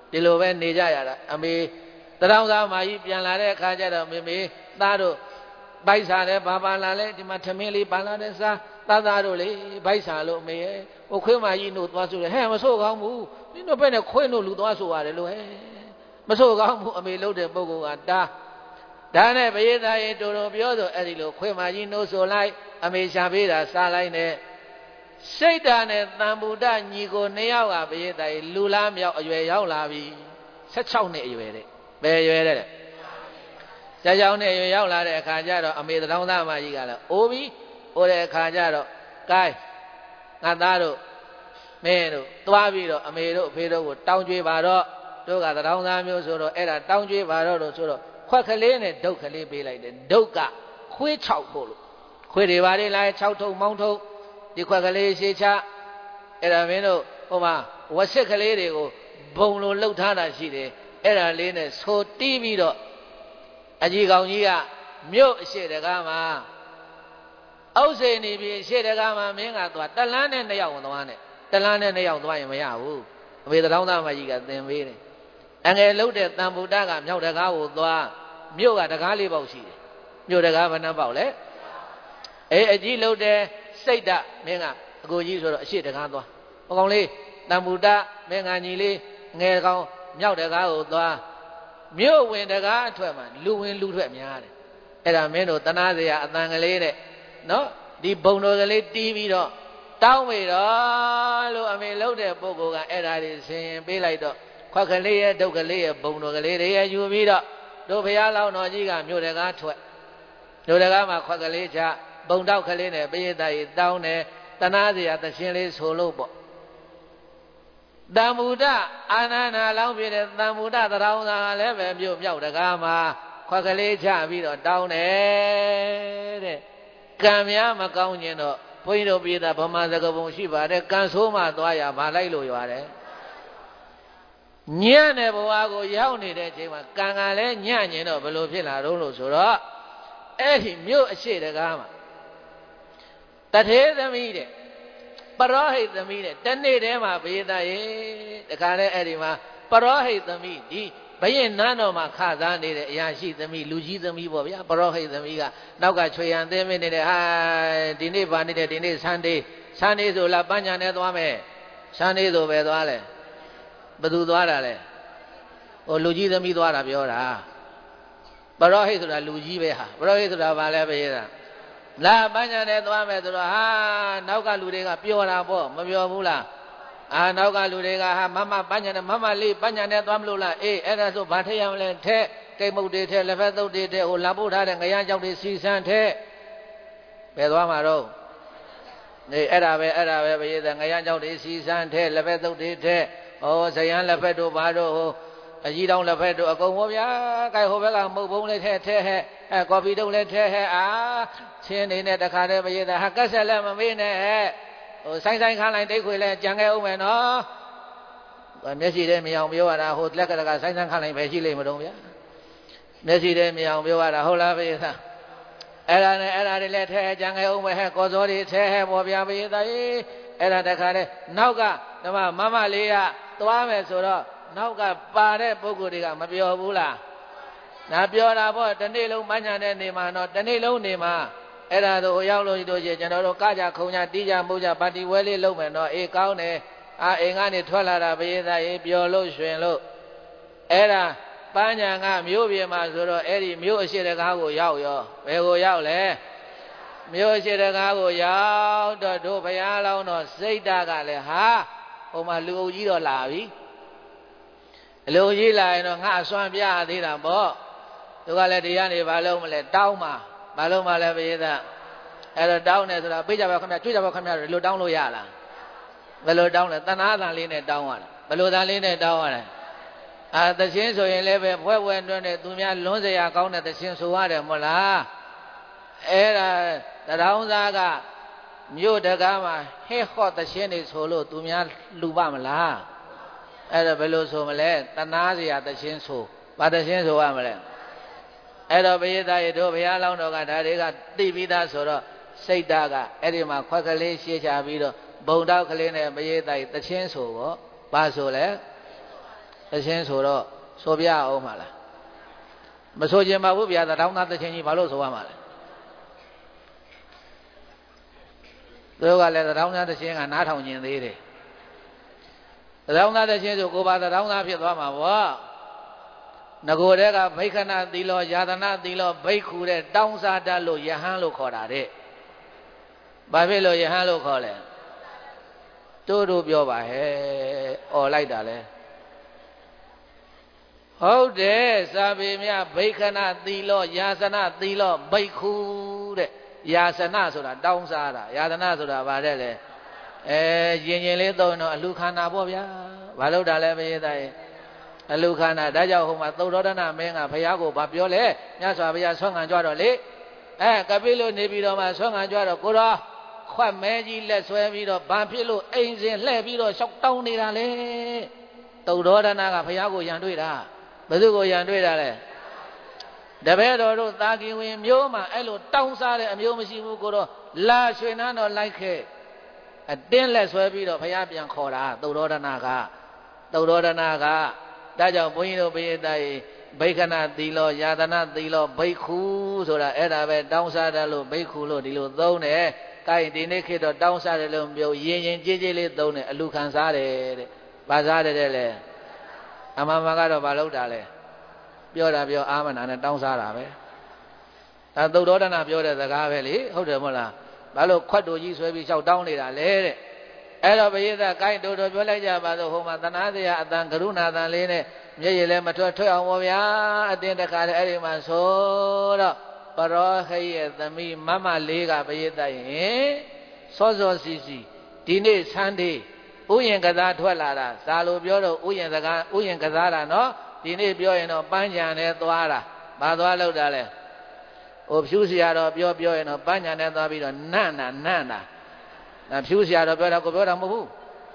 S1: ဒီလိုပဲနေကြရတာအမေတရောင်းသားမကြီးပြန်လာတဲ့အခါကျတော့မေမေသားတို့ဘိုက်စားတယ်ဘာပါလာလဲဒီမှာထမင်းလေးပါလာတဲ့စားသားသားတို့လေဘိုက်စားလို့အမေရဲ့ဟိုခွေးမကြီးတို့သွားဆိုတယ်ဟဲ့မဆိုးကောင်းဘူးဒီတို့ပဲနဲ့ခွေးတို့လူသွားဆိုရတယ်လို့ဟဲ့မဆိုးကောင်းဘူးအမေလှုပ်တဲ့ပုဂ္ဂိုလ်ကတားဒါနဲ့ပရိသတ်ရေတူတူပြောဆိုအဲ့ဒီလိုခွေးမကြီးနှိုးဆိုလိုက်အမေရှာပေးတာစားလိုက်နဲ့စိတ်ဓာတ်နဲ့တန်ဗုဒ္ဓညီကိုနှစ်ယောက်ကပရိသတ်ရေလူလားမြောက်အရွယ်ရောက်လာပြီဆက်၆နှစ်အရွယ်တဲ့ဘယ်ရွယ်တဲ့ဆက်၆နှစ်အရွယ်ရောက်လာတဲ့အခါကျတော့အမေသတောင်းသားမကြီးကလည်းအိုးပြီအိုးတဲ့အခါကျတော့ကဲငါသားတို့မင်းတို့သွားပြီးတော့အမေတို့အဖေတို့ကိုတောင်းကြွေးပါတော့တို့ကသတောင်းသားမျိုးဆိုတော့အဲ့ဒါတောင်းကြွေးပါတော့လို့ဆိုတော့ခွက်ကလေးနဲ့ဒုတ်ကလေးပေးလိုက်တယ်ဒုတ်ကခွေး၆ဖို့လို့ခွေးတွေပါလေလား၆ထုံမောင်းထုံဒီခွက်ကလေးရှေးချအဲ့ဒါမင်းတို့ဟိုမှာဝက်စစ်ကလေးတွေကိုဘုံလိုလှုပ်ထားတာရှိတယ်အဲ့ဒါလေးနဲ့ဆိုတီးပြီးတော့အကြီးကောင်ကြီးကမြို့အရှိတကားမှာအောက်စိန်နေပြီးရှေ့တကားမှာမင်းကသွားတလန်းနဲ့နှစ်ယောက်ဝင်သွားနဲ့တလန်းနဲ့နှစ်ယောက်သွားရင်မရဘူးအမေတောင်းသားမကြီးကသင်ပေးတယ်အငယ်လှုပ်တဲ့တန်ဗုဒ္ဓကမြောက်တကားကိုသွားမြို့ကတကားလေးပေါက်ရှိတယ်မြို့တကားဘယ်နှပေါက်လဲအေးအကြီးလှုပ်တဲ့စိတ်ဓာတ်မင်းကအကိုကြီးဆိုတော့အရှိတကားသွားဟိုကောင်လေးတန်ဗုဒ္ဓမင်းကညီလေးငယ်ကောင်မြောက်တကားကိုသွားမြို့ဝင်တကားအထွက်မှာလူဝင်လူထွက်များတယ်အဲ့ဒါမင်းတို့တနာစရာအတန်ကလေးနဲ့နော်ဒီဘုံတော်ကလေးတီးပြီးတော့တောင်းပြီတော့လို့အမေလှုပ်တဲ့ပုဂ္ဂိုလ်ကအဲ့ဒါတွေဆင်ရင်ပေးလိုက်တော့ခွက်ကလေးရဲ့ဒုက္ခလေးရဲ့ဘုံတော်ကလေးတွေရဲ့ယူပြီးတော့တို့ဘုရားလောင်းတော်ကြီးကမြို့တကားထွက်မြို့တကားမှာခွက်ကလေးချဘုံတောက်ကလေးနဲ့ပရိသတ်ကြီးတောင်းတယ်တနာစရာသရှင်လေးဆိုလို့ပေါ့တံဗုဒ္ဓအာနန္ဒာလောင်းပြတဲ့တံဗုဒ္ဓသရောင်းသာလည်းပဲမြို့မြောက်တကားမှာခွက်ကလေးချပြီးတော့တောင်းတယ်တဲ့ကံများမကောင်းခြင်းတော့ဘုန်းကြီးတို့ပြည်သားဗမာစကားပုံရှိပါတယ်ကံဆိုးမှသွားရမလိုက်လို့ရတယ်ညံ့တဲ့ဘဝကိုရောက်နေတဲ့အချိန်မှာကံကလည်းညံ့ညင်တော့ဘယ်လိုဖြစ်လာတော့လို့ဆိုတော့အဲ့ဒီမြို့အရှိတကားမှာတထေသမီးတဲ့ပရောဟိတ်သမီးတဲ့တနေ့တည်းမှာဘေးသားရေတခါလဲအဲ့ဒီမှာပရောဟိတ်သမီးဒီဘယင်နန်းတော်မှာခစားနေတဲ့အရာရှိသမီးလူကြီးသမီးပေါ့ဗျာပရောဟိတ်သမီးကနောက်ကချွေရန်သင်းမင်းနေတဲ့ဟာဒီနေ့ဗာနေတဲ့ဒီနေ့ဆန်းဒေးဆန်းဒေးဆိုလားပညာနဲ့သွားမယ်ဆန်းဒေးဆိုပဲသွားလဲဘယ်သူသွားတာလဲဟိုလူကြီးသမီးသွားတာပြောတာပရောဟိတ်ဆိုတာလူကြီးပဲဟာပရောဟိတ်ဆိုတာဘာလဲပဲရေးတာလာပညာနဲ့သွားမယ်ဆိုတော့ဟာနောက်ကလူတွေကပျော်တာပေါ့မပျော်ဘူးလားအာနောက်ကလူတွေကဟာမမပညာနဲ့မမလေးပညာနဲ့သွားမလို့လားအေးအဲ့ဒါဆိုဘာထည့်ရမလဲထက်ကိတ်မုတ်တွေထက်လက်ဖက်သုတ်တွေထက်ဟိုလာပို့ထားတဲ့ငရမ်းကြောက်တွေစီစမ်းထက်ဘယ်သွားမှာတော့နေအဲ့ဒါပဲအဲ့ဒါပဲဘယ်ရေးငရမ်းကြောက်တွေစီစမ်းထက်လက်ဖက်သုတ်တွေထက်ဟောဇယံလက်ဖက်တို့ဘာတို့ဟိုအကြီးတောင်းလက်ဖက်တို့အကုန်ဟောဗျာကဲဟိုဘက်ကမုတ်ပုံးလေးထက်ထက်ဟဲ့အဲကော်ဖီတုပ်လေးထက်ဟဲ့အာချင်းနေတဲ့တခါတည်းဘယ်ရေးဟာကက်ဆက်လည်းမမေးနဲ့ဟဲ့ဟိုဆိုင်ဆိုင်ခန်းလိုက်တိတ်ခွေလဲကြံခဲ့အောင်မယ်နော်မျက်စိထဲမြင်အောင်ပြောရတာဟိုလက်ကတကဆိုင်ဆိုင်ခန်းလိုက်ပဲရှိလိမ့်မတော့ဗျာမျက်စိထဲမြင်အောင်ပြောရတာဟုတ်လားဘေးသားအဲ့ဒါနဲ့အဲ့ဒါတွေလဲထဲကြံခဲ့အောင်မယ်ဟဲ့ကော်စောတွေထဲဟဲ့ပေါ်ဗျာဘေးသားကြီးအဲ့ဒါတခါတည်းနောက်ကဓမ္မမမလေးကသွားမယ်ဆိုတော့နောက်ကပါတဲ့ပုဂ္ဂိုလ်တွေကမပြောဘူးလားနာပြောတာပေါ့တနေ့လုံးမညာတဲ့နေမှာတော့တနေ့လုံးနေမှာအဲ့ဒါတို့ရောက်လို့တို့ရှိကျွန်တော်တို့ကကြခုံကြတီးကြမှုကြပါတီဝဲလေးလုပ်မယ်တော့အေးကောင်းတယ်အာအိမ်ကနေထွက်လာတာဘယေသားရေးပျော်လို့ရွှင်လို့အဲ့ဒါပန်းညာကမြို့ပြင်မှာဆိုတော့အဲ့ဒီမြို့အရှိတကားကိုရောက်ရောဘယ်ကိုရောက်လဲမြို့အရှိတကားကိုရောက်တော့တို့ဘုရားလောင်းတော့စိတ်ဓာတ်ကလည်းဟာဟိုမှာလူအုပ်ကြီးတော့လာပြီလူကြီးလာရင်တော့ငါအစွမ်းပြသေးတာပေါ့သူကလည်းတရားနေဘာလို့မလဲတောင်းမှာဘာလို့မလဲဘယေသားအဲ့တော့တောင်းတယ်ဆိုတာပြေးကြပါခင်ဗျာကြွေးကြပါခင်ဗျာလို့တောင်းလို့ရလားဘယ်လိုတောင်းလဲတဏှာတန်လေးနဲ့တောင်းရတာဘယ်လိုတန်လေးနဲ့တောင်းရလဲအာသရှင်ဆိုရင်လည်းပဲဖွဲဖွဲတွန်းတဲ့သူများလွန်းစရာကောင်းတဲ့သရှင်ဆိုရတယ်မဟုတ်လားအဲ့ဒါတရောင်းသားကမြို့တကားမှာဟဲ့ဟော့သရှင်နေဆိုလို့သူများလူပါမလားအဲ့ဒါဘယ်လိုဆိုမလဲတဏှာစရာသရှင်ဆိုဘာသရှင်ဆိုရမလဲအဲ့တော့ဘယေသားရေတို့ဘုရားလောင်းတော်ကဒါတွေကသိပြီးသားဆိုတော့စိတ်ဓာတ်ကအဲ့ဒီမှာခွက်ကလေးရှေ့ချပြီးတော့ဘုံတောက်ကလေးနဲ့ဘယေသားရေသချင်းဆိုပေါ့ဘာဆိုလဲတချင်းဆိုတော့ဆိုပြအောင်ပါလားမဆိုခြင်းပါဘူးဗျာတောင်းသားတချင်းကြီးဘာလို့ဆိုရမှာလဲသူတို့ကလည်းတောင်းသားတချင်းကနားထောင်ခြင်းသေးတယ်တောင်းသားတချင်းဆိုကိုပါတောင်းသားဖြစ်သွားမှာဗောငကိုတဲ့ကဘိက္ခဏသီလောယာတနာသီလောဘိက္ခုတဲ့တောင်းစားတတ်လို့ယဟန်လို့ခေါ်တာတဲ့ဘာဖြစ်လို့ယဟန်လို့ခေါ်လဲတို့တို့ပြောပါဟဲ့អော်လိုက်တာလဲဟုတ်တယ်စာပေမြဘိက္ခဏသီလောယာစနသီလောဘိက္ခုတဲ့ယာစနဆိုတာတောင်းစားတာယာတနာဆိုတာဗါတဲ့လေအဲရင်ရင်လေးသုံးတော့အလူခန္ဓာပေါ့ဗျာဘာလို့တာလဲဘယေသားရဲ့အလူခန္ဓာဒါကြောင့်ဟိုမှာသုဒ္ဓရဏမင်းကဘုရားကိုဗာပြောလဲမြတ်စွာဘုရားဆွမ်းခံကြတော့လေအဲကပိလို့နေပြီးတော့မှဆွမ်းခံကြတော့ကိုတော်ခွတ်မဲကြီးလက်ဆွဲပြီးတော့ဘာဖြစ်လို့အိမ်စဉ်လှဲ့ပြီးတော့ရှောက်တောင်းနေတာလဲသုဒ္ဓရဏကဘုရားကိုယံတွေ့တာဘယ်သူကိုယံတွေ့တာလဲတပည့်တော်တို့သာကီဝင်မျိုးမှာအဲ့လိုတောင်းစားတဲ့အမျိုးမရှိဘူးကိုတော့လာရွှေနန်းတော်လိုက်ခဲ့အတင်းလက်ဆွဲပြီးတော့ဘုရားပြန်ခေါ်တာသုဒ္ဓရဏကသုဒ္ဓရဏကဒါကြောင့်ဘုန်းကြီးတို့ဘုရားတိုင်ဘိက္ခဏသီလောယာတနာသီလောဘိက္ခုဆိုတာအဲ့ဒါပဲတောင်းစားတယ်လို့ဘိက္ခုလို့ဒီလိုသုံးတယ်။ကိုင်ဒီနေ့ခေတ်တော့တောင်းစားတယ်လို့ပြောရင်ရင်ကြေးကြေးလေးသုံးတယ်အလူခံစားတယ်တဲ့။ဘာစားတယ်တဲ့လဲ။အမှန်မှန်ကတော့ဘာလုပ်တာလဲ။ပြောတာပြောအာမနာနဲ့တောင်းစားတာပဲ။ဒါသုဒ္ဓောဒနာပြောတဲ့စကားပဲလေဟုတ်တယ်မဟုတ်လား။ဘာလို့ခွတ်တို့ကြီးဆွဲပြီးလျှောက်တောင်းနေတာလဲတဲ့။အဲ့တော့ဘုရားကကိုင်းတို့တို့ပြောလိုက်ကြပါစို့ဟိုမှာသနာတရားအတန်ကရုဏာတန်လေးနဲ့မျက်ရည်လည်းမထွက်ထွက်အောင်ပါဗျာအတင်းတခါတည်းအဲ့ဒီမှာဆိုတော့ပရောဟိရဲ့သမီးမမလေးကဘုရားတိုင်ရင်စောစောစီစီဒီနေ့ဆန်းဒေးဥယျင်ကစားထွက်လာတာဇာလိုပြောတော့ဥယျင်စကားဥယျင်ကစားတာနော်ဒီနေ့ပြောရင်တော့ပန်းချံနဲ့သွားတာဘာသွားလောက်တာလဲဟိုဖြူစရာတော့ပြောပြောရင်တော့ပန်းချံနဲ့သွားပြီးတော့နန့်တာနန့်တာဖြူစရာတော့ပြောတာကိုပြောတာမဟုတ်ဘူး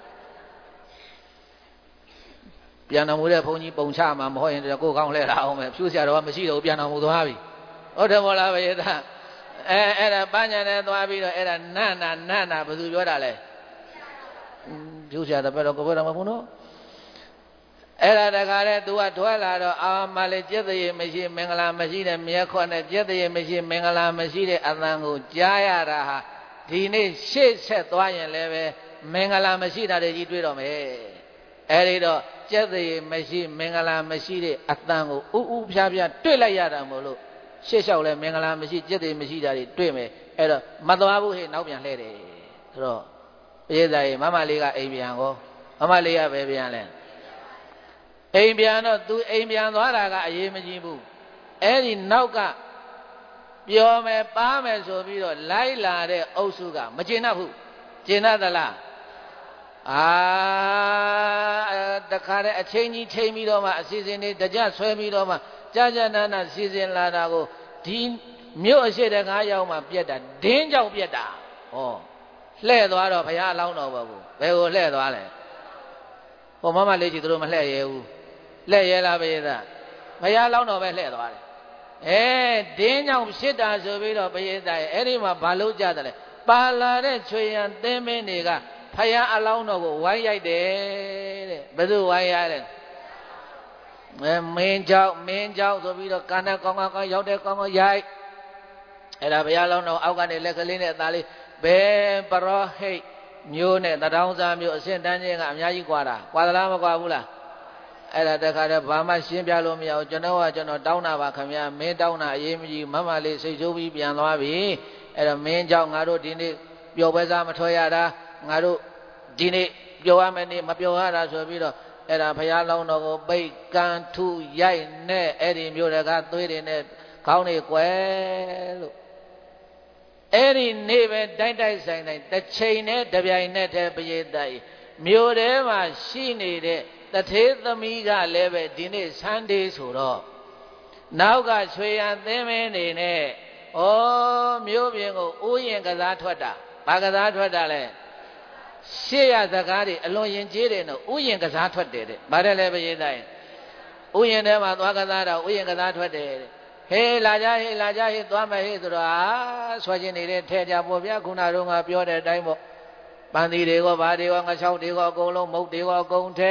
S1: ပြန်တော်မူတဲ့ဘုန်းကြီးပုံချမှာမဟုတ်ရင်ကိုယ်ကောင်းလှဲတာအောင်ပဲဖြူစရာတော့မရှိတော့ပြန်တော်မူသွားပြီဟုတ်တယ်မို့လားဘယေသားအဲအဲ့ဒါပညာနဲ့သွားပြီးတော့အဲ့ဒါနတ်နာနတ်နာဘယ်သူပြောတာလဲဖြူစရာတော့ပြောတော့ကိုယ်ပြောတာမဟုတ်ဘူးနော်အဲ့ဒါတခါတည်း तू ကထွက်လာတော့အာမလေးကျက်သေးမရှိမင်္ဂလာမရှိတဲ့မြဲခွနဲ့ကျက်သေးမရှိမင်္ဂလာမရှိတဲ့အသံကိုကြားရတာဟာဒီနေ့ရှေ့ဆက်သွားရင်လည်းပဲမင်္ဂလာမရှိတာတွေကြီးတွေ့တော့မယ်အဲဒီတော့ကျက်သေးမရှိမင်္ဂလာမရှိတဲ့အတန်ကိုဥဥဖြားဖြားတွေ့လိုက်ရတာမို့လို့ရှေ့လျှောက်လဲမင်္ဂလာမရှိကျက်သေးမရှိတာတွေတွေ့မယ်အဲ့တော့မသွားဘူးဟဲ့နောက်ပြန်လှည့်တယ်ဆိုတော့ပြေးသားရေမမလေးကအိမ်ပြန်ကောမမလေးကပဲပြန်လဲအိမ်ပြန်တော့ तू အိမ်ပြန်သွားတာကအရေးမကြီးဘူးအဲ့ဒီနောက်ကပြောမယ်ပါမယ်ဆိုပြီးတော့လိုက်လာတဲ့အုပ်စုကမကျေနပ်ဘူးကျေနပ်သလားအာတခါတည်းအချိန်ကြီးချိန်ပြီးတော့မှအစီအစဉ်တွေတကြဆွဲပြီးတော့မှကြာကြာနာနာစီစဉ်လာတာကိုဒီမြို့အရှိတကားရောက်မှပြက်တာဒင်းကြောင့်ပြက်တာဟောလှဲ့သွားတော့ဘုရားအလောင်းတော်ပါဘူးဘယ်ကိုလှဲ့သွားလဲဟောမမလေးကြီးတို့မလှဲ့ရဲဘူးလှဲ့ရဲလားဘယ်သားဘုရားအလောင်းတော်ပဲလှဲ့သွားတယ်အဲဒင်းကြောင့်ဖြစ်တာဆိုပြီးတော့ဘယေသားရဲ့အဲ့ဒီမှာဘာလို့ကြတယ်လဲပါလာတဲ့ချွေရန်သင်းမင်းတွေကဖယားအလောင်းတော်ကိုဝိုင်းရိုက်တယ်တဲ့ဘယ်သူဝိုင်းရလဲအဲမင်းเจ้าမင်းเจ้าဆိုပြီးတော့ကာနကောင်းကောင်းရောက်တဲ့ကောင်းကောင်းရိုက်အဲ့ဒါဘုရားလောင်းတော်အောက်ကနေလက်ကလေးနဲ့အသားလေးဘယ်ပရောဟိတ်မျိုးနဲ့တထောင်စားမျိုးအစင်တန်းချင်းကအများကြီးกว่าတာกว่าသလားမกว่าဘူးလားအဲ့ဒါတခါတည်းဘာမှရှင်းပြလို့မရဘူးကျွန်တော်ကကျွန်တော်တောင်းတာပါခင်ဗျာမင်းတောင်းတာအရေးမကြီးမမလေးစိတ်ဆိုးပြီးပြန်သွားပြီအဲ့တော့မင်းเจ้าငါတို့ဒီနေ့ပျော်ပွဲစားမထွက်ရတာငါတို့ဒီနေ့ပျော်ရမယ်နေ့မပျော်ရတာဆိုပြီးတော့အဲ့ဒါဘုရားလောင်းတော်ကိုပိတ်ကန်ထုရိုက်နဲ့အဲ့ဒီမျိုးတကားသွေးတွေနဲ့ခေါင်းတွေကွယ်လို့အဲ့ဒီနေ့ပဲတိုက်တိုက်ဆိုင်ဆိုင်တစ်ချိန်နဲ့တပြိုင်နက်တည်းပရိသတ်မြို့ထဲမှာရှိနေတဲ့တထေးသမီးကလည်းပဲဒီနေ့ဆန်းဒေးဆိုတော့နောက်ကချွေရန်သင်းမင်းနေနဲ့ဩမြို့ပြင်ကိုဥယျင်ကစားထွက်တာဘာကစားထွက်တာလဲရှေ့ရစကားတွေအလွန်ရင်ကျေးတယ်နော်ဥယျင်ကစားထွက်တယ်တဲ့ဗါတယ်လေပရိသတ်ဥယျင်ထဲမှာသွားကစားတာဥယျင်ကစားထွက်တယ်တဲ့ဟေးလာကြဟေးလာကြဟေးသွားမယ်ဟေးဆိုတော့အာဆွဲခြင်းနေတဲ့ထဲကြပေါ့ဗျာခုနတော့ငါပြောတဲ့အတိုင်းပေါ့ပန်းသီးတွေကဘာတွေကငါချောက်တွေကအကုန်လုံးမုတ်တွေကအကုန်ထဲ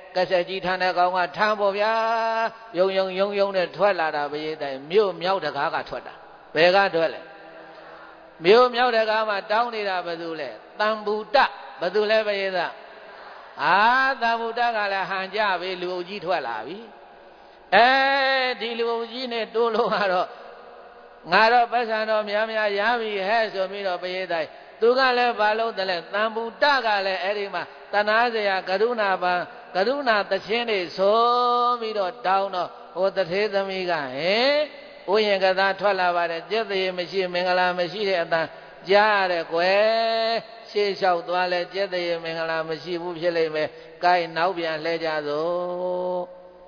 S1: ကစက်ကြီးထမ်းတဲ့ကောင်ကထမ်းပေါ်ဗျာယုံယုံယုံယုံနဲ့ထွက်လာတာပရိသတ်မြို့မြောက်တကားကထွက်တာဘယ်ကထွက်လဲမြို့မြောက်တကားမှာတောင်းနေတာဘယ်သူလဲတံဘူတဘယ်သူလဲပရိသတ်အာတံဘူတကလည်းဟန်ကြပြီလူအုပ်ကြီးထွက်လာပြီအဲဒီလူအုပ်ကြီးနဲ့တိုးလို့ကတော့ငါတော့ပတ်စံတော်များများရပြီဟဲ့ဆိုပြီးတော့ပရိသတ်သူကလည်းဘာလို့တလဲတံဘူတကလည်းအဲ့ဒီမှာတဏှာစရာကရုဏာပံကရုဏာသခြင်းတွေဆိုပြီးတော့တောင်းတော့ဟိုတထေးသမီးကဟဲ့ဥယျာဉ်ကသာထွက်လာပါတယ်ကျက်သေးမရှိမင်္ဂလာမရှိတဲ့အတန်ကြားရတယ်ကွယ်ရှေ့လျှောက်သွားလဲကျက်သေးမင်္ဂလာမရှိဘူးဖြစ်လိမ့်မယ်။ကိုင်းနောက်ပြန်လှဲကြသို့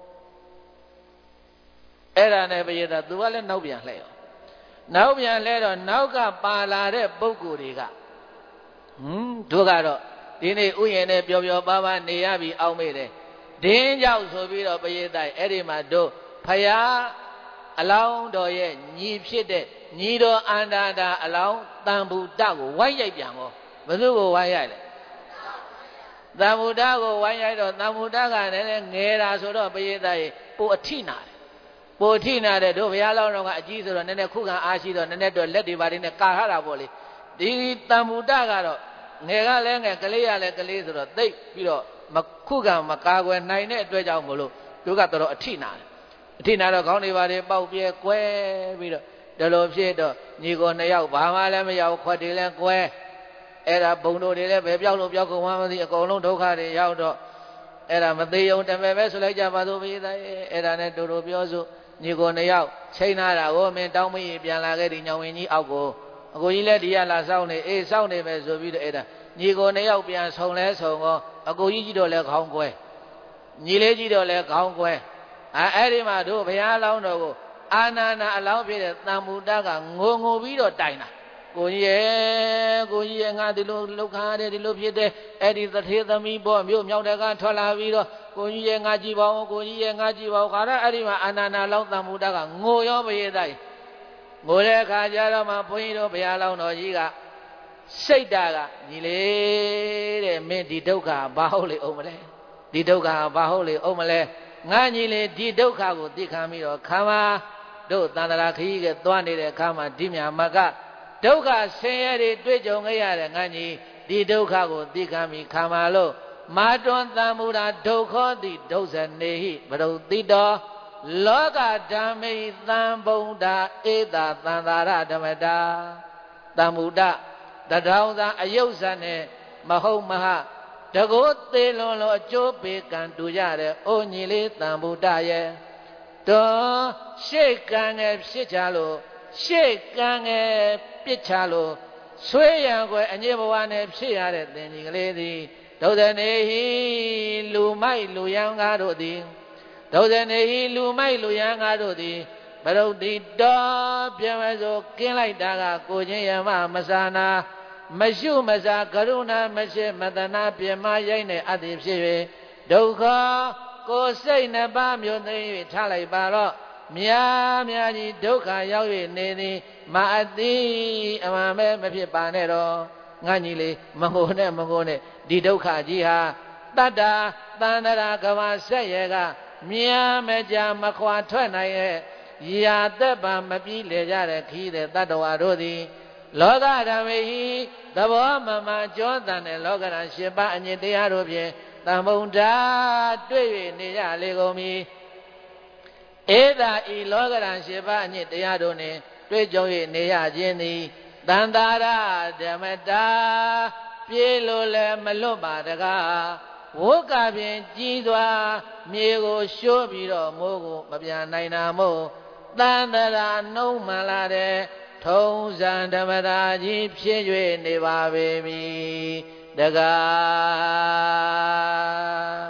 S1: အဲ့ဒါနဲ့ပရိသတ်သူကလည်းနောက်ပြန်လှဲရောနောက်ပြန်လှဲတော့နောက်ကပါလာတဲ့ပုဂ္ဂိုလ်တွေကဟွန်းတို့ကတော့ဒီနေ့ဥယျာဉ်နဲ့ပျော်ပျော်ပါးပါးနေရပြီအောက်မေ့တယ်ဒင်းကြောက်ဆိုပြီးတော့ပရိသတ်အဲ့ဒီမှာတို့ဖယားအလောင်းတော်ရဲ့ညီဖြစ်တဲ့ညီတော်အန္တာတာအလောင်းတံဘူတကိုဝိုင်းရိုက်ပြန်ကောဘယ်သူကိုဝိုင်းရိုက်လဲတံဘူတကိုဝိုင်းရိုက်တော့တံဘူတကလည်းငယ်တာဆိုတော့ပရိသတ်ရဲ့ပိုအထိနာတယ်ပိုအထိနာတယ်တို့ဘုရားလောင်းတော်ကအကြီးဆိုတော့နည်းနည်းခုခံအားရှိတော့နည်းနည်းတော့လက်တွေပါနေကာထားတာပေါ့လေဒီတံဘူတကတော့ငယ်ကလည်းငယ်ကလေးရလည်းကလေးဆိုတော့သိပ်ပြီးတော့မခုခံမကာကွယ်နိုင်တဲ့အတွက်ကြောင့်မလို့တို့ကတော့အထိနာတယ်အထိနာတော့ခေါင်းတွေပါတွေပေါက်ပြဲကွဲပြီးတော့ဒီလိုဖြစ်တော့ညီကိုနှစ်ယောက်ဘာမှလည်းမရောက်ခွက်တွေလည်းကွဲအဲ့ဒါဘုံတို့တွေလည်းပဲပြောက်လို့ပြောက်ကုန်မှမသိအကုန်လုံးဒုက္ခတွေရောက်တော့အဲ့ဒါမသေးုံတမဲပဲဆိုလိုက်ကြပါသို့ပြည်သားအဲ့ဒါနဲ့တို့တို့ပြောစုညီကိုနှစ်ယောက်ချိန်နာတာကိုမင်းတောင်းမကြီးပြန်လာခဲ့ဒီညောင်ဝင်ကြီးအောက်ကိုအကိုကြီးလည်းဒီရလာစောင်းနေအေးစောင်းနေမယ်ဆိုပြီးတော့အဲ့ဒါညီကိုနှစ်ယောက်ပြန်ဆုံလဲဆုံတော့အကိုကြီးကြီးတော့လည်းခေါင်းကွဲညီလေးကြီးတော့လည်းခေါင်းကွဲအဲအဲ့ဒီမှာတို့ဘုရားလောင်းတော်ကိုအာနာနာအလောင်းဖြစ်တဲ့တံမူတကငိုငိုပြီးတော့တိုင်တာကိုကြီးရဲ့ကိုကြီးရဲ့ငါဒီလိုလောက်ခါတယ်ဒီလိုဖြစ်တယ်အဲ့ဒီသထေသမီးပေါ်မြို့မြောက်တကထွက်လာပြီးတော့ကိုကြီးရဲ့ငါကြည့်ပါဦးကိုကြီးရဲ့ငါကြည့်ပါဦးခါရအဲ့ဒီမှာအာနာနာလောင်းတံမူတကငိုရောပရိသတ်ငိုတဲ့အခါကျတော့မှဘုန်းကြီးတို့ဘုရားလောင်းတော်ကြီးကစိတ်ဓာတ်ကညီလေးတဲ့မင်းဒီဒုက္ခဘာဟုတ်လေအောင်မလဲဒီဒုက္ခဘာဟုတ်လေအောင်မလဲငါညီလေးဒီဒုက္ခကိုသိခံပြီးတော့ခါမတို့တန်တရာခကြီးကသွားနေတဲ့ခါမှာဒီမြမကဒုက္ခဆင်းရဲတွေတွေ့ကြုံခဲ့ရတဲ့ငါညီဒီဒုက္ခကိုသိခံပြီးခါမလို့မာတွန်တံမူရာဒုက္ခတိဒုစနေဟိဘရုတိတောလောကဓမ္မိသံဗုဒ္ဓဧတာသံသာရဓမ္မတာတံမူတတထောင်သာအယုတ်ဆန်နဲ့မဟုတ်မဟတကောသေးလွန်လို့အကျိုးပေးကံတူကြတဲ့အိုညီလေးတံဗုဒ္ဓရဲ့တော်ရှေ့ကံငယ်ဖြစ်ချလို့ရှေ့ကံငယ်ပြစ်ချလို့ဆွေးရံွယ်အညစ်ဘဝနဲ့ဖြစ်ရတဲ့သင်ကြီးကလေးသည်ဒုဒနေဟိလူမိုက်လူရန်ကားတို့သည်ဒုဒနေဟိလူမိုက်လူရန်ကားတို့သည်ဘရုတ်တိတော်ပြန်မစို့ကင်းလိုက်တာကကိုချင်းယမမဆာနာမရှုမစားကရုဏာမရှိမတနာပြမရိုက်တဲ့အတ္တိဖြစ်၍ဒုက္ခကိုစိတ်နှစ်ပါးမျိုးသိ၍ထားလိုက်ပါတော့များများကြီးဒုက္ခရောက်၍နေသည်မအတိအမှန်ပဲမဖြစ်ပါနဲ့တော့ငါညီလေးမငိုနဲ့မငိုနဲ့ဒီဒုက္ခကြီးဟာတတ္တာတန္တရာကဘာဆက်ရကများမကြမခွာထွက်နိုင်ရဲ့ရာသက်ပါမပြီးလေကြတဲ့ခီးတဲ့တတ္တဝါတို့သည်လောကဓမ္မိသဘောမမှန်ကြောတန်တဲ့လောကဓာတ်ရှင်ပါအညစ်တရားတို့ဖြင့်တံမုံဓာတွေ့၍နေရလေကုန်မည်ဧသာဤလောကဓာတ်ရှင်ပါအညစ်တရားတို့နှင့်တွေ့ကြုံ၍နေရခြင်းသည်တန်တာရဓမ္မတာပြေလို့လည်းမလွတ်ပါတကားဝုကဖြင့်ကြီးသွားမြေကိုရှိုးပြီးတော့မိုးကိုမပြန်နိုင်တာမို့တန်တရာနှုံးမှန်လာတဲ့ထုံးစံဓမ္မတာကြီးဖြစ်၍နေပါပေမည်တကား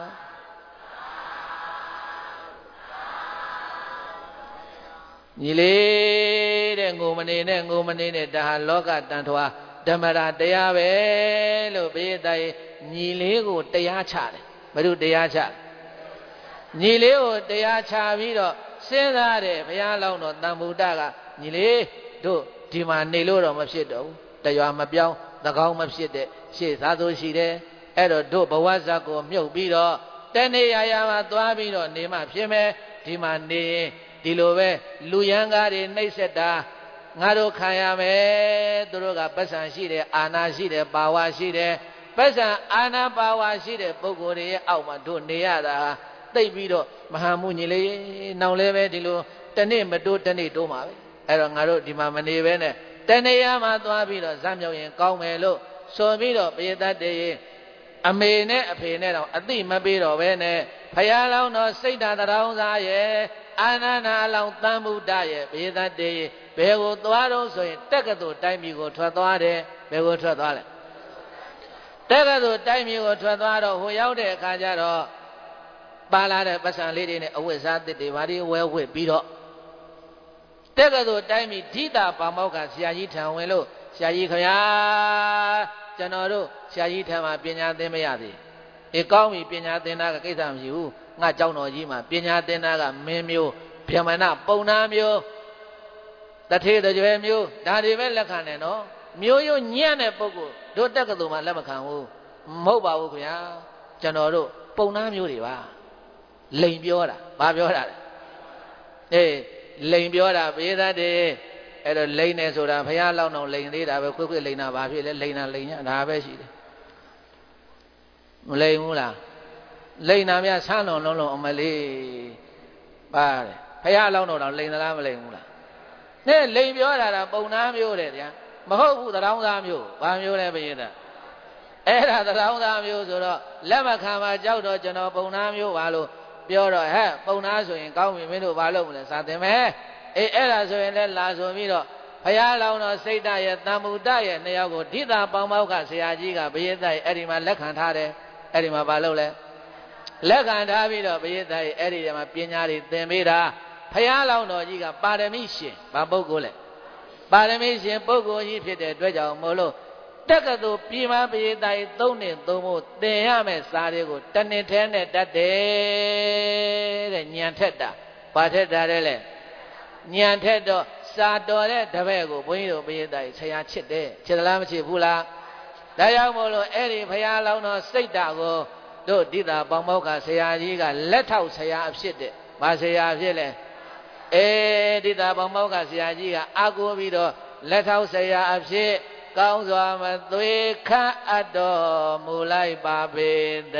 S1: ညီလေးတဲ့ငိုမနေနဲ့ငိုမနေနဲ့ဒါဟာလောကတန်ထွားဓမ္မတာတရားပဲလို့ဘေးတိုင်ညီလေးကိုတရားချတယ်ဘယ်လိုတရားချညီလေးကိုတရားချပြီးတော့စဉ်းစားတယ်ဘုရားလောင်းတော်တန်ဗုဒ္ဓကညီလေးတို့ဒီမှာနေလို့တော့မဖြစ်တော့ဘူးတရွာမပြောင်းသကောင်းမဖြစ်တဲ့ရှေ့သားသို့ရှိတယ်အဲ့တော့တို့ဘဝဇတ်ကိုမြုပ်ပြီးတော့တနေ့ရရမှာသွားပြီးတော့နေမှဖြစ်မယ်ဒီမှာနေဒီလိုပဲလူရန်ကားတွေနှိပ်စက်တာငါတို့ခံရမယ်သူတို့ကပတ်စံရှိတယ်အာနာရှိတယ်ပါဝါရှိတယ်ပတ်စံအာနာပါဝါရှိတဲ့ပုဂ္ဂိုလ်တွေရဲ့အောက်မှာတို့နေရတာသိပ်ပြီးတော့မဟာမှုညီလေးနောင်လဲပဲဒီလိုတနေ့မတိုးတနေ့တိုးမှာပဲအဲ့တော့ငါတို့ဒီမှာမနေပဲနဲ့တနေ့ရမှာသွားပြီးတော့ဇမ်းမြောက်ရင်ကောင်းမယ်လို့ဆိုပြီးတော့ပိယတတ်တည်းအမေနဲ့အဖေနဲ့တော့အတိမပေးတော့ပဲနဲ့ဖယားလောင်းတော်စိတ်ဓာတ်တောင်းစားရဲ့အာနန္ဒအလောင်းတန်ဗုဒ္ဓရဲ့ပိယတတ်တည်းဘယ်ကိုသွားတော့ဆိုရင်တက္ကသိုလ်တိုင်းပြည်ကိုထွက်သွားတယ်ဘယ်ကိုထွက်သွားလဲတက္ကသိုလ်တိုင်းပြည်ကိုထွက်သွားတော့ဟိုရောက်တဲ့အခါကျတော့ပါလာတဲ့ပတ်စံလေးတွေနဲ့အဝတ်စားတစ်တွေဘာတွေဝဲဝတ်ပြီးတော့တက္ကသိုလ်တိုင်းပြည်ဓိတာပါမောက္ခဆရာကြီးထံဝင်လို့ဆရာကြီးခင်ဗျာကျွန်တော်တို့ဆရာကြီးထံမှာပညာသင်မရသေးအေးကောင်းပြီပညာသင်တာကကိစ္စမရှိဘူးငါเจ้าတော်ကြီးမှာပညာသင်တာကမင်းမျိုးဗြဟ္မဏပုံနာမျိုးတထေတကြွယ်မျိုးဒါတွေပဲလက်ခံတယ်နော်မျိုးရိုးညံ့တဲ့ပုဂ္ဂိုလ်တို့တက္ကသိုလ်မှာလက်မခံဘူးမဟုတ်ပါဘူးခင်ဗျာကျွန်တော်တို့ပုံနာမျိုးတွေပါလိန်ပြောတာဘာပြောတာလဲအေးလိန်ပြောတာပေးတတ်တယ်အဲ့တော့လိန်နေဆိုတာဘုရားလောက်တော့လိန်သေးတာပဲခွေ့ခွေ့လိန်တာဘာဖြစ်လဲလိန်တာလိန်ညာဒါပဲရှိတယ်မလိန်ဘူးလားလိန်တာများဆန်းလွန်လုံးလုံးအမလေးပါတယ်ဘုရားလောက်တော့လိန်သလားမလိန်ဘူးလားနဲ့လိန်ပြောတာကပုံနာမျိုးတယ်ဗျာမဟုတ်ဘူးတောင်းသားမျိုးဘာမျိုးလဲပြည့်တာအဲ့ဒါတောင်းသားမျိုးဆိုတော့လက်မခံပါကြောက်တော့ကျွန်တော်ပုံနာမျိုးပါလို့ပြောတော့ဟဲ့ပုံနာဆိုရင်ကောင်းပြီမင်းတို့ဘာလုပ်မလဲစာသင်မယ်အေးအဲ့ဒါဆိုရင်လည်းလာဆိုပြီးတော့ဘုရားလောင်းတော်စိတ်ဓာတ်ရဲ့တန်မုဒ္ဒရဲ့နှစ်ယောက်ကိုဓိတာပေါင်းပေါက်ကဆရာကြီးကဘိယသက်ရဲ့အဲ့ဒီမှာလက်ခံထားတယ်အဲ့ဒီမှာဘာလုပ်လဲလက်ခံထားပြီးတော့ဘိယသက်ရဲ့အဲ့ဒီမှာပညာတွေသင်ပေးတာဘုရားလောင်းတော်ကြီးကပါရမီရှင်ဘာပုဂ္ဂိုလ်လဲပါရမီရှင်ပုဂ္ဂိုလ်ကြီးဖြစ်တဲ့အတွက်ကြောင့်မို့လို့တက္ကသိုလ်ပြည်မပရိသတ်ကြီးသုံးနှစ်သုံးဖို့သင်ရမယ့်စာတွေကိုတနှစ်ထဲနဲ့တတ်တယ်တဲ့ညံထက်တာဘာထက်တာလဲညံထက်တော့စာတော်တဲ့တပည့်ကိုဘုန်းကြီးတို့ပရိသတ်ကြီးဆရာချစ်တယ်ချစ်သလားမချစ်ဘူးလားဒါကြောင့်မို့လို့အဲ့ဒီဘုရားလောင်းတော်စိတ်ဓာတ်ကိုတို့ဓိတာပေါင်းပေါက်ကဆရာကြီးကလက်ထောက်ဆရာအဖြစ်တဲ့ဘာဆရာဖြစ်လဲအေးဓိတာပေါင်းပေါက်ကဆရာကြီးကအာကိုပြီးတော့လက်ထောက်ဆရာအဖြစ်ကောင်းစွာမသွေခန့်အပ်တော်မူလိုက်ပါပေတ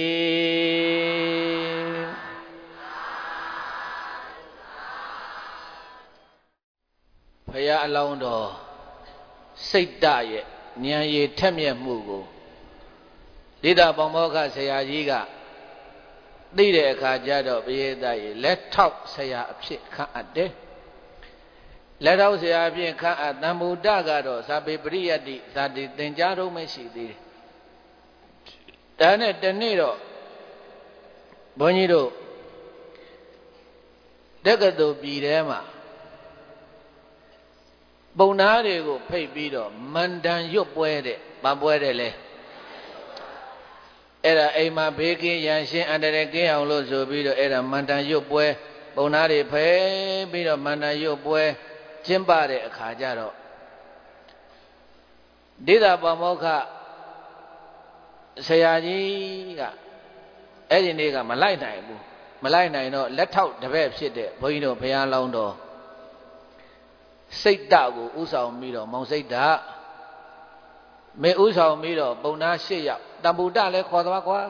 S1: ည်းဘုရားအလောင်းတော်စိတ်ဓာတ်ရဲ့ဉာဏ်ရည်ထက်မြက်မှုကိုဓိတာပေါင်းပေါက်ကဆရာကြီးကသိတဲ့အခါကျတော့ဘုရားသားရဲ့လက်ထောက်ဆရာအဖြစ်ခန့်အပ်တယ်လက်ထောက်ဆရာအဖြစ်ခန့်အပ်တန်ဗုဒ္ဓကတော့ဇာပေပရိယတ္တိဇာတိသင်ကြားတော့မရှိသေးတယ်ဒါနဲ့တနေ့တော့ဘုန်းကြီးတို့တက္ကသိုလ်ပြည်ထဲမှာပုံနာတွေကိုဖိတ်ပြီးတော့မန္တန်ရွတ်ပွဲတဲ့ဗာပွဲတဲ့လေအဲ့ဒါအိမ်မှာဘေးကင်းရန်ရှင်းအန္တရာယ်ကင်းအောင်လို့ဆိုပြီးတော့အဲ့ဒါမန္တန်ရွတ်ပွဲပုံနာတွေဖိတ်ပြီးတော့မန္တန်ရွတ်ပွဲကျင်းပတဲ့အခါကျတော့ဒိဋ္ဌပါမောက္ခဆရာကြီးကအဲ့ဒီနေ့ကမလိုက်နိုင်ဘူးမလိုက်နိုင်တော့လက်ထောက်တပည့်ဖြစ်တဲ့ဘုန်းကြီးတို့ဘုရားလောင်းတော်စိတ်ဓာတ်ကိုဥဆောင်ပြီးတော့မောင်စိတ်ဓာတ်မေဥဆောင်ပြီးတော့ပုံနာ၈ယောက်တံဗုဒ္ဓလည်းခေါ်သွားကွာ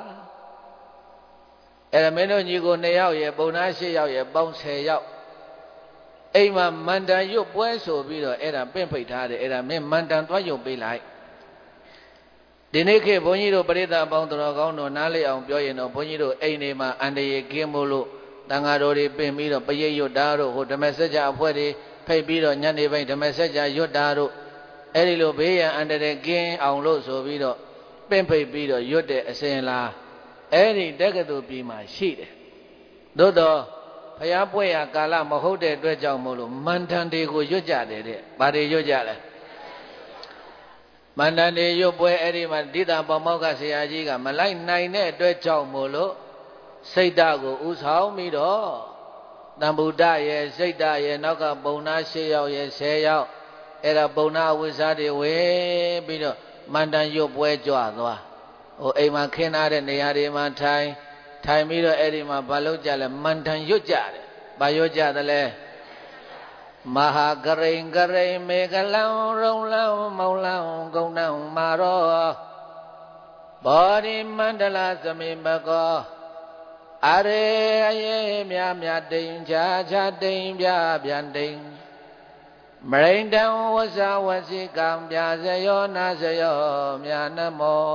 S1: အဲ့ဒါမင်းတို့ညီကို၂ယောက်ရယ်ပုံနာ၈ယောက်ရယ်ပေါင်း၁၀ယောက်အိမ်မှာမန္တန်ရွတ်ပွဲဆိုပြီးတော့အဲ့ဒါပင့်ဖိတ်ထားတယ်အဲ့ဒါမင်းမန္တန်သွားရွတ်ပေးလိုက်ဒီနေ့ခေတ်ဘုန်းကြီးတို့ပရိသတ်အပေါင်းတော်ကောင်းတို့နားလေအောင်ပြောရင်တော့ဘုန်းကြီးတို့အိမ်တွေမှာအန္တရာယ်ကင်းမို့လို့တန်ဃာတော်တွေပင့်ပြီးတော့ပရိတ်ရွတ်တာတို့ဟိုဓမ္မစကြာအဖွဲ့တွေဖိတ်ပြီးတော့ညနေပိုင်းဓမ္မစကြာရွတ်တာတို့အဲ့ဒီလိုဘေးရန်အန္တရာယ်ကင်းအောင်လို့ဆိုပြီးတော့ပင့်ဖိတ်ပြီးတော့ရွတ်တဲ့အစဉ်လားအဲ့ဒီတက္ကသိုလ်ပြည်မှာရှိတယ်သို့တော့ဘုရားပွဲရကာလမဟုတ်တဲ့အတွက်ကြောင့်မို့လို့မန္တန်တွေကိုရွတ်ကြတယ်တဲ့ဘာတွေရွတ်ကြလဲမန္တန်တွေရွတ်ပွဲအဲ့ဒီမှာဒိဋ္ဌပါမောက္ခဆရာကြီးကမလိုက်နိုင်တဲ့အတွက်ကြောင့်မို့လို့စိတ်ဓာတ်ကိုဥဆောင်ပြီးတော့တန်ဗုဒ္ဓရဲ့စိတ်ဓာတ်ရဲ့နောက်ကပုံနာ၈ယောက်ရဲ့၁၀ယောက်အဲ့ဒါပုံနာဝိဇ္ဇာတွေဝေပြီးတော့မန္တန်ရွတ်ပွဲကြွသွားဟိုအိမ်မှာခင်းထားတဲ့နေရာတွေမှာထိုင်ထိုင်ပြီးတော့အဲ့ဒီမှာဘာလို့ကြလဲမန်ထန်ရွတ်ကြတယ်ဘာရွတ်ကြတယ်လဲမဟာကရိန်ကရိန်မေကလံရုံလံမောင်လံဂုံနံမာရောဘောဓိမန္တလာသမိဘကောအရေအယေမြမြတိန်ချာချာတိန်ပြပြန်တိန်မရိန္ဒံဝဇဝစီကံပြစယောနာစယောမြာနမော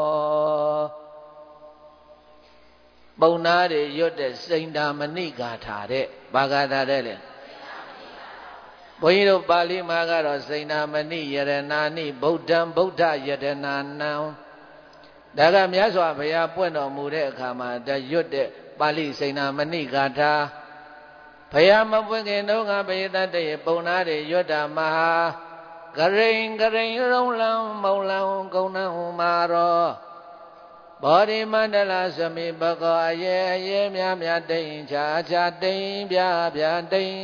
S1: ပုံနာတွေရွတ်တဲ့စိန္ဒာမဏိဂါထာတဲ့ဘာဂါထာတဲ့လေဘုန်းကြီးတို့ပါဠိမှာကတော့စိန္ဒာမဏိယရဏာနိဗုဒ္ဓံဗုဒ္ဓယတနာနံဒါကမြတ်စွာဘုရားပွင့်တော်မူတဲ့အခါမှာဒါရွတ်တဲ့ပါဠိစိန္ဒာမဏိဂါထာဘုရားမပွင့်ခင်တုန်းကဘိသတ္တရေပုံနာတွေရွတ်တာမဟာကရိန်ကရိန်ရုံလံမောင်လံဂုံနံမာရောဘောဓိမန္တလာသမိဘကောအယေအယေမြမြတိန်ချာချာတိန်ပြပြတိန်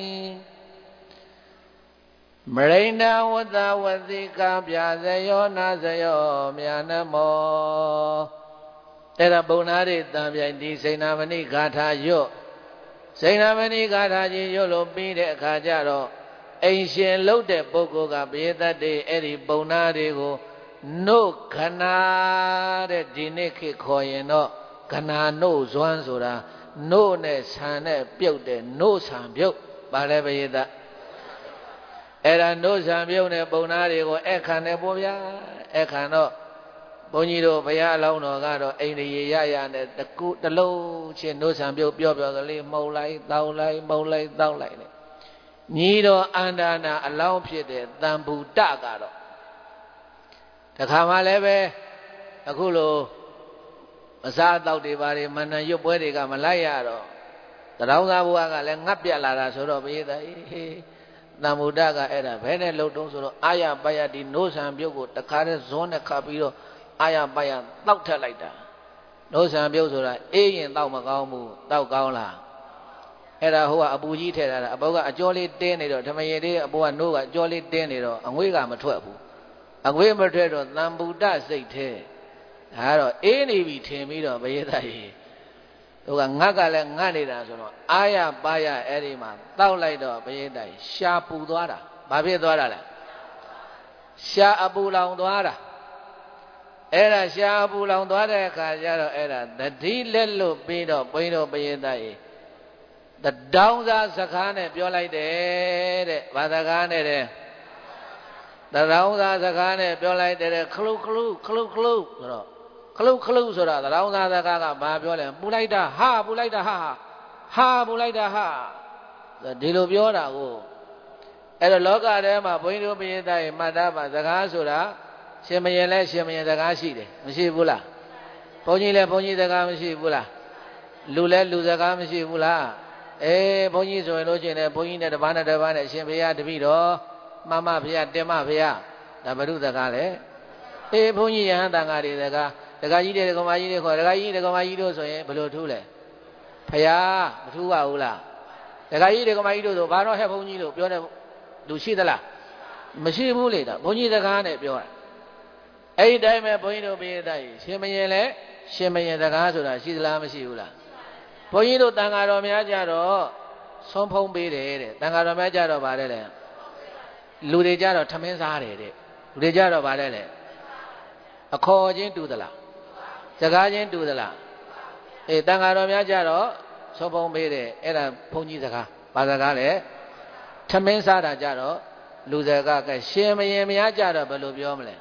S1: မရိန္ဒဝတ္တဝတိကပြဇယောနာဇယောမြာနမောအဲ့ဒါပုံနာတွေတံပြိုင်ဒီစိန္ဒာမဏိဂါထာရွတ်စိန္ဒာမဏိဂါထာကြီးရွတ်လို့ပြီးတဲ့အခါကျတော့အိမ်ရှင်လှုပ်တဲ့ပုဂ္ဂိုလ်ကဘေးသက်တွေအဲ့ဒီပုံနာတွေကိုနို့ခနာတဲ့ဒီနေ့ခေတ်ခေါ်ရင်တော့ခနာနို့ဇွမ်းဆိုတာနို့နဲ့ဆန်နဲ့ပြုတ်တဲ့နို့ဆန်ပြုတ်ပါလဲဘေးသက်အဲ့ဒါနို့ဆံပြုံးတဲ့ပုံနာတွေကိုအခန့်နဲ့ပေါ့ဗျာအခန့်တော့ဘုန်းကြီးတို့ဘုရားအလောင်းတော်ကတော့အိန္ဒိယရရနဲ့တကူတလုံးချင်းနို့ဆံပြုတ်ပြောပြောကလေးမှုတ်လိုက်တောက်လိုက်မှုတ်လိုက်တောက်လိုက်နဲ့ညီတော်အန္ဒာနာအလောင်းဖြစ်တဲ့တံဘူတကတော့တခါမှလည်းပဲအခုလိုမစားတောက်တွေပါတွေမန္တန်ရွတ်ပွဲတွေကမလိုက်ရတော့တရောင်းသားဘုရားကလည်းငတ်ပြက်လာတာဆိုတော့ဘုရားအေးတံမုဒ္ဒကအဲ့ဒါဘယ်နဲ့လှုပ်တုံးဆိုတော့အာရပယဒီနိုးဆံပြုတ်ကိုတခါတည်းဇွန်းနဲ့ခတ်ပြီးတော့အာရပယတောက်ထက်လိုက်တာနိုးဆံပြုတ်ဆိုတာအေးရင်တောက်မကောင်းဘူးတောက်ကောင်းလားအဲ့ဒါဟိုကအပူကြီးထည့်ထားတာအဘောကအကျော်လေးတင်းနေတော့ဓမယေလေးအဘောကနိုးကအကျော်လေးတင်းနေတော့အငွေးကမထွက်ဘူးအငွေးမထွက်တော့တံမုဒ္ဒစိတ်ထဲဒါကတော့အေးနေပြီထင်ပြီးတော့ဘယေသားကြီးသူကငတ်ကလည်းငတ်နေတာဆိုတော့အာရပါရအဲ့ဒီမှာတောက်လိုက်တော့ဘယေသားကြီးရှာပူသွားတာဘာဖြစ်သွားတာလဲရှာအပူလောင်သွားတာအဲ့ဒါရှာအပူလောင်သွားတဲ့အခါကျတော့အဲ့ဒါတတိလက်လို့ပြီးတော့ဘိန်းတော့ဘယေသားကြီးတတောင်းစားစကားနဲ့ပြောလိုက်တယ်တဲ့ဘာစကားနဲ့တဲ့တတောင်းစားစကားနဲ့ပြောလိုက်တယ်ခလုခလုခလုခလုဆိုတော့ခလုခလုဆိုတာတတောင်းစားစကားကဘာပြောလဲပူလိုက်တာဟာပူလိုက်တာဟာဟာပူလိုက်တာဟာဒီလိုပြောတာကိုအဲ့တော့လောကထဲမှာဘုန်းကြီးတို့ဘုရားသားရေမှတ်သားပါစကားဆိုတာရှင်မရင်လဲရှင်မရင်စကားရှိတယ်မရှိဘူးလားဘုန်းကြီးလဲဘုန်းကြီးစကားမရှိဘူးလားလူလဲလူစကားမရှိဘူးလားအေးဘုန်းကြီးဆိုရင်လို့ချင်းတယ်ဘုန်းကြီးနဲ့တပားနဲ့တပားနဲ့ရှင်ဘုရားတပည့်တော်မမဘုရားတင်မဘုရားဒါဘုရုစကားလေအေးဘုန်းကြီးယဟန်တန်ဃာတွေစကားဒကာကြီးတွေဒကာမကြီးတွေခေါ်ဒကာကြီးဒကာမကြီးတို့ဆိုရင်ဘယ်လိုထူးလဲဘုရားမထူးပါဘူးလားဒကာကြီးဒကာမကြီးတို့ဆိုဘာတော့ဟဲ့ဘုန်းကြီးလို့ပြောတဲ့လူရှိသလားမရှိဘူးလေတော့ဘုန်းကြီးစကားနဲ့ပြောတာအဲ့ဒီတိုင်းပဲဘုန်းကြီးတို့ပြေးတဲ့ရှင်မရင်လဲရှင်မရင်စကားဆိုတာရှိသလားမရှိဘူးလားဘုန်းကြီးတို့တန်ဃာတော်များကြတော့ဆုံးဖုံးပေးတယ်တဲ့တန်ဃာတော်များကြတော့ဗါတယ်လေလူတွေကြတော့ထမင်းစားတယ်တဲ့လူတွေကြတော့ဗါတယ်လေအခေါ်ချင်းတူသလားစကားချင်းတူသလားအေးတန်ဃာတော်များကြတော့ဆုံးဖုံးပေးတယ်အဲ့ဒါဘုန်းကြီးစကားဘာစကားလဲထမင်းစားတာကြတော့လူစကားကရှင်မရင်များကြတော့ဘယ်လိုပြောမလဲ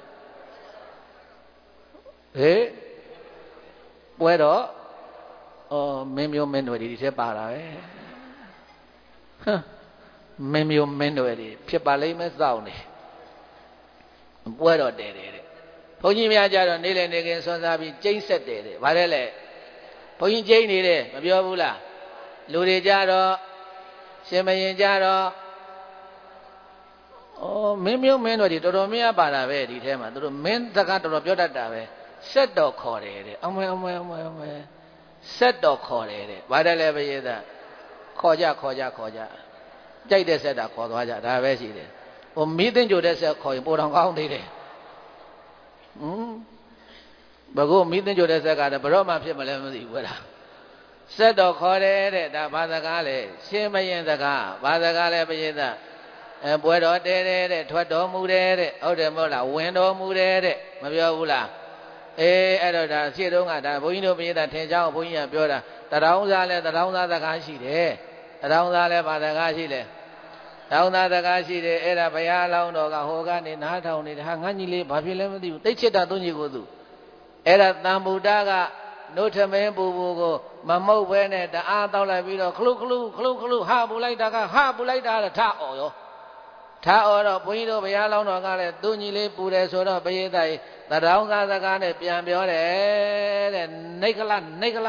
S1: ဟေးပွဲတော့အော်မင်းမျိုးမင်းတွေဒီထဲပါတာပဲဟမ်မင်းမျိုးမင်းတွေဒီဖြစ်ပါလိမ့်မယ်စောင့်နေပွဲတော့တယ်တယ်တဲ့ဘုန်းကြီးများကြတော့နေလေနေခင်ဆွမ်းစားပြီးကျိန်းဆက်တယ်တဲ့ဗါတယ်လေဘုန်းကြီးကျိန်းနေတယ်မပြောဘူးလားလူတွေကြတော့ရှင်မရင်ကြတော့အော်မင်းမျိုးမင်းတွေဒီတော်တော်များပါတာပဲဒီထဲမှာသူတို့မင်းစကားတော်တော်ပြောတတ်တာပဲဆက်တော်ခေါ်တယ်တဲ့အမဲအမဲအမဲအမဲဆက်တော်ခေါ်တယ်တဲ့ဗါတယ်လေဘယေသားခေါ်ကြခေါ်ကြခေါ်ကြကြိုက်တဲ့ဆက်တာခေါ်သွားကြဒါပဲရှိတယ်ဟိုမီးသိမ့်ကြိုတဲ့ဆက်ခေါ်ရင်ပိုတော်ကောင်းသေးတယ်ဟမ်ဘကုမီးသိမ့်ကြိုတဲ့ဆက်ကလည်းဘရော့မှဖြစ်မလဲမသိဘူးလားဆက်တော်ခေါ်တယ်တဲ့ဒါဘာစကားလဲရှင်းမရင်စကားဘာစကားလဲပရိသတ်အဲပွဲတော်တဲတဲ့တဲ့ထွက်တော်မူတယ်တဲ့ဟုတ်တယ်မဟုတ်လားဝင်တော်မူတယ်တဲ့မပြောဘူးလားအေးအဲ့တော့ဒါရှင်းတော့ကဒါဘုန်းကြီးတို့ပရိသတ်ထင်ကြောင်းဘုန်းကြီးကပြောတာတရောင်းစားလဲတရောင်းစားစကားရှိတယ်တရောင်းစားလဲဘာစကားရှိလဲတောင်းသားစကားရှိတယ်အဲ့ဒါဘုရားလောင်းတော်ကဟိုကနေနားထောင်နေတာဟာငါညီလေးဘာဖြစ်လဲမသိဘူးသိချစ်တာသူညီကိုသူအဲ့ဒါတန်ဗုဒ္ဓကနှုတ်ထမင်းပူပူကိုမမုတ်ဘဲနဲ့တအားတောက်လိုက်ပြီးတော့ခလုခလုခလုခလုဟာပူလိုက်တာကဟာပူလိုက်တာထအော်ရောထအော်တော့ဘုန်းကြီးတို့ဘုရားလောင်းတော်ကလည်းသူညီလေးပူတယ်ဆိုတော့ပရိသတ်တရောင်းသားစကားနဲ့ပြန်ပြောတယ်တဲ့နိကလနိကလ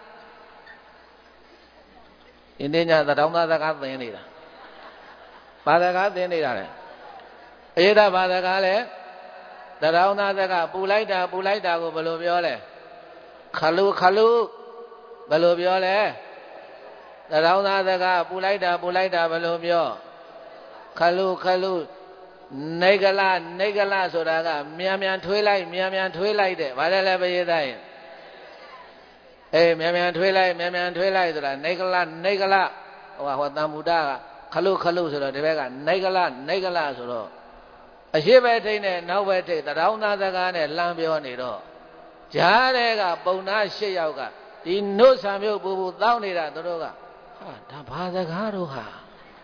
S1: ဒီနေ့ညတရောင်းသားစကားသင်နေတာဘာစကားသင်နေတာလဲအရေးတာဘာစကားလဲတရောင်းသားစကားပူလိုက်တာပူလိုက်တာကိုဘယ်လိုပြောလဲခလုခလုဘယ်လိုပြောလဲတရောင်းသားစကားပူလိုက်တာပူလိုက်တာဘယ်လိုပြောခလုခလုနေကလနေကလဆိုတာကမြန်မြန်ထွေးလိုက်မြန်မြန်ထွေးလိုက်တဲ့ဘာလဲလဲပရိသတ်ရင်အေးမြန်မြန်ထွေးလိုက်မြန်မြန်ထွေးလိုက်ဆိုတာနေကလနေကလဟိုဟောတန်ဗုဒ္ဓကခလုခလုဆိုတော့ဒီဘက်ကနေကလနေကလဆိုတော့အရှိဘက်ထိတ်နဲ့နောက်ဘက်ထိတ်တရောင်းသားစကားနဲ့လှမ်းပြောနေတော့ဂျားတဲ့ကပုံနာ၈ယောက်ကဒီနှုတ်ဆံမျိုးပူပူတောင်းနေတာသူတို့ကဟာဒါဘာစကားတို့ဟာ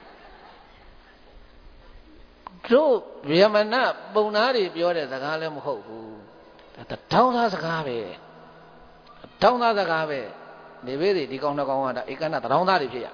S1: တို့ဗျမနပုံနာတွေပြောတဲ့စကားလည်းမဟုတ်ဘူးဒါတောင်းသားစကားပဲတောင်းသားစကားပဲနေပေသည်ဒီကောင်တစ်ကောင်ကဒါဧကနတောင်းသားတွေဖြစ်ရ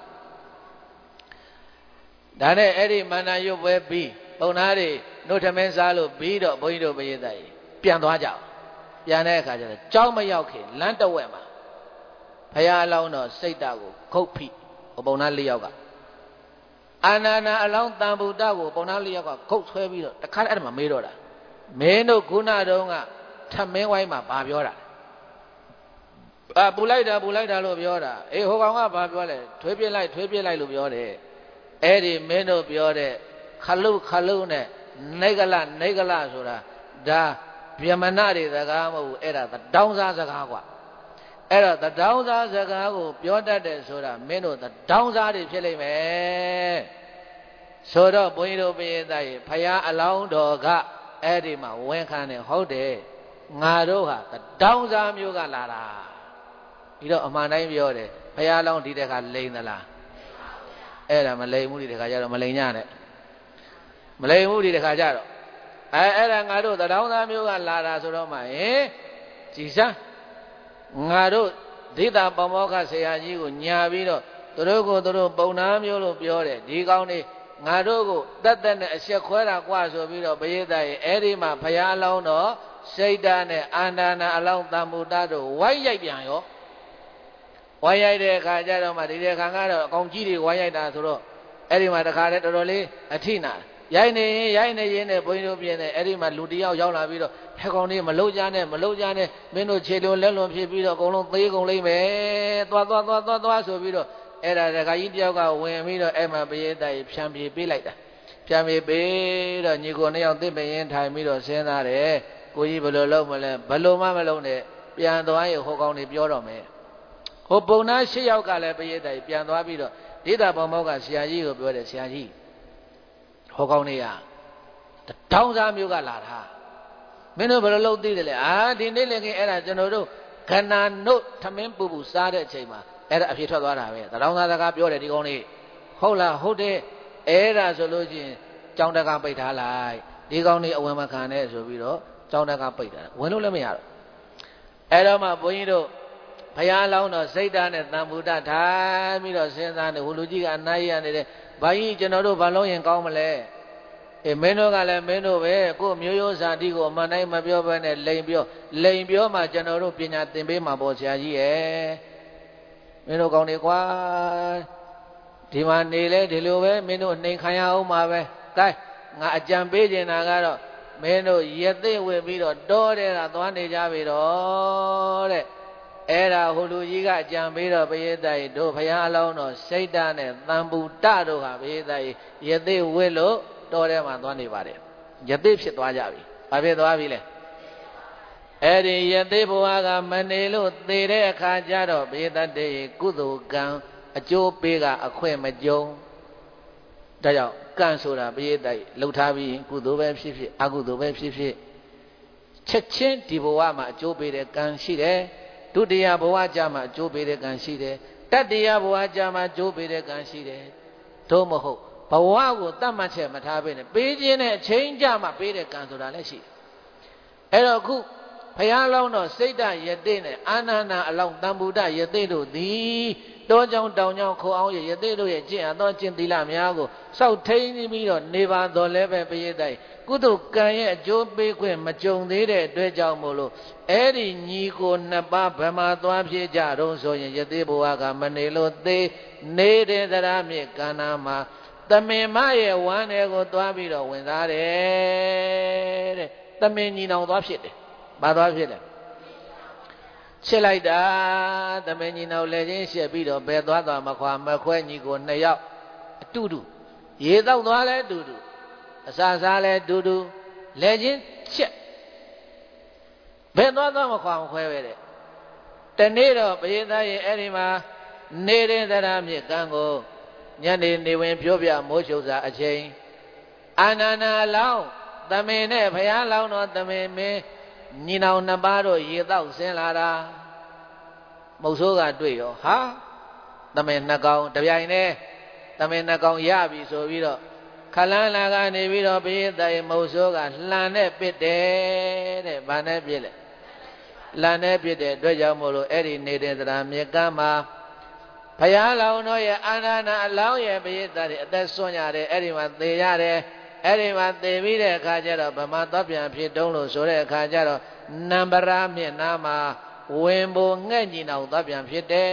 S1: ဒါနဲ့အဲ့ဒီမာနယုတ်ပဲပြီးပုံနာတွေနှုတ်ထမင်းစားလို့ပြီးတော့ဘုန်းကြီးတို့ပရိသတ်ကြီးပြန်သွားကြပြန်တဲ့အခါကျတော့ကြောင်းမရောက်ခင်လမ်းတဝက်မှာဘုရားအလောင်းတော်စိတ်တကိုခုတ်ဖိပုံနာ၄ယောက်ကအာနာနာအလောင်းတန်ဗုဒ္ဓကိုပုံနာ၄ယောက်ကခုတ်ဆွဲပြီးတော့တခါအဲ့ဒါမှမေးတော့တာမင်းတို့ခုနတုန်းကထမင်းဝိုင်းမှာဘာပြောတာအာပူလိုက်တာပူလိုက်တာလို့ပြောတာအေးဟိုကောင်ကဘာပြောလဲထွေးပြစ်လိုက်ထွေးပြစ်လိုက်လို့ပြောတယ်အဲ့ဒီမင်းတို့ပြောတဲ့ခလုခလုနဲ့နေကလနေကလဆိုတာဒါဗျမနတွေစကားမဟုတ်ဘူးအဲ့ဒါတောင်းစားစကားกว่าအဲ့တော့တောင်းစားစကားကိုပြောတတ်တယ်ဆိုတာမင်းတို့တောင်းစားတွေဖြစ်လိမ့်မယ်ဆိုတော့ဘုန်းကြီးတို့ပိယသားကြီးဖရာအလောင်းတော်ကအဲ့ဒီမှာဝန်ခံတယ်ဟုတ်တယ်ငါတို့ဟာတောင်းစားမျိုးကလာတာဒီတော့အမှန်တိုင်းပြောတယ်ဖရာအလောင်းဒီတဲ့ခါလိန်သလားအဲ့ဒါမလိန်ဘူးဒီတခါကျတော့မလိန်ညနဲ့မလိန်ဘူးဒီတခါကျတော့အဲအဲ့ဒါငါတို့တောင်းသားမျိုးကလာတာဆိုတော့မှဟင်ကြည်စမ်းငါတို့ဒိဋ္ဌပမောက္ခဆရာကြီးကိုညာပြီးတော့သူတို့ကိုသူတို့ပုံနာမျိုးလို့ပြောတယ်ဒီကောင်းနေငါတို့ကိုတတ်တတ်နဲ့အဆက်ခွဲတာกว่าဆိုပြီးတော့ပရိသတ်ရဲ့အဲ့ဒီမှာဘုရားအလောင်းတော်စိတ်ဓာတ်နဲ့အာန္ဒာနာအလောင်းတန်ဗုဒ္ဓတို့ဝိုင်းရိုက်ပြန်ရောဝိုင်းရိုက်တဲ့အခါကျတော့မှဒီတဲ့ခါကတော့အကောင်ကြီးတွေဝိုင်းရိုက်တာဆိုတော့အဲ့ဒီမှာတခါတည်းတော်တော်လေးအထိနာရိုက်နေရင်ရိုက်နေရင်နဲ့ဘုန်းကြီးတို့ပြင်းနေအဲ့ဒီမှာလူတယောက်ရောက်လာပြီးတော့ဟဲကောင်လေးမလုံးကြနဲ့မလုံးကြနဲ့မင်းတို့ခြေလွန်လက်လွန်ဖြစ်ပြီးတော့အကုန်လုံးသေးကုန်လိမ့်မယ်သွားသွားသွားသွားသွားဆိုပြီးတော့အဲ့ဒါတခါကြီးတယောက်ကဝင်ပြီးတော့အဲ့မှာပရိသတ်ဖြံပြေးပေးလိုက်တာဖြံပြေးပေးတော့ညီကိုနှစ်ယောက်တစ်ပင်ထိုင်ပြီးတော့စဉ်းစားတယ်ကိုကြီးဘယ်လိုလုပ်မလဲဘယ်လိုမှမလုပ်နဲ့ပြန်သွားရင်ဟိုကောင်တွေပြောတော့မယ်ဟိုပုံနာ၈ယောက်ကလည်းပရိသတ်ပြန်သွားပြီးတော့ဒိဋ္ဌပမောက္ခဆရာကြီးကိုပြောတယ်ဆရာကြီးဟောကောင်းနေရတောင်းစားမျိုးကလာတာမင်းတို့ဘယ်လိုလုပ်သိတယ်လဲအာဒီနေ့လည်းခင်အဲ့ဒါကျွန်တော်တို့ခန္ဓာနှုတ်ထမင်းပူပူစားတဲ့အချိန်မှာအဲ့ဒါအဖြစ်ထွက်သွားတာပဲတောင်းစားစကားပြောတယ်ဒီကောင်းလေးဟုတ်လားဟုတ်တယ်အဲ့ဒါဆိုလို့ချင်းကြောင်းတကားပိတ်ထားလိုက်ဒီကောင်းလေးအဝင်မခံနဲ့ဆိုပြီးတော့ကြောင်းတကားပိတ်တာဝင်လို့လည်းမရတော့အဲ့တော့မှဘုန်းကြီးတို့ဘုရားလောင်းတော်စိတ်ဓာတ်နဲ့တန်ဗုဒ္ဓထိုင်ပြီးတော့စဉ်းစားနေဟိုလူကြီးကအနားရနေတယ်ဘာကြီးကျွန်တော်တို့ဘာလို့ရင်ကောင်းမလဲအေးမင်းတို့ကလည်းမင်းတို့ပဲကိုယ်မျိုးရိုးဇာတိကိုအမှန်တိုင်းမပြောဘဲနဲ့လိန်ပြောလိန်ပြောမှကျွန်တော်တို့ပညာသင်ပေးမှာပေါ့ဆရာကြီးရဲ့မင်းတို့ကောင်းနေကွာဒီမှာနေလဲဒီလိုပဲမင်းတို့နှိမ်ခံရအောင်ပါပဲကဲငါအကြံပေးနေတာကတော့မင်းတို့ရသေးဝေပြီးတော့တောတဲ့ကသွားနေကြပြီတော့တဲ့အဲ့ဒါဟိုလူကြီးကအကြံပေးတော့ပရိသတ်တို့ဘုရားအလောင်းတော်စိတ်ဓာတ်နဲ့တန်ဗုဒ္ဓတို့ဟာပရိသတ်ရသေးဝေလို့တော်ထဲမှာသွားနေပါတယ်ရသေးဖြစ်သွားကြပြီဘာဖြစ်သွားပြီလဲအဲ့ဒီယသိဘဝကမနေလို့သေတဲ့အခါကျတော့ဘေးတတ်တဲ့ကုသိုလ်ကံအကျိုးပေးကအခွင့်မကြုံဒါကြောင့်ကံဆိုတာဘေးတိုက်လှုပ်ထားပြီးကုသိုလ်ပဲဖြစ်ဖြစ်အကုသိုလ်ပဲဖြစ်ဖြစ်ချက်ချင်းဒီဘဝမှာအကျိုးပေးတဲ့ကံရှိတယ်ဒုတိယဘဝကျမှအကျိုးပေးတဲ့ကံရှိတယ်တတိယဘဝကျမှအကျိုးပေးတဲ့ကံရှိတယ်သို့မဟုတ်ဘဝကိုတတ်မှတ်ချက်မထားဘဲနဲ့ပေးခြင်းနဲ့အချိန်ကြမှပေးတဲ့ကံဆိုတာလည်းရှိတယ်အဲ့တော့ခုဘုရားလောင်းတော်စိတ်တယသိနဲ့အာနန္ဒအလောင်းတံဗုဒ္ဓယသိတို့သည်တောကြောင့်တောင်ကြောင့်ခိုအောင်ယသိတို့ရဲ့ကျင့်အပ်သောကျင့်သီလများကိုစောက်ထိန်ပြီးတော့နေပါတော်လဲပဲပရိသတ်ကုသိုလ်ကံရဲ့အကျိုးပေးခွင့်မကြုံသေးတဲ့အတွက်ကြောင့်မို့လို့အဲ့ဒီညီကိုနှစ်ပါးဗမာသွားဖြစ်ကြတော့ဆိုရင်ယသိဘဝကမနေလို့သေးနေတဲ့သရမြေကန္နာမှာတမင်မရဲ့ဝမ်းတွေကိုသွားပြီးတော့ဝင်စားတယ်တဲ့တမင်ညီနောင်သွားဖြစ်တယ်ဘာသွားဖြစ်လဲချစ်လိုက်တာတမင်ညီနောင်လည်းချင်းရှက်ပြီးတော့ဘယ်သွားသွားမခွာမခွဲညီကိုနှစ်ယောက်အတူတူရေတော့သွားလဲအတူတူအစာစားလဲအတူတူလည်းချင်းချက်ဘယ်သွားသွားမခွာမခွဲပဲတဲ့တနေ့တော့ပရိသတ်ရဲ့အဲ့ဒီမှာနေတဲ့သရမြေကံကိုညနေနေဝင်ပြောပြမိုးချုပ်စာအချိန်အာနန္ဒအလောင်းတမင်နဲ့ဘုရားလောင်းတော်တမင်မင်းညီနောင်နှစ်ပါးတို့ရေတောက်ဆင်းလာတာမုတ်ဆိုးကတွေ့ရောဟာတမင်နှစ်ကောင်တပြိုင်တည်းတမင်နှစ်ကောင်ရပြီဆိုပြီးတော့ခလန်းလာကနေပြီးတော့ဘိသေမုတ်ဆိုးကလှန်နဲ့ပစ်တယ်တဲ့ဗာနဲ့ပစ်လေလှန်နဲ့ပစ်တဲ့အတွက်ကြောင့်မို့လို့အဲ့ဒီနေတဲ့သရမြေကမ်းမှာဘုရားလောင်းတော်ရဲ့အာနန္ဒအလောင်းရဲ့ဘိသေတွေအသက်ဆွမ်းရတယ်အဲ့ဒီမှာသေရတယ်အဲ့ဒီမှာသေပြီးတဲ့အခါကျတော့ဗမာသွားပြန်ဖြစ်တုံးလို့ဆိုတဲ့အခါကျတော့နံပါရာမြင့်နာမှာဝင်ဘိုငှက်ညီနောင်သွားပြန်ဖြစ်တယ်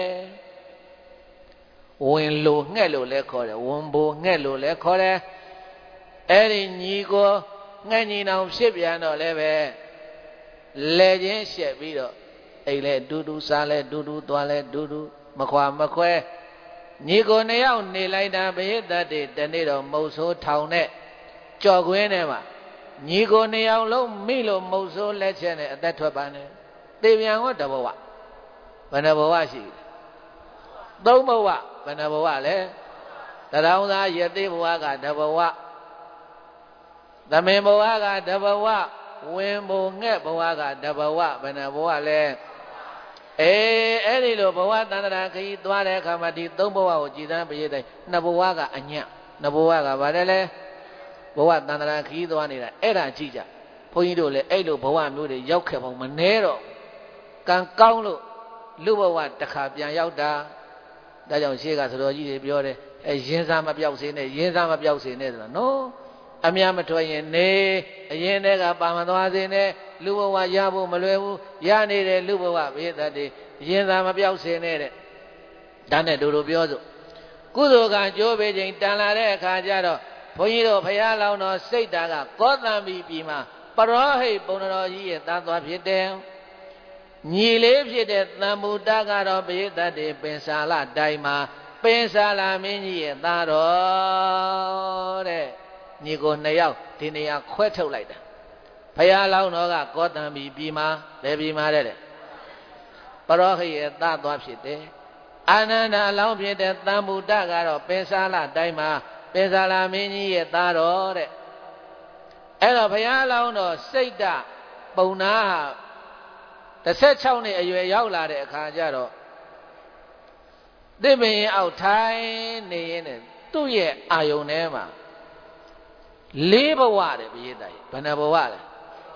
S1: ဝင်လိုငှက်လို့လည်းခေါ်တယ်ဝင်ဘိုငှက်လို့လည်းခေါ်တယ်အဲ့ဒီညီကိုငှက်ညီနောင်ဖြစ်ပြန်တော့လည်းပဲလဲချင်းရှက်ပြီးတော့အိမ်လဲဒူးဒူးစားလဲဒူးဒူးသွားလဲဒူးဒူးမခွာမခွဲညီကိုနှစ်ယောက်နေလိုက်တာဘိသတ်တွေတနေ့တော့မုတ်ဆိုးထောင်နဲ့ကြော်ခွင်းထဲမှာညီကိုနှစ်ယောက်လုံးမိလို့မုတ်ဆိုးလက်ချက်နဲ့အသက်ထွက်ပါနဲ့သေပြန်ဟောတဘဝဘယ်နှဘဝရှိလဲသုံးဘဝဘယ်နှဘဝလဲတရောင်းသားယသိဘဝကတဘဝသမင်ဘဝကတဘဝဝင်ဘုံငှက်ဘဝကတဘဝဘယ်နှဘဝလဲအေးအဲ့ဒီလိုဘဝတန္တရာခရီးသွားတဲ့အခါမှာဒီသုံးဘဝကိုကြည်သန်းပြည့်တဲ့နှစ်ဘဝကအညံ့နှစ်ဘဝကဘာလဲလဲဘဝတန္တရာခရီးသွားနေတာအဲ့ဒါကြည့်ကြဘုန်းကြီးတို့လည်းအဲ့လိုဘဝမျိုးတွေရောက်ခဲ့ပုံမနှဲတော့ကံကောင်းလို့လူဘဝတစ်ခါပြန်ရောက်တာဒါကြောင့်ရှေ့ကသတော်ကြီးတွေပြောတယ်အဲရင်းစားမပြောက်စေနဲ့ရင်းစားမပြောက်စေနဲ့ဆိုတာနော်အများမထွက်ရင်နေအရင်တည်းကပါမသွားစေနဲ့လူဘဝရဖို့မလွယ်ဘူးရနေတဲ့လူဘဝဘေးသက်တွေရင်းစားမပြောက်စေနဲ့တဲ့ဒါနဲ့တို့တို့ပြောစို့ကုသိုလ်ကကြိုးပေးခြင်းတန်လာတဲ့အခါကျတော့ဘုန်းကြီးတို့ဘုရားလောင်းတော်စိတ်ဓာတ်ကကောသံဘီပြည်မှာပရောဟိတ်ပုံတော်ကြီးရဲ့သားသွားဖြစ်တယ်ညီလေးဖြစ်တဲ့သံဗုဒ္ဓကတော့ဘိသတ်တွေပင်စာလတိုင်းမှာပင်စာလမင်းကြီးရဲ့သားတော်တဲ့ညီကိုနှစ်ယောက်ဒီနေရာခွဲထုတ်လိုက်တာဘုရားလောင်းတော်ကကောသံဘီပြည်မှာဘယ်ပြည်မှာတဲ့ပရောဟိတ်ရဲ့သားသွားဖြစ်တယ်အာနန္ဒအလောင်းဖြစ်တဲ့သံဗုဒ္ဓကတော့ပင်စာလတိုင်းမှာပင်စာလမင်းကြီးရဲ့သားတော်တဲ့အဲ့တော့ဘုရားလောင်းတော်စိတ်ဓာတ်ပုံနာဟာတစ်၆နှစ်အရွယ်ရောက်လာတဲ့အခါကျတော့သစ်ပင်အောက်ထိုင်နေရင်သူ့ရဲ့အာယုန်ထဲမှာလေးဘဝတဲ့ဘိသတ်ဘယ်နှဘဝလဲ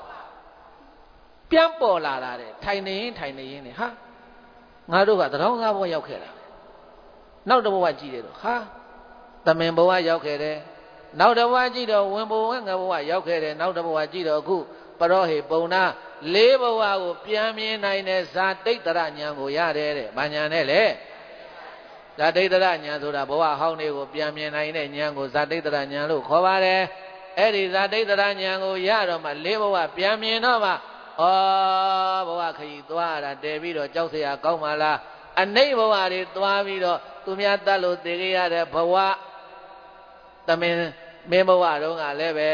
S1: ပြန်ပေါ်လာတာတဲ့ထိုင်နေရင်ထိုင်နေရင်နေဟာငါတို့ကသတောင်းစားဘဝရောက်ခဲ့တာနောက်တစ်ဘဝကြည့်တယ်တော့ဟာသမင်ဘဝရောက်ခဲ့တယ်နောက်တစ်ဘဝကြည့်တော့ဝင်ဘဝငါဘဝရောက်ခဲ့တယ်နောက်တစ်ဘဝကြည့်တော့အခုပရောဟိတ်ပုံနာလေးဘဝကိုပြန်မြင်နိုင်တဲ့ဇာတိတ်တရဉာဏ်ကိုရတယ်တဲ့။ဘာဉာဏ်နဲ့လဲ။ဇာတိတ်တရဉာဏ်ဆိုတာဘဝဟောင်းတွေကိုပြန်မြင်နိုင်တဲ့ဉာဏ်ကိုဇာတိတ်တရဉာဏ်လို့ခေါ်ပါတယ်။အဲ့ဒီဇာတိတ်တရဉာဏ်ကိုရတော့မှလေးဘဝပြန်မြင်တော့မှဩဘဝခရီးသွားတာတည်ပြီးတော့ကြောက်စရာကောင်းပါလား။အနိဋ္ဌဘဝတွေသွားပြီးတော့သူများတတ်လို့သိခဲ့ရတဲ့ဘဝသမင်မင်းဘဝတုန်းကလည်းပဲ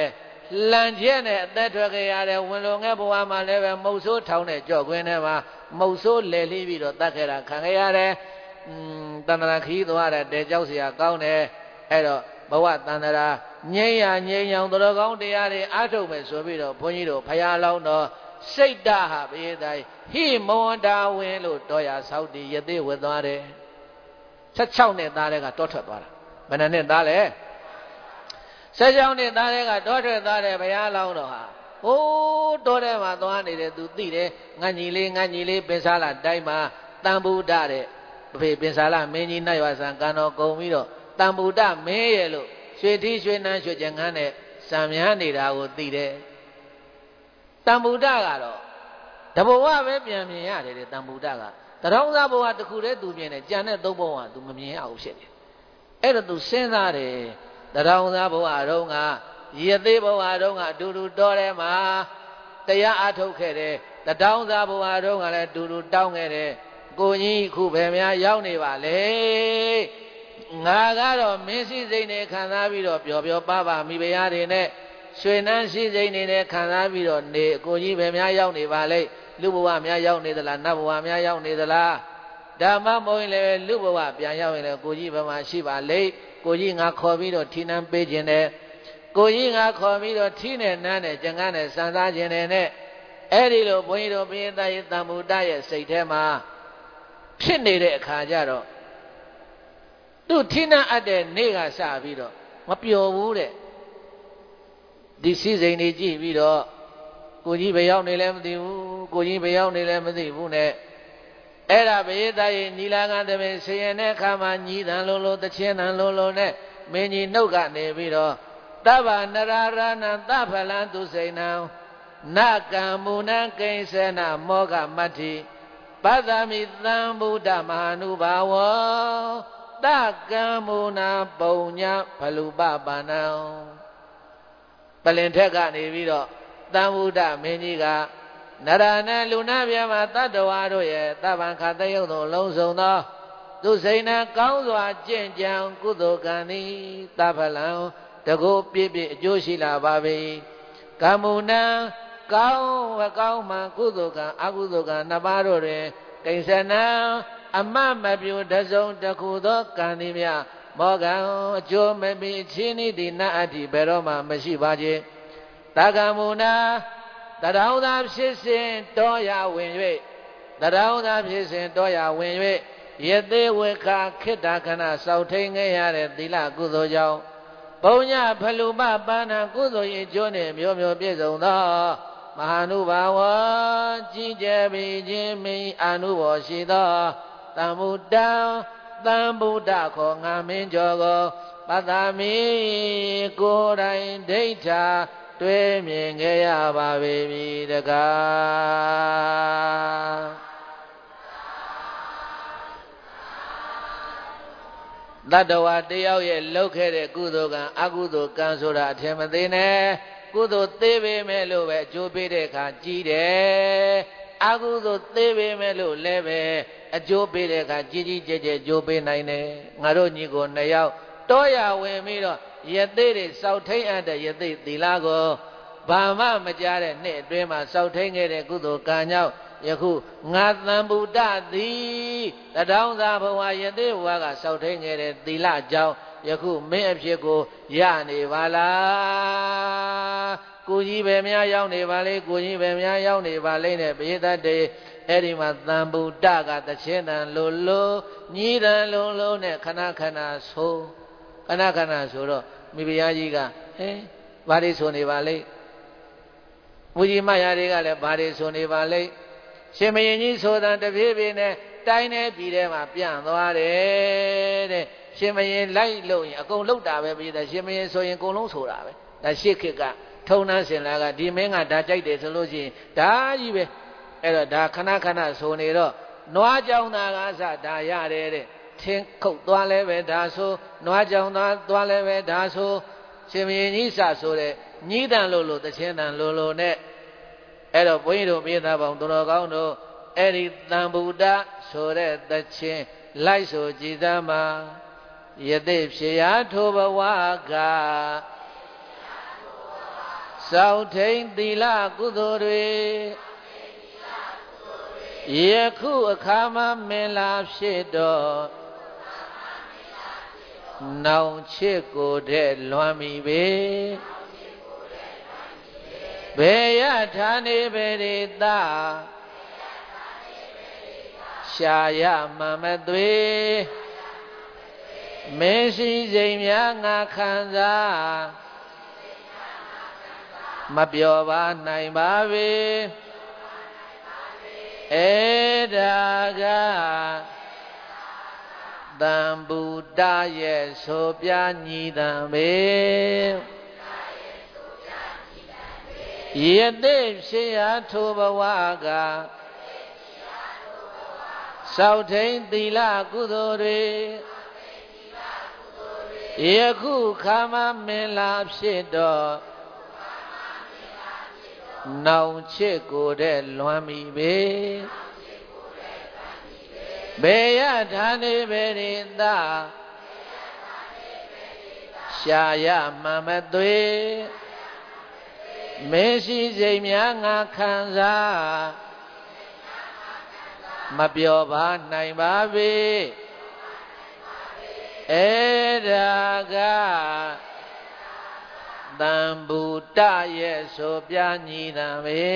S1: လန်ကျက်နဲ့အသက်ထွက်ခဲ့ရတဲ့ဝင်လုံငယ်ဘဝမှာလည်းပဲမုတ်ဆိုးထောင်းတဲ့ကြော့ကွင်းထဲမှာမုတ်ဆိုးလဲလှီးပြီးတော့တတ်ခဲ့တာခံခဲ့ရတယ်။อืมတဏ္ဍာခီးသွားတဲ့တဲကြောက်เสียကောင်းတယ်အဲ့တော့ဘဝတဏ္ဍာငြိမ်းရငြိမ်းအောင်တော်ကောင်းတရားတွေအားထုတ်မယ်ဆိုပြီးတော့ဘုန်းကြီးတို့ဖရာလောင်းတော်စိတ်တဟာဘေးတိုင်းဟိမောတာဝင်လို့တော်ရဆောက်တည်ရသေးဝတ်သွားတယ်ဆက်၆နှစ်သားတွေကတောထွက်သွားတာဘယ်နှစ်သားလဲဆက်၆နှစ်သားတွေကတောထွက်သွားတယ်ဘုရားလောင်းတော်ဟာဟိုးတောထဲမှာသွားနေတယ်သူသိတယ်ငါညီလေးငါညီလေးပင်စားလာတိုင်းမှာတန်ဗုဒ္ဓတဲ့ဘဖေပင်စားလာမင်းကြီးနတ်ရွာဆံကံတော်ကုံပြီးတော့တန်ဗုဒ္ဓမင်းရဲ့လို့ရွှေထီးရွှေနန်းရွှေကျင်ငန်းနဲ့စံမြန်းနေတာကိုသိတယ်တန်ဗုဒ္ဓကတော့တဘဝပဲပြန်မြင်ရတယ်တဲ့တန်ဗုဒ္ဓကတရောင်းစားဘဝတစ်ခုတည်းသူမြင်တယ်ကြံတဲ့သုံးဘဝကသူမမြင်ရဘူးဖြစ်တယ်အဲ့တော့သူစဉ်းစားတယ်တရောင်းစားဘဝတုန်းကရသေးဘဝတုန်းကအတူတူတော်ထဲမှာတရားအထုတ်ခဲ့တယ်တရောင်းစားဘဝတုန်းကလည်းအတူတူတောင်းခဲ့တယ်ကိုကြီးခုဘယ်များရောက်နေပါလဲငါကတော့မင်းစည်းစိမ်တွေခံစားပြီးတော့ပျော်ပျော်ပါပါမိဖုရားတွေနဲ့ရွှေနန်းစည်းစိမ်တွေနဲ့ခံစားပြီးတော့နေကိုကြီးဘယ်များရောက်နေပါလဲလူဘဝများရောက်နေသလားနတ်ဘဝများရောက်နေသလားဓမ္မမုံရင်လည်းလူဘဝပြန်ရောက်ရင်လည်းကိုကြီးဘယ်မှာရှိပါလဲကိုကြီးငါခေါ်ပြီးတော့ထီနန်းပေးခြင်းနဲ့ကိုကြီးငါခေါ်ပြီးတော့ထီနဲ့နန်းနဲ့ကျန်ကန်းနဲ့စံစားခြင်းနဲ့အဲ့ဒီလိုဘုန်းကြီးတို့ပိဋကရဲ့တမ္မူတရဲ့စိတ်ထဲမှာဖြစ်နေတဲ့အခါကျတော့သူထီနန်းအပ်တဲ့နေ့ကစပြီးတော့မပျော်ဘူးတဲ့ဒီစည်းစိမ်တွေကြည့်ပြီးတော့ကိုကြီးဘယ်ရောက်နေလဲမသိဘူးကိုကြီးဘယ်ရောက်နေလဲမသိဘူးနဲ့အဲ့ဒါဘေးသားရဲ့ညီလာခံတပင်ဆင်ရင်တဲ့အခါမှာညီတန်လုံးလုံးတချင်းတန်လုံးလုံးနဲ့မင်းကြီးနှုတ်ကနေပြီးတော့တဗ္ဗနရရဏသဖလံသူစိဏံနကံမူနံကိဉ္စေနမောဂမတ္ထိပသမိသံဗုဒ္ဓမဟာနုဘာဝောတကံမူနာပုံညာဘလူပပါဏံပလင်ထက်ကနေပြီးတော့သံဗုဒ္ဓမင်းကြီးကနရဏလူနာပြမတတ္တဝါတို့ရဲ့တပ္ပံခတယုတ်သို့လုံးစုံသောသူစိဏကောင်းစွာကျင့်ကြံကုသိုလ်ကံသည်သဗ္ဗလံတကုပြည့်ပြည့်အကျိုးရှိလာပါပေကမ္မုဏံကောင်းဝကောင်းမှကုသိုလ်ကံအကုသိုလ်ကံနှစ်ပါးတို့တွင်ကိဉ္စနံအမတ်မပြူတစုံတစ်ခုသောကံသည်မြမောကံအကျိုးမပြီးချင်းဤသည်နတ်အတ္တိဘယ်တော့မှမရှိပါခြင်းတကမ္မုဏတရောင်းသာဖြစ်စဉ်တောရဝင်၍တရောင်းသာဖြစ်စဉ်တောရဝင်၍ယသေးဝေခခိတ္တခဏစောက်ထိန်ခဲ့ရတဲ့သီလကုသိုလ်ကြောင့်ပုံညဖလူပပါဏကုသိုလ်၏အကျိုးနှင့်မျိုးမျိုးပြည့်စုံသောမဟာနုဘာဝကြီးကျယ်ပြီးခြင်းမိအာနုဘောရှိသောတမ္မုတ္တံသံဗုဒ္ဓခေါ်ငါမင်းကျော်ကိုပတ္တမိကိုယ်တိုင်ဒိဋ္ဌာတွေ့မြင်ခဲ့ရပါပေပြီတကားတတ္တဝါတယောက်ရဲ့လုပ်ခဲ့တဲ့ကုသိုလ်ကံအကုသိုလ်ကံဆိုတာအထင်မသေးနဲ့ကုသိုလ်သေးပေမဲ့လို့ပဲအကျိုးပေးတဲ့အခါကြီးတယ်အကုသိုလ်သေးပေမဲ့လို့လည်းပဲအကျိုးပေးတဲ့အခါကြီးကြီးကျယ်ကျယ်အကျိုးပေးနိုင်တယ်ငါတို့ညီကိုနှစ်ယောက်တောရဝင်ပြီးတော့ယသိတွေစောက်ထိန်အပ်တဲ့ယသိသီလကိုဘာမှမကြားတဲ့နှစ်အတွင်းမှာစောက်ထိန်ခဲ့တဲ့ကုသိုလ်ကံကြောင့်ယခုငါသံဗုဒ္ဓသည်တထောင်သာဘဝယသိဘဝကစောက်ထိန်ခဲ့တဲ့သီလကြောင့်ယခုမင်းအဖြစ်ကိုရနေပါလားကိုကြီးပဲများရောက်နေပါလေကိုကြီးပဲများရောက်နေပါလိမ့်နဲ့ဘေးသတ္တေအဲ့ဒီမှာသံဗုဒ္ဓကတခြင်းတန်လိုလိုညီတန်လိုလိုနဲ့ခဏခဏဆိုခဏခဏဆိုတော့မိဖုရားကြီးကဟဲဘာတွေဆိုနေပါလိမ့်မူကြီးမယားတွေကလည်းဘာတွေဆိုနေပါလိမ့်ရှင်မင်းကြီးဆိုတာတပြေးပြေးနဲ့တိုင်းနေပြည်ထဲမှာပြန့်သွားတယ်တဲ့ရှင်မင်းလိုက်လို့ရင်အကုန်လုတ်တာပဲပြည်တယ်ရှင်မင်းဆိုရင်အကုန်လုံးဆိုတာပဲဒါရှစ်ခေတ်ကထုံနှန်းစင်လာကဒီမင်းကဒါကြိုက်တယ်ဆိုလို့ရှိရင်ဒါကြီးပဲအဲ့တော့ဒါခဏခဏဆိုနေတော့နွားကြောင်သားကစဒါရတယ်တဲ့ထင်းခုတ်သွားလဲပဲဒါဆိုနွားကြောင်သားသွားလဲပဲဒါဆိုရှင်မင်းကြီးစဆိုတဲ့ညီးတန်လို့လို့တခြင်းတန်လို့လို့နဲ့အဲ့တော့ဘုန်းကြီးတို့ပြေသားပေါင်းတော်ကောင်းတို့အဲ့ဒီသံဗုဒ္ဓဆိုတဲ့တခြင်းလိုက်ဆိုကြည်သမှာယသိဖြစ်ရာထိုဘဝကစောင့်ထိန်သီလကုသိုလ်တွေယခုအခါမှမင်လာဖြစ်တော်နောင်ချစ်ကိုတဲ့လွမ်းမိပေဘေယထာနေပေရိတာရှာရမမသွေမင်းရှိစိမ်များငါခံစားမပြောပါနိုင်ပါပေဧဒါကတံဘူတရဲ့ဆိုပြညီတံပေယသိဖြစ်ရာထိုဘဝကစောင့်ထိန်သီလကုသိုလ်တွေယခုခါမှမင်လာဖြစ်တော့နောင်ချစ်ကိုတဲ့လွမ်းမိပေဘေယထာနေပေရိတာရှာရမမသွေမင်းရှိစိမ်များငါခံစားမပြောပါနိုင်ပါပေဧဒါကတံဘူတရဲ့ဆိုပြညီတံပေ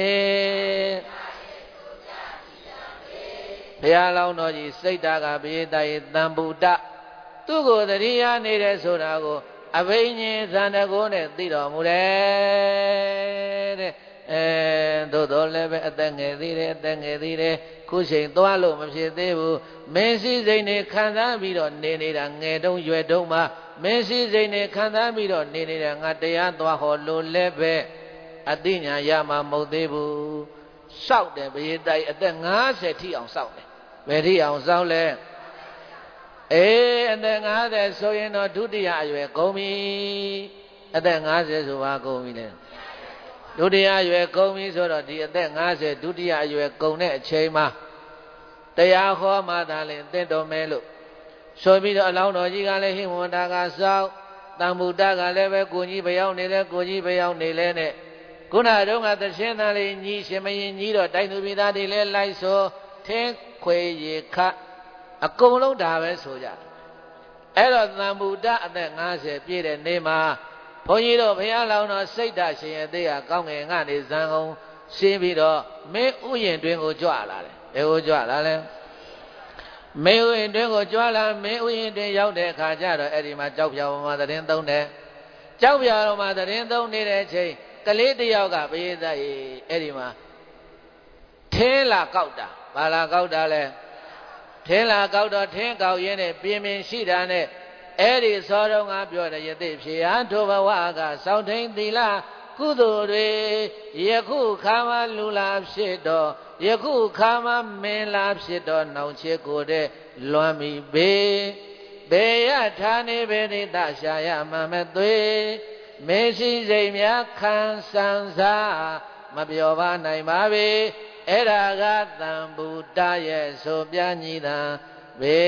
S1: ဘုရားလောင်းတော်ကြီးစိတ်ဓာကဘေးတိုင်တံဘူတသူ့ကိုတတိယနေတဲ့ဆိုတာကိုအဘိညာဉ်သံတကိုးနဲ့သိတော်မူတယ်တဲ့အဲသို့တော်လည်းပဲအသက်ငယ်သေးတယ်အသက်ငယ်သေးတယ်ခုချိန်သွားလို့မဖြစ်သေးဘူးမင်းစည်းစိမ်နဲ့ခံစားပြီးတော့နေနေတာငယ်တုန်းရွယ်တုန်းမှာမင်းစည်းစိမ်နဲ့ခံစားပြီးတော့နေနေတာငါတရားသွားဟောလို့လည်းပဲအသိဉာဏ်ရမှာမဟုတ်သေးဘူးစောက်တယ်ဘုရားတိုက်အသက်၅၀ထိအောင်စောက်တယ်ဘယ်ထိအောင်စောက်လဲအေးအသက်၅၀ဆိုရင်တော့ဒုတိယအရွယ်ကုန်ပြီအသက်၅၀ဆိုပါကုန်ပြီလေဒုတိယအရွယ်ကုန်ပြီဆိုတော့ဒီအသက်၅၀ဒုတိယအရွယ်ကုန်တဲ့အချိန်မှာတရားဟောမှသာလင်သင်တော်မဲလို့ဆိုပြီးတော့အလောင်းတော်ကြီးကလည်းဟိမဝန္တာကစောက်တံမူတကလည်းပဲကိုကြီးဘယောင်းနေလဲကိုကြီးဘယောင်းနေလဲနဲ့ခုနတုန်းကသရှင်သားလေးညီရှင်မရင်ညီတော့တိုင်းသူပြည်သားတွေလည်းလိုက်ဆိုထင်းခွေရေခအကုန်လုံးဒါပဲဆိုကြအဲ့တော့တံမူတအသက်၅၀ပြည့်တဲ့နေ့မှာဘုန်းကြီးတို့ဘုရားလောင်းတော်စိတ်ဓာတ်ရှင်ရဲ့သေးဟာကောင်းငယ်ငါနေဇံအောင်ရှင်းပြီးတော့မင်းဥယျာဉ်တွင်ကိုကြွလာတယ်ဘယ်ကိုကြွလာလဲမင်းဥယျာဉ်တွင်ကိုကြွလာမင်းဥယျာဉ်တွင်ရောက်တဲ့အခါကျတော့အဲ့ဒီမှာကြောက်ပြောင်မှာသရင်သုံးတယ်ကြောက်ပြောင်မှာသရင်သုံးနေတဲ့အချိန်ကလေးတယောက်ကဘေးသားရေအဲ့ဒီမှာထင်းလာကောက်တာဘာလာကောက်တာလဲထင်းလာကောက်တော့ထင်းကောက်ရင်းနဲ့ပြင်းပြင်းရှိတာနဲ့အဲ့ဒီသောတော်ကပြောတဲ့ယသိဖြေဟာထိုဘဝကစောင့်ထိန်သီလကုသိုလ်တွေယခုခါမှလူလာဖြစ်တော့ယခုခါမှမင်းလာဖြစ်တော့နောင်ချစ်ကိုတဲ့လွမ်းမိပေဘေယထာနေပေနိတရှာယမမသွေမေရှိစိမ်များခံစံစားမပြောပါနိုင်ပါပေအဲ့ဒါကတံဘူတရဲ့ဆိုပြညီတံဘေ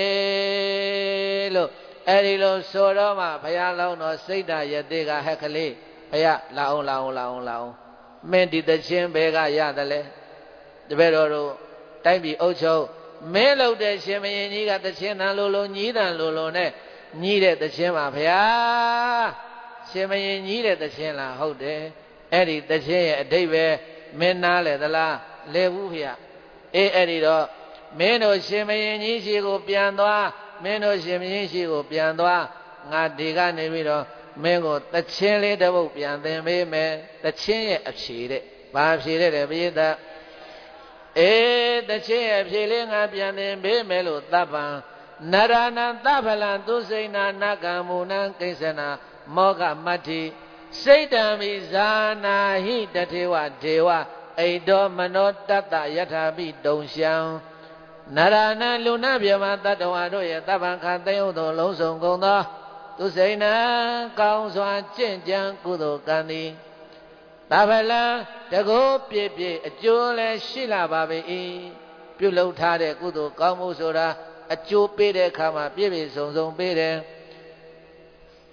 S1: လို့အဲ့ဒီလိုဆိုတော့မှဘုရားလောင်းတော်စိတ်ဓာတ်ယတိကဟက်ကလေးဘုရားလာအောင်လာအောင်လာအောင်လာအောင်မင်းဒီသချင်းဘဲကရတယ်လေတပည့်တော်တို့တိုင်းပြည်အုပ်ချုပ်မင်းလုပ်တဲ့ရှင်မင်းကြီးကသချင်းတန်လိုလိုညီးတန်လိုလိုနဲ့ညီးတဲ့သချင်းပါဘုရားရှင်မင်းညီးတဲ့သချင်းလားဟုတ်တယ်အဲ့ဒီသချင်းရဲ့အဓိပ္ပာယ်မင်းနားလေသလားလဲဘူးဘုရားအေးအဲ့ဒီတော့မင်းတို့ရှင်မင်းကြီးရှိကိုပြန်သွားမင်းတို့ရှင်မင်းရှိကိုပြန်သွားငါဒီကနေပြီးတော့မင်းကိုတချင်းလေးတစ်ပုဒ်ပြန်သင်ပေးမယ်တချင်းရဲ့အဖြေတဲ့ဘာအဖြေတဲ့လဲပိဋကအေးတချင်းရဲ့အဖြေလေးငါပြန်သင်ပေးမယ်လို့သဗ္ဗံနရဏံသဗ္ဗလံသူစိဏနကံမူနံကိစ္ဆနာမောကမတ္ထိစိတ်တံမိဇာနာဟိတထေဝဒေဝအိတောမနောတတ္တယထာပိတုံရှံနရဏံလူနာမြမတတ္တဝါတို့ရဲ့တပ္ပံခသိယုသောလုံးစုံကုန်သောသူစိဏကောင်းစွာကျင့်ကြံကုသိုလ်ကံသည်သဗ္ဗလံတကောပြည့်ပြည့်အကျိုးလည်းရှိလာပါ၏ပြုလုပ်ထားတဲ့ကုသိုလ်ကောင်းမှုဆိုတာအကျိုးပေးတဲ့အခါမှာပြည့်ပြည့်စုံစုံပေးတယ်က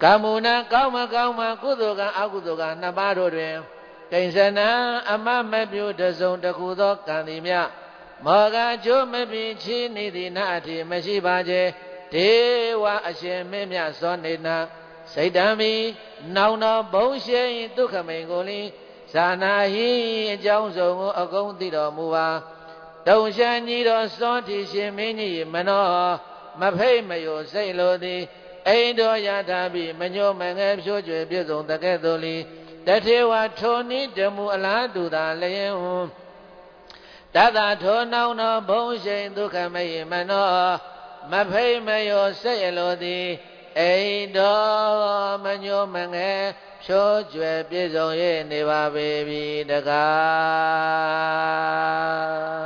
S1: ကာမုဏကောင်းမကောင်းမှကုသိုလ်ကအကုသိုလ်ကနှစ်ပါးတို့တွင်ကိဉ္စနာအမမပြုတစုံတစ်ခုသောကံသည်မြမောဟကျိုးမပြင်းချီနေသည်နာအထိမရှိပါကြဒေဝအရှင်မင်းမြတ်သောနေနာစိတ်တံမီနောင်တော်ဘုံရှိဒုက္ခမိန်ကိုလင်းဇာနာဟိအကြောင်းစုံကိုအကုန်သိတော်မူပါတုံရှန်ကြီးတော်စောတိရှင်မင်းကြီးမနောမဖိတ်မယိုစိတ်လိုသည်အိန္ဒိယထာပိမညိုမငယ်ဖြိုးကျွေပြည့်စုံတကဲ့သို့လီတထေဝထိုနိဓမူအလားတူသာလျင်တတထိုနောင်တော်ဘုံရှိဒုက္ခမိတ်မနောမဖိတ်မယိုစိတ်လိုသည်အိန္ဒိမညိုမငယ်ဖြိုးကျွယ်ပြည့်စုံ၍နေပါပေပြီတကား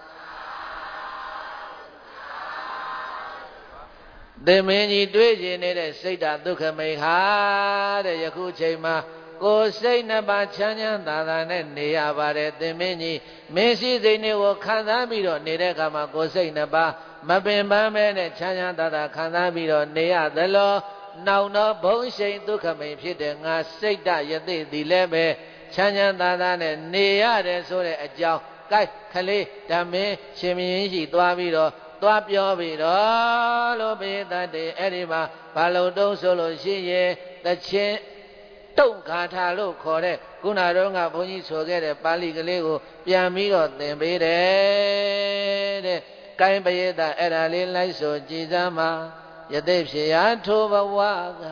S1: သင်မင်းကြီးတွေးကျင်နေတဲ့စိတ်ဓာတ်ဒုက္ခမိတ်ဟာတဲ့ယခုချိန်မှာကိုယ်စိတ်နှစ်ပါးချမ်းချမ်းသာသာနဲ့နေရပါတယ်သင်မင်းကြီးမင်းရှိစိတ်တွေကိုခံစားပြီးတော့နေတဲ့အခါမှာကိုယ်စိတ်နှစ်ပါးမပင်ပန်းပဲနဲ့ချမ်းချမ်းသာသာခံစားပြီးတော့နေရသလိုနောင်တော့ဘုံရှိန်ဒုက္ခမိတ်ဖြစ်တဲ့ငါစိတ်ဓာတ်ယသိသည်လည်းပဲချမ်းချမ်းသာသာနဲ့နေရတယ်ဆိုတဲ့အကြောင်းကဲခလေးဓမ္မင်းရှင်မင်းရှိသွားပြီးတော့သွားပြောပြီးတော့လို့ပိသတ်တယ်အဲ့ဒီမှာဘာလို့တုံးဆိုလို့ရှိရဲ့တချင်းတုံခါထာလို့ခေါ်တဲ့ခုနတော့ကဘုန်းကြီးဆိုခဲ့တဲ့ပါဠိကလေးကိုပြန်ပြီးတော့သင်ပေးတယ်တဲ့ကိုင်းပိသတ်အဲ့ဒါလေးလိုက်ဆိုကြည်စမ်းမှာယသိဖြစ်ရာထိုဘဝက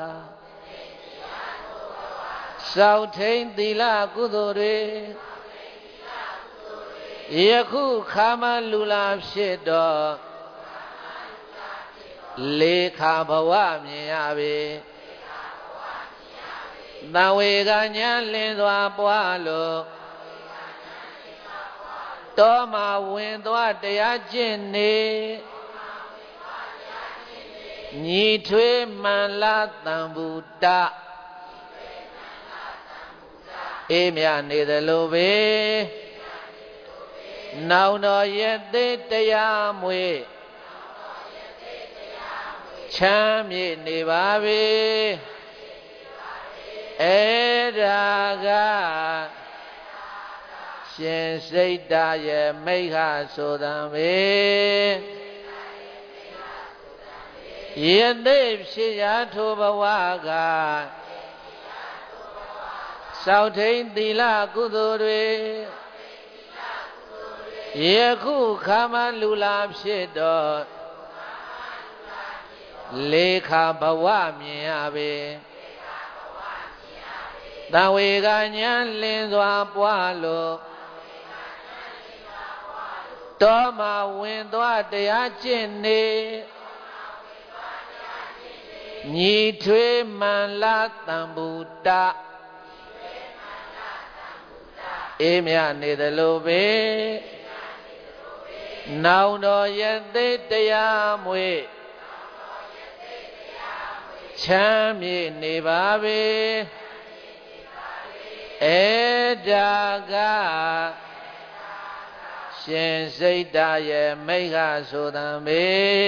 S1: စောက်ထိန်သီလကုသိုလ်တွေယခုခါမှလူလာဖြစ်တော့လေခါဘဝမြင်ရပေသံဝေကညာလင်းစွာပွားလို့တောမှာဝင်သွားတရားကျင့်နေညီထွေးမှန်လာတံဘူတအေးမြနေသလိုပဲနောင်တော်ရသေးတရားမွေချမ်းမြေ့နေပါပြီအဲ့ဒါကရှင်စိတ်ဓာတ်ရဲ့မိခဆိုတံပဲယသိဖြစ်ရာထိုဘဝကစောက်ထိန်သီလကုသိုလ်တွေယခုခါမှလူလာဖြစ်တော့လေခါဘဝမြင်ရပေသံဝေကညာလင်းစွာပွားလို့တောမှာဝင်သွားတရားကျင့်နေညီထွေးမှန်လာတံဘူတအေးမြနေသလိုပဲနောင်တော်ရသေးတရားမွေချမ်းမြေ့နေပါပေအဲ့ဒါကရှင်စိတ်ဓာတ်ရဲ့မိခဆိုတံပဲ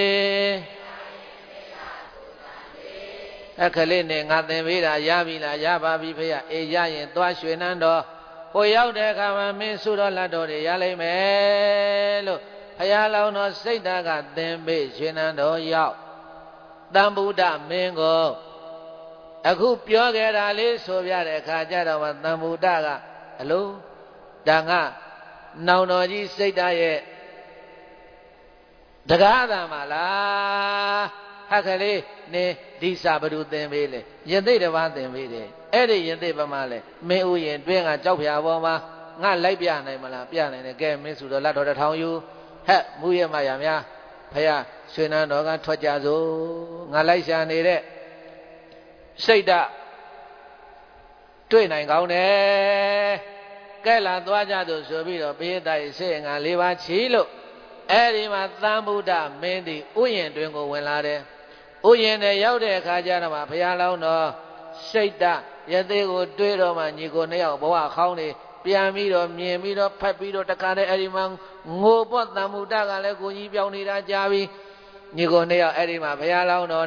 S1: အခလေးနဲ့ငါသင်ပေးတာရပြီလားရပါပြီဖေရအေးရရင်သွားရွှေနန်းတော်ဟိုရောက်တဲ့အခါမှာမင်းဆုတော်လက်တော်တွေရလိမ့်မယ်လို့ဘုရားလောင်းတော်စိတ်ဓာတ်ကသင်ပေးရွှေနန်းတော်ရောက်တံဗုဒ္ဓမင်းကိုအခုပြောခဲ့တာလေးဆိုပြတဲ့အခါကျတော့မှတံဗုဒ္ဓကအလိုဒါငါနောင်တော်ကြီးစိတ်ဓာတ်ရဲ့တကားသာမလားဟက်ကလေးနေဒီစာဘဒုသင်ပေးလေယသိတပါးသင်ပေးတယ်အဲ့ဒီယသိပမာလဲမင်းဥယျင်တွင်းကကြောက်ဖြာပေါ်မှာငါလိုက်ပြနိုင်မလားပြနိုင်တယ်ကဲမင်းစုတော်လက်တော်တစ်ထောင်ယူဟက်မူရမရများဖယားရွှေနန်းတော်ကထွက်ကြစို့ငါလိုက်ရှာနေတဲ့စိတ်ဓာတ်တွေ့နိုင်ကောင်းတယ်ကဲလာသွားကြသို့ဆိုပြီးတော့ပိဋကရဲ့စေငါ၄ပါးချီလို့အဲ့ဒီမှာသံဗုဒ္ဓမင်းသည်ဥယျင်တွင်ကိုဝင်လာတယ်ဥယျင်နဲ့ရောက်တဲ့အခါကျတော့မှဘုရားလောင်းတော်စိတ်ဓာတ်ယသိကိုတွေးတော့မှညီကိုနှစ်ယောက်ဘဝခေါင်းနေပြန်ပြီးတော့မြင်ပြီးတော့ဖတ်ပြီးတော့တခါတည်းအဲ့ဒီမှာငိုပေါ့သံဗုဒ္ဓကလည်းကိုကြီးပြောင်းနေတာကြားပြီးညီကိုနှစ်ယောက်အဲ့ဒီမှာဘုရားလောင်းတော်နဲ့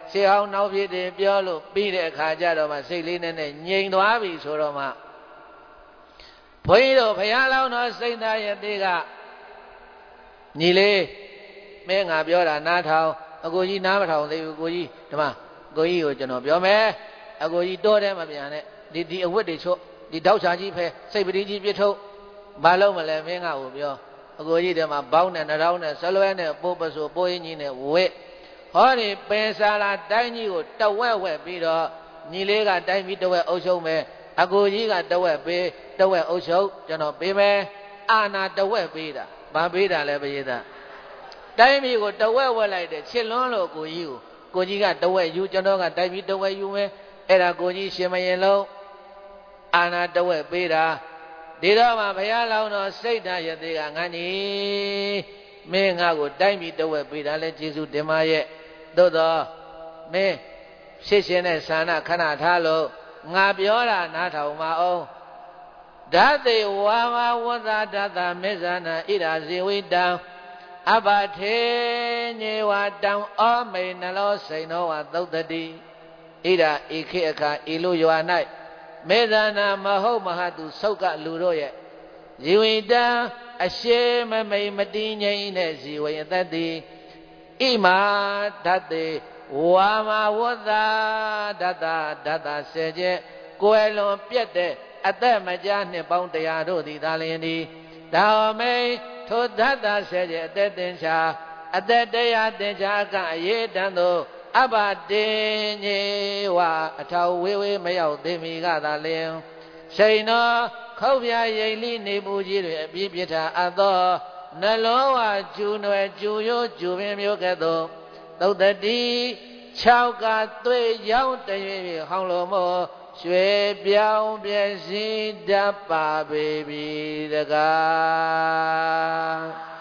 S1: ရှေးဟောင်းနောက်ဖြစ်တယ်ပြောလို့ပြီးတဲ့အခါကျတော့မှစိတ်လေးနဲ့ငြိမ်သွားပြီဆိုတော့မှဘုန်းကြီးတို့ဘုရားလောင်းတော်စိတ်သားရဲ့တေးကညီလေးမင်းငါပြောတာနားထောင်အကိုကြီးနားမထောင်သေးဘူးကိုကြီးဒီမှာကိုကြီးကိုကျွန်တော်ပြောမယ်အကိုကြီးတိုးတယ်မပြန်နဲ့ဒီဒီအဝတ်တွေချွတ်ဒီတောက်ချာကြီးဖဲစိတ်ပတိကြီးပြစ်ထုတ်မလုပ်မလဲမင်းငါကိုပြောအကိုကြီးဒီမှာဘောင်းနဲ့နှရောင်းနဲ့ဇလွဲနဲ့ပိုးပစိုးပိုးရင်ကြီးနဲ့ဝဲဟောဒီပင်စာလာတိုင်းကြီးကိုတဝက်ဝက်ပြီးတော့ညီလေးကတိုင်းပြီးတဝက်အုပ်ချုပ်မယ်အကိုကြီးကတဝက်ပေးတဝက်အုပ်ချုပ်ကျွန်တော်ပေးမယ်အာနာတဝက်ပေးတာဘာပေးတာလဲပရိသတ်တိုင်းပြီးကိုတဝက်ဝက်လိုက်တယ်ချစ်လွန်းလို့ကိုကြီးကိုကိုကြီးကတဝက်ယူကျွန်တော်ကတိုင်းပြီးတဝက်ယူမယ်အဲ့ဒါကိုကြီးရှင်မရင်လုံးအာနာတဝက်ပေးတာဒီတော့မှဘုရားလောင်းတော်စိတ်ဓာတ်ရသေးကငန်းကြီးမင်းငါကိုတိုင်းပြီးတဝက်ပေးတာလဲကျေးဇူးတင်ပါရဲ့သို့တော့မင်းဖြစ်ရှင်တဲ့ဆန္ဒခဏထားလို့ငါပြောတာနားထောင်ပါအောင်ဓာတိဝါမဝသဓာတမေဇာနာဣရာဇေဝိတံအဘထေညေဝတံဩမိန်နလောစိန်သောဝသုတ်တတိဣရာဧခေအခါဤလိုရွာ၌မေဇာနာမဟုတ်မဟာသူဆုတ်ကလူတို့ရဲ့ဇေဝိတံအရှိမမိန်မတည်ငြိမ်တဲ့ဇေဝိတတိဣမာဓာတိဝါမဝသဓာတဓာတဆေကျကိုယ်လွန်ပြက်တဲ့အသက်မကြာနှစ်ပေါင်းတရားတို့သည်သာလျင်ဒီဒါမိန်ထိုဓာတဆေကျအသက်တင်ချာအသက်တရားတင်ချာအကအရေးတန်သောအဘတင်ညေဝအထောက်ဝေးဝေးမရောက်သေးမီကသာလျင်ရှိန်တော်ခောက်ပြရိပ်လိနေပူကြီးတွေအပြည့်ပြထအပ်သောနှလုံးဝကျူနွယ်ကျူရိုးကျူပင်မျိုးကဲ့သို့သုတ်တတိ၆ကသွေးရောက်တရွေဟောင်းလိုမောရွှေပြောင်းပြည့်စည်တတ်ပါပေပြီတကား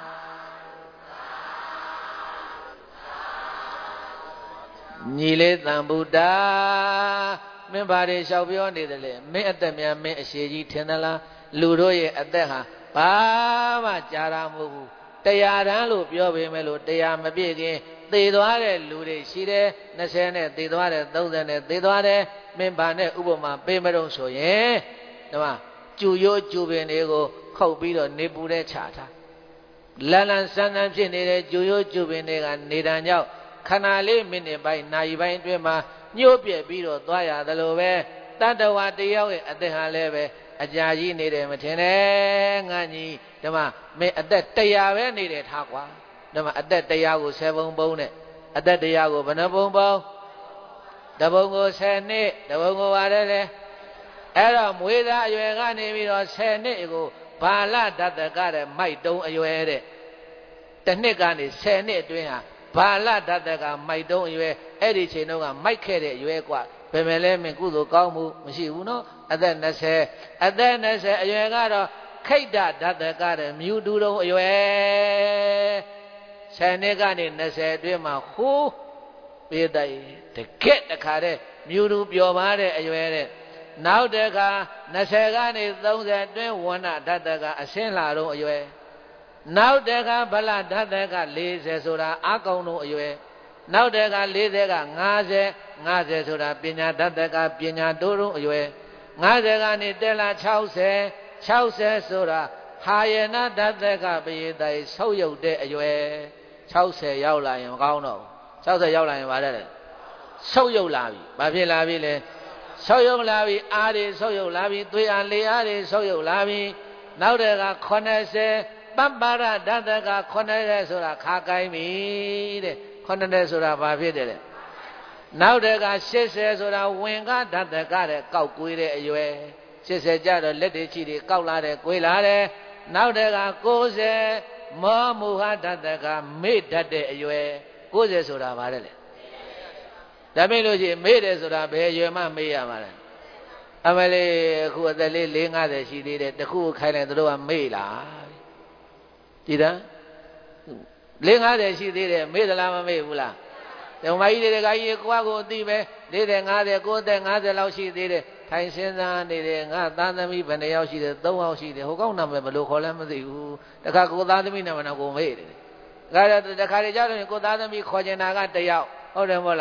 S1: ညီလေးသံဗုဒ္ဓမင်းဘာတွေလျှောက်ပြောနေတယ်လေမင်းအသက်များမင်းအရှိကြီးထင်သလားလူတို့ရဲ့အသက်ဟာဘာမှကြာတာမဟုတ်ဘူးတရားတန်းလို့ပြောပေမဲ့လို့တရားမပြည့်ခင်သေသွားတဲ့လူတွေရှိတယ်၂၀နဲ့သေသွားတယ်၃၀နဲ့သေသွားတယ်မင်းဘာနဲ့ဥပမာပေးမတော့ဆိုရင်ဒီမှာကျူရိုးကျူပင်တွေကိုခုတ်ပြီးတော့နေပူတဲ့ခြာထားလန်လန်ဆန်းဆန်းဖြစ်နေတဲ့ကျူရိုးကျူပင်တွေကနေတံကြောင့်ခဏလေးမိနစ်ပိုင်းနာရီပိုင်းအတွင်းမှာညှို့ပြက်ပြီးတော့သွားရတယ်လို့ပဲတတ္တဝါတယောက်ရဲ့အသက်ဟာလည်းပဲအကြာကြီးနေတယ်မထင်နဲ့ငါကြီးဒီမှာမင်းအသက်တရားပဲနေတယ်ထားကွာဒီမှာအသက်တရားကိုဆယ်ပုံပုံနဲ့အသက်တရားကိုဘယ်နှပုံပုံတပုံကိုဆယ်နှစ်တပုံကိုပါတယ်လေအဲ့တော့မွေးသားအရွယ်ကနေပြီးတော့ဆယ်နှစ်ကိုဘာလတတကတဲ့မိုက်တုံးအရွယ်တဲ့တစ်နှစ်ကနေဆယ်နှစ်အတွင်းဟာဘာလတတကမိုက်တုံးအရွယ်အဲ့ဒီချိန်တုန်းကမိုက်ခဲ့တဲ့အရွယ်กว่าဘယ်မဲ့လဲမင်းကုသိုလ်ကောင်းမှုမရှိဘူးနော်အသက်၂၀အသက်၂၀အရွယ်ကတော့ခိတ္တဓာတကတဲ့မြူတူတုံးအရွယ်ဆယ်နှစ်ကနေ၂၀အတွင်းမှာဟိုးပေးတဲ့တကက်တခါတဲ့မြူတူပျော်ပါတဲ့အရွယ်တဲ့နောက်တခါ၂၀ကနေ၃၀အတွင်းဝဏ္ဏဓာတကအစင်းလာတော့အရွယ်နောက်တခါဗလဓာတက၄၀ဆိုတာအကောင်တော့အရွယ်နောက်တခါ၄၀က၅၀၅၀ဆိုတာပညာဓာတကပညာတိုးတော့အရွယ်၅၀ကနေတက်လာ၆၀၆၀ဆိုတာဟာယနာဓာတကပရိသေဆုပ်ယုတ်တဲ့အရွယ်၆၀ရောက်လာရင်မကောင်းတော့ဘူး၆၀ရောက်လာရင်ဗါတဲ့ဆုပ်ယုတ်လာပြီဘာဖြစ်လာပြီလဲဆုပ်ယုတ်လာပြီအားတွေဆုပ်ယုတ်လာပြီသွေးအားလေအားတွေဆုပ်ယုတ်လာပြီနောက်တက၇၀ပပ္ပရဓာတက၇၀ဆိုတာခါကိုင်းပြီတဲ့၇၀ဆိုတာဘာဖြစ်တယ်လဲနောက်တက၈၀ဆိုတာဝင်ကဓာတကတဲ့ကောက်ကွေးတဲ့အရွယ်၈၀ကျတော့လက်တွေချီတွေကောက်လာတယ်ကွေးလာတယ်နောက်တက၉၀မောမူဟဓာတကမေ့တတ်တဲ့အရွယ်၉၀ဆိုတာဘာလဲဒါမေ့လို့ရှိရင်မေ့တယ်ဆိုတာဘယ်အရွယ်မှမေ့ရမှာလဲအမလေးအခုအသက်လေး၄၅၀ရှိသေးတယ်တခုခိုင်းလိုက်တို့ကမေ့လားကြည်သား၄၅၀ရှိသေးတယ်မေ့သလားမမေ့ဘူးလားဓမ္မကြီးတွေကကြီးကိုယ့်ကိုအသိပဲ၄၀၅၀ကိုယ့်အသက်၅၀လောက်ရှိသေးတယ်ထိုင်စဉ်းစားနေတယ်ငါသားသမီးဘယ်နှယောက်ရှိတယ်၃ယောက်ရှိတယ်ဟိုကောက်နာမည်ဘယ်လိုခေါ်လဲမသိဘူးတခါကိုသားသမီးနာမည်တော့ကိုမေ့တယ်ဒါကြတခါတည်းကြောက်လို့ကိုသားသမီးခေါ်ကျင်တာကတယောက်ဟုတ်တယ်မဟုတ်လား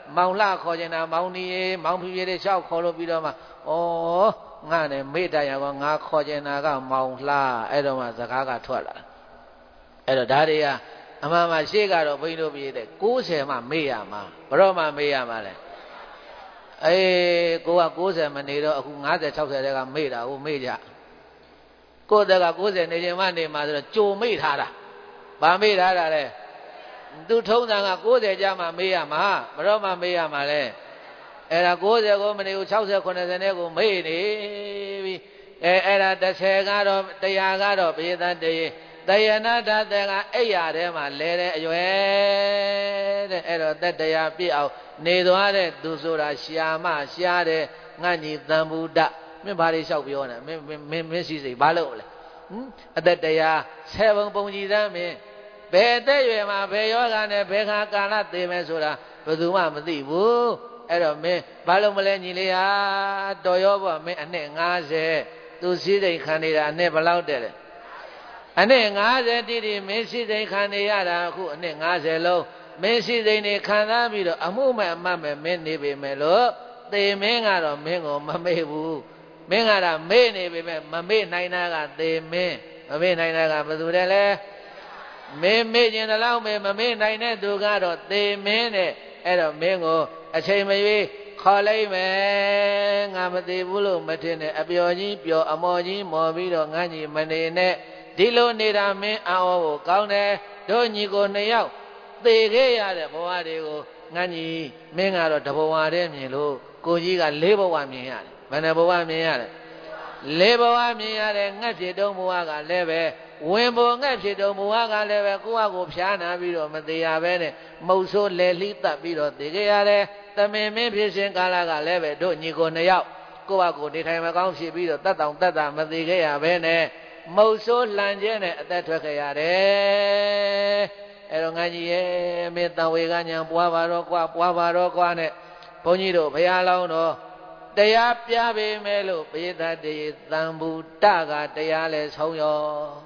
S1: မောင်လှခေါ်ကျင်တာမောင်နီမောင်ဖြူပြေတွေလျှောက်ခေါ်လို့ပြီးတော့မှဩငါနဲ့မေ့တရကောငါခေါ်ကျင်တာကမောင်လှအဲ့တော့မှစကားကထွက်လာအဲ့တော့ဒါတွေကအမှန်မှရှေ့ကတော့ဘုန်းကြီးတို့ပြည်တဲ့ကိုးဆယ်မှမေ့ရမှာဘယ်တော့မှမေ့ရမှာလဲအေးကိုကကိုးဆယ်မနေတော့အခု၅၀ ၆၀တဲကမေ့တာဟုတ်မေ့ကြကိုယ့်တက်ကကိုးဆယ်နေချိန်မှနေမှာဆိုတော့ကြိုမေ့ထားတာဗာမေ့ထားတာလေသူထုံးစံကကိုးဆယ်ကြာမှမေ့ရမှာဘယ်တော့မှမေ့ရမှာလဲအဲ့ဒါကိုးဆယ်ကိုမနေဘူး၆၀ ၇၀နဲ့ကိုမေ့နေပြီအဲအဲ့ဒါတစ်ဆယ်ကတော့တရားကတော့ဘေးသတည်းတယနာတတဲ့ကအိယာထဲမှာလဲတဲ့အရွယ်တဲ့အဲ့တော့တက်တရားပြည့်အောင်နေသွားတဲ့သူဆိုတာရှာမရှားတယ်ငတ်ညီသံဗုဒ္ဓမင်းဘာတွေလျှောက်ပြောနေမင်းမင်းမင်းစီစိတ်ဘာလို့လဲဟမ်အသက်တရားဆယ်ပုံပုံကြည်သမ်းမင်းဘယ်အသက်ရွယ်မှာဘယ်ယောဂနဲ့ဘယ်ခါကာလသိမယ်ဆိုတာဘယ်သူမှမသိဘူးအဲ့တော့မင်းဘာလို့မလဲညီလေးဟာတော်ရောပေါ့မင်းအနှစ်၅၀သူစီစိတ်ခံနေတာအနှစ်ဘယ်လောက်တဲ့လဲအနှစ်၅၀တိတိမင်းစီစိတ်ခံနေရတာအခုအနှစ်၅၀လုံးမင်းစီစိတ်နေခံစားပြီးတော့အမှုမဲ့အမှတ်မဲ့မင်းနေပေမဲ့လို့သေမင်းကတော့မင်းကိုမမေ့ဘူးမင်းကတော့မေ့နေပေမဲ့မမေ့နိုင်တာကသေမင်းမမေ့နိုင်တာကဘယ်သူတည်းလဲမင်းမေ့ခြင်းတလောက်မေ့မမေ့နိုင်တဲ့သူကတော့သေမင်းတဲ့အဲ့တော့မင်းကိုအချိန်မရွေးခေါ်လိုက်မယ်ငါမသိဘူးလို့မထင်နဲ့အပျော်ကြီးပျော်အမော်ကြီးမော်ပြီးတော့ငန်းကြီးမနေနဲ့ဒီလိုနေတာမင်းအော်ကိုကောင်းတယ်တို့ညီကိုနှစ်ယောက်သေခဲ့ရတဲ့ဘဝတွေကိုငန်းကြီးမင်းကတော့တဘဝတည်းမြင်လို့ကိုကြီးကလေးဘဝမြင်ရတယ်ဘယ်နှဘဝမြင်ရတယ်လေးဘဝမြင်ရတယ်ငှက်ဖြစ်တုံးဘဝကလည်းပဲဝင်ပေါ်ငှက်ဖြစ်တုံးဘဝကလည်းပဲကိုယ့်အကိုဖြားနာပြီးတော့မသေးရပဲနဲ့မုတ်ဆိုးလေလှိတက်ပြီးတော့သေခဲ့ရတယ်တမင်မင်းဖြစ်စဉ်ကာလကလည်းပဲတို့ညီကိုနှစ်ယောက်ကိုယ့်အကိုနေထိုင်မကောင်းဖြစ်ပြီးတော့တတ်တောင်တတ်တာမသေးခဲ့ရပဲနဲ့မုတ်ဆိုးလှန်ကျဲနဲ့အသက်ထွက်ခဲ့ရတယ်အဲ့တော့ငါကြီးရဲ့မင်းတန်ဝေကညာပွားပါတော့ကွာပွားပါတော့ကွာနဲ့ဘုန်းကြီးတို့ဘုရားလောင်းတော်တရားပြပေမဲ့လို့ပိသတေသံဗုဒ္ဓကတရားလဲဆုံးရော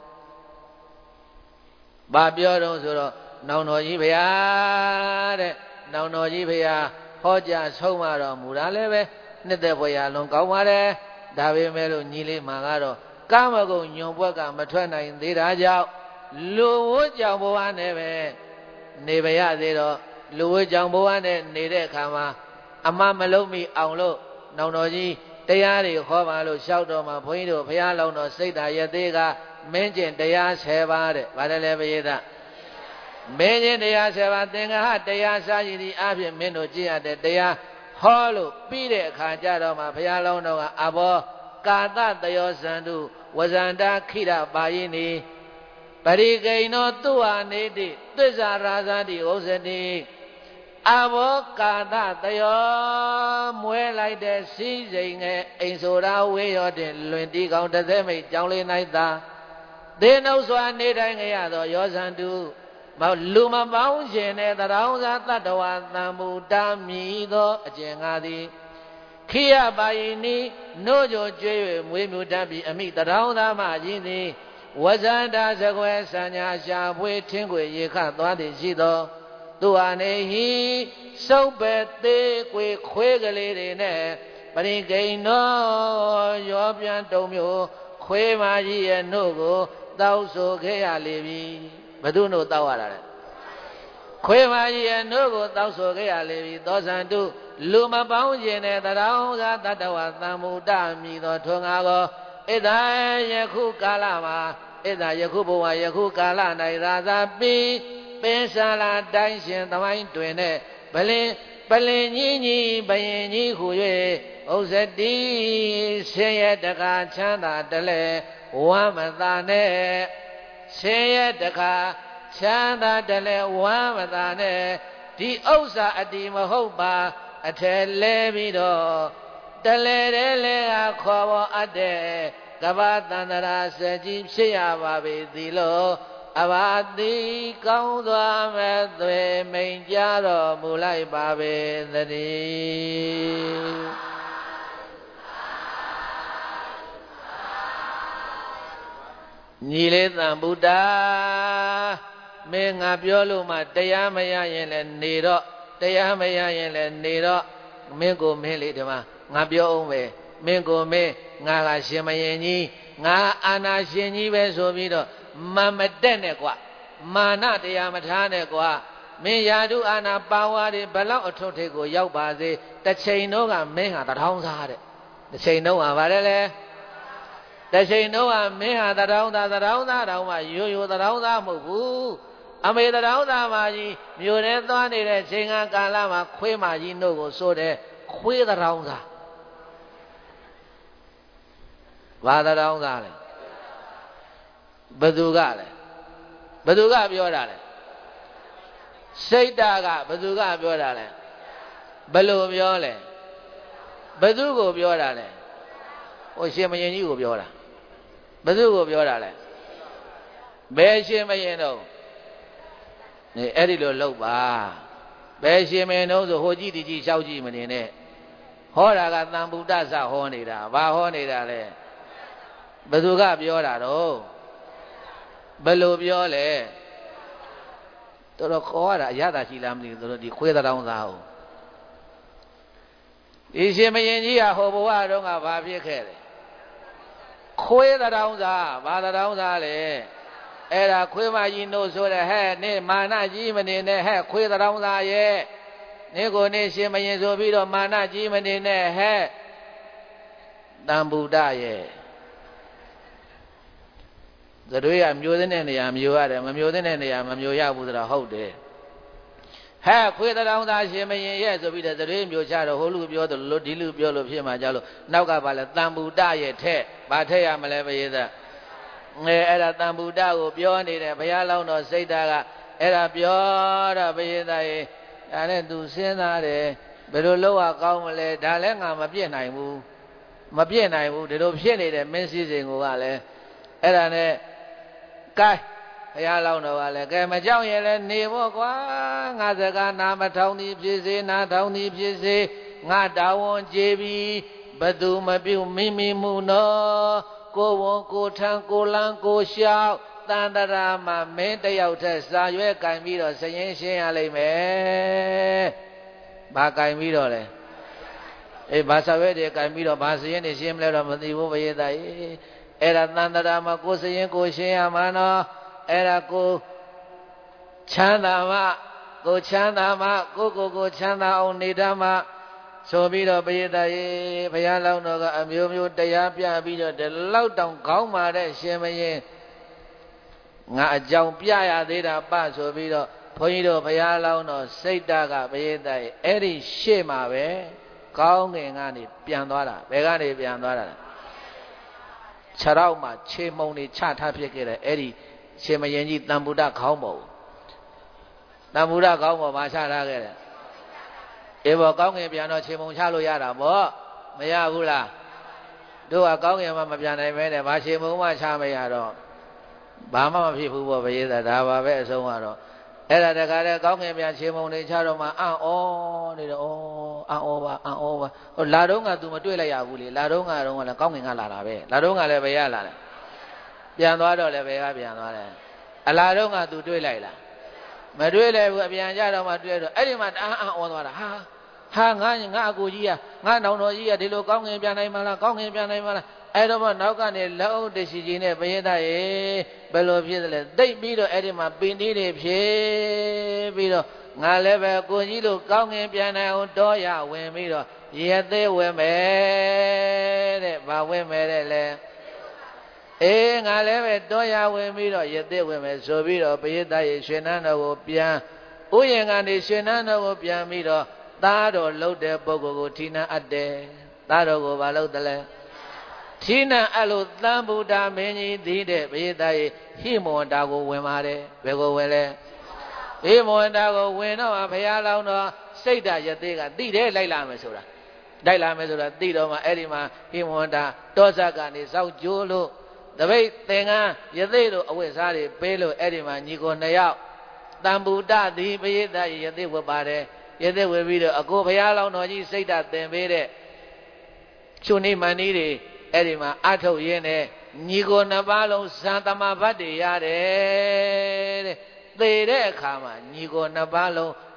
S1: ဘာပြောတော့ဆိုတော့နောင်တော်ကြီးဘုရားတဲ့နောင်တော်ကြီးဘုရားဟောကြားဆုံးမတော်မူတာလည်းပဲနှစ်သက်ဘုရားလွန်ကောင်းပါတယ်ဒါပေမဲ့လို့ညီလေးမှာကတော့ကာမဂုဏ်ညွန်ဘွက်ကမထွက်နိုင်သေးတာကြောင့်လူဝတ်ကြောင့်ဘဝနဲ့ပဲနေပါရသေးတော့လူဝတ်ကြောင့်ဘဝနဲ့နေတဲ့အခါမှာအမမလုံးမိအောင်လို့နောင်တော်ကြီးတရားတွေဟောပါလို့လျှောက်တော်မှာဘုန်းကြီးတို့ဘုရားလောင်းတော်စိတ်ဓာတ်ရသေးကမင်းကျင့်တရားဆယ်ပါးတဲ့ဗါတယ်လေပရိသတ်မင်းကျင့်တရားဆယ်ပါးသင်္ဃဟတရားစာရည်ဒီအဖြစ်မင်းတို့ကျင့်ရတဲ့တရားဟောလို့ပြီးတဲ့အခါကျတော့မှဘုရားလောင်းတော်ကအဘောကာသတယောဇန္တုဝဇန္တာခိရပါယိနိပရိကိဏောသူဟာနေတိသစ္စာရာဇာတိဥစ္စတိအဘောကာသတယောမွဲလိုက်တဲ့စီးစိမ်ငယ်အိမ်ဆိုရာဝေးရောတဲ့လွင်တီကောင်တစ်သက်မိတ်ကြောင်းလေး၌သာသေနှုတ်စွာနေတိုင်းကြရသောယောဇန္တုမလူမပေါင်းရှင်တဲ့တရောင်းစားတတ္တဝါသံမူတာမြည်သောအကျင့်ငါသည်ခိယပါယိနိနို့ကြွကျွေး၍မွေးမြူတတ်ပြီးအမိတရောင်းသားမှကြီးသည်ဝဇန္တာစကွယ်စံညာရှာဖွေထင်းခွေရေခသွားသည်ရှိသောသူဟာနေဟိစုပ်ပဲသေးကွေခွေးကလေးတွေနဲ့ပရိကိဏောရောပြန်တုံမျိုးခွေးမကြီးရဲ့နှုတ်ကိုတောက်ဆိုခဲ့ရလေပြီဘယ်သူနှုတ်တောက်ရတာလဲခွေးမကြီးရဲ့နှုတ်ကိုတောက်ဆိုခဲ့ရလေပြီသောဇန္တုလူမပေါင်းခြင်းနဲ့တရောင်းစားတတ္တဝသံမုဒ္ဒမြည်သောထွန်းငါကိုဣဒံယခုကာလမှာဣဒံယခုဘဝယခုကာလ၌ရာဇာပိပင်စာလာတိုင်းရှင်သမိုင်းတွင်နဲ့ပလင်ပလင်ကြီးကြီးဘယင်ကြီးဟူ၍ဥစ္စတိဆင်းရဲတကားချမ်းသာတလဲဝမ်းမသာနဲ့ဆင်းရဲတကားချမ်းသာတလဲဝမ်းမသာနဲ့ဒီဥစ္စာအတိမဟုတ်ပါအထယ်လဲပြီးတော့တလဲတဲလဲခေါ်ပေါ်အပ်တဲ့ကဗ္ဗတန္တရာစကြီးဖြစ်ရပါပေသည်လို့အဘာတိကောင်းသွားမဲ့သွေမိန်ကြတော်မူလိုက်ပါပေသတည်းညီလေးသံဗုဒ္ဓမင်းငါပြောလို့မှတရားမရရင်လည်းနေတော့တရားမရရင်လည်းနေတော့မင်းကိုမင်းလေးဒီမှာငါပြောအောင်ပဲမင်းကိုမင်းငါကရှင်မရင်ကြီးငါအာနာရှင်ကြီးပဲဆိုပြီးတော့မမတက်နဲ့ကွာမာနတရားမထားနဲ့ကွာမင်းယာတုအာနာပါဝါတွေဘလောက်အထွတ်ထိပ်ကိုရောက်ပါစေတစ်ချိန်တော့ကမင်းဟာတထောင်းစားတဲ့တစ်ချိန်တော့ဟာဗါတယ်လေတစ်ချိန်တော့ကမင်းဟာတထောင်းသားတထောင်းသားတောင်မှရိုးရိုးတထောင်းသားမဟုတ်ဘူးအမေတထောင်းသားမကြီးမြို့ထဲသွားနေတဲ့ချိန်ကာလမှာခွေးမကြီးနှုတ်ကိုစိုးတယ်ခွေးတထောင်းသားဘာတထောင်းသားလဲဘသူကလဲဘသူကပြောတာလဲစိတ်ဓာတ်ကဘသူကပြောတာလဲဘယ်လိုပြောလဲဘသူကိုပြောတာလဲဟိုရှင်မရင်ကြီးကိုပြောတာဘသူကိုပြောတာလဲဘယ်ရှင်မရင်တော့နေအဲ့ဒီလိုလုပ်ပါဘယ်ရှင်မရင်တော့ဆိုဟိုကြည့်ဒီကြည့်ရှောက်ကြည့်မနေနဲ့ဟောတာကသံဗုဒ္ဓဆဟောနေတာဘာဟောနေတာလဲဘသူကပြောတာတော့ဘယ်လိုပြောလဲတော်တော်ခေါ်ရတာအရသာရှိလားမသိဘူးတို့ဒီခွေးတောင်သားဟုတ်ဒီရှင်မရင်ကြီးကဟိုဘဝတုန်းကဘာဖြစ်ခဲ့လဲခွေးတောင်သားဘာတောင်သားလဲအဲ့ဒါခွေးမကြီးနှုတ်ဆိုတဲ့ဟဲ့နေမာနကြီးမနေနဲ့ဟဲ့ခွေးတောင်သားရဲ့နေကိုနေရှင်မရင်ဆိုပြီးတော့မာနကြီးမနေနဲ့ဟဲ့တန်ဗုဒ္ဓရဲ့သတွေးကမျိုးတဲ့နေရာမျိုးရတယ်မမျိုးတဲ့နေရာမမျိုးရဘူးဆိုတာဟုတ်တယ်ဟဲ့ခွေးတောင်သားရှင်မရင်ရဲ့ဆိုပြီးတော့သတွေးမျိုးချတော့ဟိုလူပြောတယ်လို့ဒီလူပြောလို့ဖြစ်မှာကြလို့နောက်ကပါလဲတန်ဗုဒ္ဓရဲ့ထက်ဘာထက်ရမလဲဘုရားသားငယ်အဲ့ဒါတန်ဗုဒ္ဓကိုပြောနေတယ်ဘုရားလောင်းတော်စိတ်ဓာတ်ကအဲ့ဒါပြောတော့ဘုရားသားရဲ့ဒါနဲ့သူစဉ်းစားတယ်ဘယ်လိုလုပ်ရကောင်းမလဲဒါလည်းငါမပြည့်နိုင်ဘူးမပြည့်နိုင်ဘူးဒီလိုဖြစ်နေတဲ့မင်းစည်းစိမ်ကိုကလည်းအဲ့ဒါနဲ့ကဲဘုရားလောင်းတော်ကလည်းကဲမကြောက်ရင်လည်းနေဖို့ကွာငါစကားနာမထောင်သည်ဖြစ်စေနာထောင်သည်ဖြစ်စေငါတာဝန်ကျေပြီးဘသူမပြုတ်မိမိမှုနော်ကိုဝန်ကိုထံကိုလန်းကိုလျှောက်တန်တရာမှာမင်းတယောက်တည်းစာရွက်ကင်ပြီးတော့စရင်ရှင်းရလိမ့်မယ်ဘာကင်ပြီးတော့လဲအေးဘာစာရွက်တွေကင်ပြီးတော့ဘာစရင်တွေရှင်းမလဲတော့မသိဘူးဘုရားသားကြီးအဲ့ဒါတန်တရာမှာကိုစရင်ကိုရှင်းရမှာနော်အဲ့ဒါကိုချမ်းသာမှကိုချမ်းသာမှကိုကိုကိုချမ်းသာအောင်နေတတ်မှဆိုပြီးတော့ဘုရားသားကြီးဘုရားလောင်းတော်ကအမျိုးမျိုးတရားပြပြီးတော့ဒီလောက်တောင်ခေါင်းမာတဲ့ရှင်မရင်ငါအကြောင်းပြရသေးတာပဆိုပြီးတော့ဘုန်းကြီးတို့ဘုရားလောင်းတော်စိတ်ဓာတ်ကဘုရားသားကြီးအဲ့ဒီရှေ့မှာပဲကောင်းငင်ကနေပြန်သွားတာဘယ်ကနေပြန်သွားတာလဲခြေထောက်မှာခြေမုံတွေချထားဖြစ်ခဲ့တယ်အဲ့ဒီရှင်မရင်ကြီးတန်ဗုဒ္ဓခေါင်းပေါ်တန်ဗုဒ္ဓခေါင်းပေါ်မှာချထားခဲ့တယ်အေးဘောကောင်းငင်ပြန်တော့ခြေမုံချလို့ရတာပေါ့မရဘူးလားတို့ကကောင်းငင်မှမပြန်နိုင်ပဲနဲ့ဘာခြေမုံမှချမရတော့ဘာမှမဖြစ်ဘူးပေါ့ဘုရားဒါပါပဲအဆုံးကတော့အဲ့ဒါတခါတည်းကောင်းငင်ပြန်ခြေမုံတွေချတော့မှအံ့ဩနေတော့အံ့ဩပါအံ့ဩပါဟိုလာတော့က तू မတွေ့လိုက်ရဘူးလေလာတော့ကတော့ကလည်းကောင်းငင်ကလာတာပဲလာတော့ကလည်းဘယ်ရလာလဲပြန်သွားတော့လည်းဘယ်ကပြန်သွားလဲအလာတော့က तू တွေ့လိုက်လားမတွေ့လိုက်ဘူးအပြန်ကြတော့မှတွေ့တော့အဲ့ဒီမှာတအားအံ့ဩသွားတာဟာဟာငါငါအကိုကြီးကငါနောင်တော်ကြီးကဒီလိုကောင်းငင်ပြန်နိုင်မလားကောင်းငင်ပြန်နိုင်မလားအဲ့တော့မှနောက်ကနေလက်အုပ်တရှိကြီးနဲ့ဘုရားသားရေဘယ်လိုဖြစ်သလဲတိတ်ပြီးတော့အဲ့ဒီမှာပင်သေးတွေဖြစ်ပြီးတော့ငါလည်းပဲကိုကြီးလိုကောင်းငင်ပြန်နိုင်အောင်တောရဝင်ပြီးတော့ရသေးဝင်မယ်တဲ့ဘာဝင်မယ်တဲ့လဲအေးငါလည်းပဲတောရဝင်ပြီးတော့ရသေးဝင်မယ်ဆိုပြီးတော့ဘုရားသားရေရွှေနန်းတော်ကိုပြန်ဥယျာဉ်ကနေရွှေနန်းတော်ကိုပြန်ပြီးတော့သားတော်လှုပ်တဲ့ပုဂ္ဂိုလ်ကိုဌိနံအပ်တယ်သားတော်ကိုဘာလုပ်တယ်လဲဌိနံအပ်လို့သံဗုဒ္ဓမင်းကြီးသိတဲ့ဘုရားသားရေဟိမဝန္တာကိုဝင်ပါတယ်ဘယ်ကိုဝင်လဲဟိမဝန္တာကိုဝင်တော့ဘုရားလောင်းတော်စိတ်ဓာတ်ရသေးကသိတယ်လိုက်လာမယ်ဆိုတာလိုက်လာမယ်ဆိုတာသိတော့မှအဲ့ဒီမှာဟိမဝန္တာတောဇကနေစောက်ကျိုးလို့တပိတ်သင်္ကန်းရသေးတို့အဝတ်စားတွေပေးလို့အဲ့ဒီမှာညီကိုနှစ်ယောက်တံဗုဒ္ဓသည်ဘုရားသားရေရသေးဝတ်ပါတယ်ရသေးဝေပြီးတော့အကိုဘုရားလောင်းတော်ကြီးစိတ်ဓာတ်သင်ပေးတဲ့ချုပ်နေမှန်ကြီးတွေအဲ့ဒီမှာအထုတ်ရင်းနဲ့ညီကိုနှစ်ပါးလုံးဇန်တမဘတ်တွေရတယ်တဲ့သေတဲ့အခါမှာညီကိုနှစ်ပါးလုံး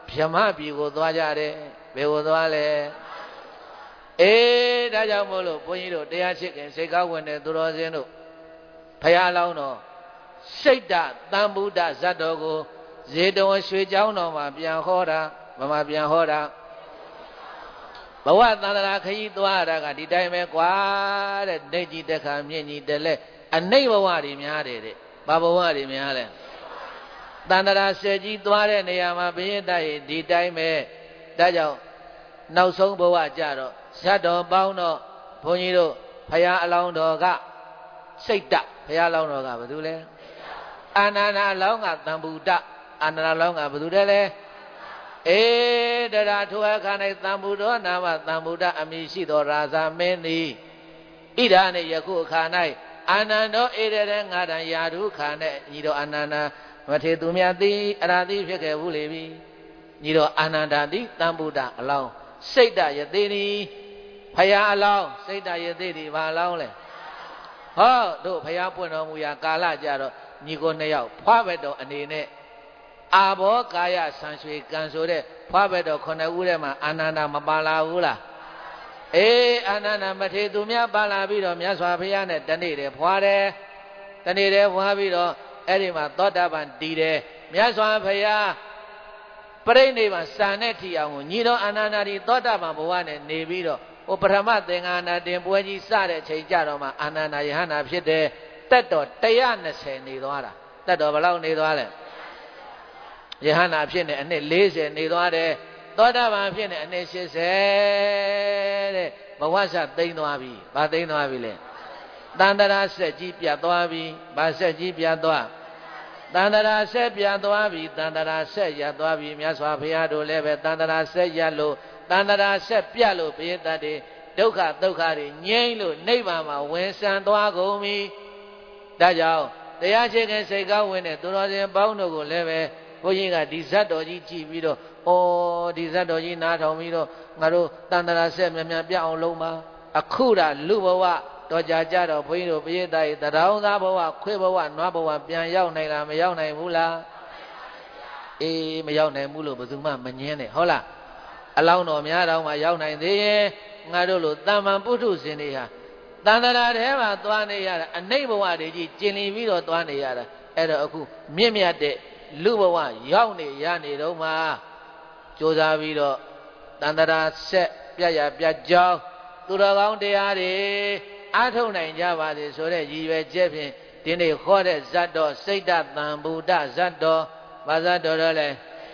S1: ဗျမပြည်ကိုသွားကြတယ်ဘယ်ကိုသွားလဲအေးဒါကြောင့်မို့လို့ဘုန်းကြီးတို့တရားချစ်ခင်စိတ်ကောင်းဝင်တဲ့သူတော်စင်တို့ဘုရားလောင်းတော်စိတ်တသံဗုဒ္ဓဇတ်တော်ကိုဇေတဝန်ရွှေကျောင်းတော်မှာပြန်ဟောတာဗမာပြန်ဟောတာဘဝသန္တရာခရီးသွားတာကဒီတိုင်းပဲကွာတဲ့ဒိဋ္ဌိတက္ခမြင့်ကြီးတလဲအနိဗ္ဗဝတွေများတယ်တဲ့ဘာဘဝတွေများလဲသန္တရာဆက်ကြီးသွားတဲ့နေရာမှာဘုရင်တည်းဒီတိုင်းပဲဒါကြောင့်နောက်ဆုံးဘဝကြတော့ဇတ်တော်ပေါင်းတော့ဘုန်းကြီးတို့ဘုရားအလောင်းတော်ကစိတ်တဘုရားအလောင်းတော်ကဘာလို့လဲအာနန္ဒာအလောင်းကသံဗုဒ္ဓအာနန္ဒာအလောင်းကဘာလို့လဲအေးတရားထိုအခါ၌သံဗုဒ္ဓနာမသံဗုဒ္ဓအမည်ရှိသောရာဇာမင်းသည်ဣဒာနှင့်ယခုအခါ၌အာနန္ဒောဧရတဲ့ငါတံယာဓုခါနဲ့ညီတော်အာနန္ဒာမထေသူမြတ်သည်အရာသည်ဖြစ်ခဲ့ဘူးလေပြီညီတော်အာနန္ဒာသည်သံဗုဒ္ဓအလောင်းစိတ်တယသိနီဖယားအလောင်းစိတ်တယသိနီဘာအလောင်းလဲဟောတို့ဖယားပွင့်တော်မူရာကာလကြတော့ညီကိုနှစ်ယောက်ဖွားဘက်တော်အနေနဲ့အာဘောကာယဆံရွှေကံဆိုတဲ့ဖွားဘက်တော်ခုနှစ်ဦးထဲမှာအာနန္ဒာမပါလာဘူးလားအေးအာနန္ဒာမထေသူမြတ်ပါလာပြီးတော့မြတ်စွာဘုရားနဲ့တနေ့တည်းဖွားတယ်တနေ့တည်းဖွားပြီးတော့အဲ့ဒီမှာသောတာပန်တည်တယ်မြတ်စွာဘုရားပရိနိဗ္ဗာန်စံတဲ့ထီအောင်ကိုညီတော်အာနန္ဒာဒီသောတာပန်ဘဝနဲ့နေပြီးတော့ဟိုပထမသင်္ဃာနာတင်ပွဲကြီးစတဲ့ချိန်ကြတော့မှအာနန္ဒာယဟနာဖြစ်တယ်တက်တော်one hundred twentyနေသွားတာတက်တော်ဘယ်လောက်နေသွားလဲယဟနာဖြစ်နေအနှစ်fortyနေသွားတယ်သောတာပန်ဖြစ်နေအနှစ်eightyတဲ့ဘဝစသိမ့်သွားပြီဘာသိမ့်သွားပြီလဲတန္တရာဆက်ကြီးပြတ်သွားပြီဘာဆက်ကြီးပြတ်သွားတန္တရာဆက်ပြတ်သွားပြီတန္တရာဆက်ရသွားပြီမြတ်စွာဘုရားတို့လည်းပဲတန္တရာဆက်ရလို့တန္တရာဆက်ပြတ်လို့ဘုရားတတ်တွေဒုက္ခဒုက္ခတွေငြိမ့်လို့နိဗ္ဗာန်မှာဝင်ဆံသွားကုန်ပြီဒါကြောင့်တရားရှိခင်စိတ်ကောင်းဝင်တဲ့သူတော်စင်ပေါင်းတို့ကိုလည်းပဲဘုန်းကြီးကဒီဇတ်တော်ကြီးကြည့်ပြီးတော့ဩဒီဇတ်တော်ကြီးနားထောင်ပြီးတော့ငါတို့တန္တရာဆက်မြမြပြအောင်လုံးပါအခုဒါလူဘဝတော်ကြကြတော့ဘုန်းကြီးတို့ပိဋကရဲ့တရားသားဘဝခွေးဘဝနွားဘဝပြန်ရောက်နိုင်လားမရောက်နိုင်ဘူးလားအေးမရောက်နိုင်ဘူးလို့ဘယ်သူမှမငင်းနဲ့ဟုတ်လားအလောင်းတော်များတော်မှာရောက်နိုင်သေးရဲ့ငါတို့လိုတမ္မန်ပုထုဇဉ်တွေဟာတန္တရာထဲမှာသွားနေရတာအနိဗ္ဗဝတွေကြီးကျင်လီပြီးတော့သွားနေရတာအဲ့တော့အခုမြင့်မြတ်တဲ့လူဘဝရောက်နေရနေတော့မှကြိုးစားပြီးတော့တန္တရာဆက်ပြတ်ရပြတ်ကြောင်းသူတော်ကောင်းတရားတွေအားထုတ်နိုင်ကြပါစေဆိုတဲ့ရည်ရွယ်ချက်ဖြင့်ဒီနေ့ခေါ်တဲ့ဇတ်တော်စိတ်တသံဗုဒ္ဓဇတ်တော်ဘာဇတ်တော်တော့လဲ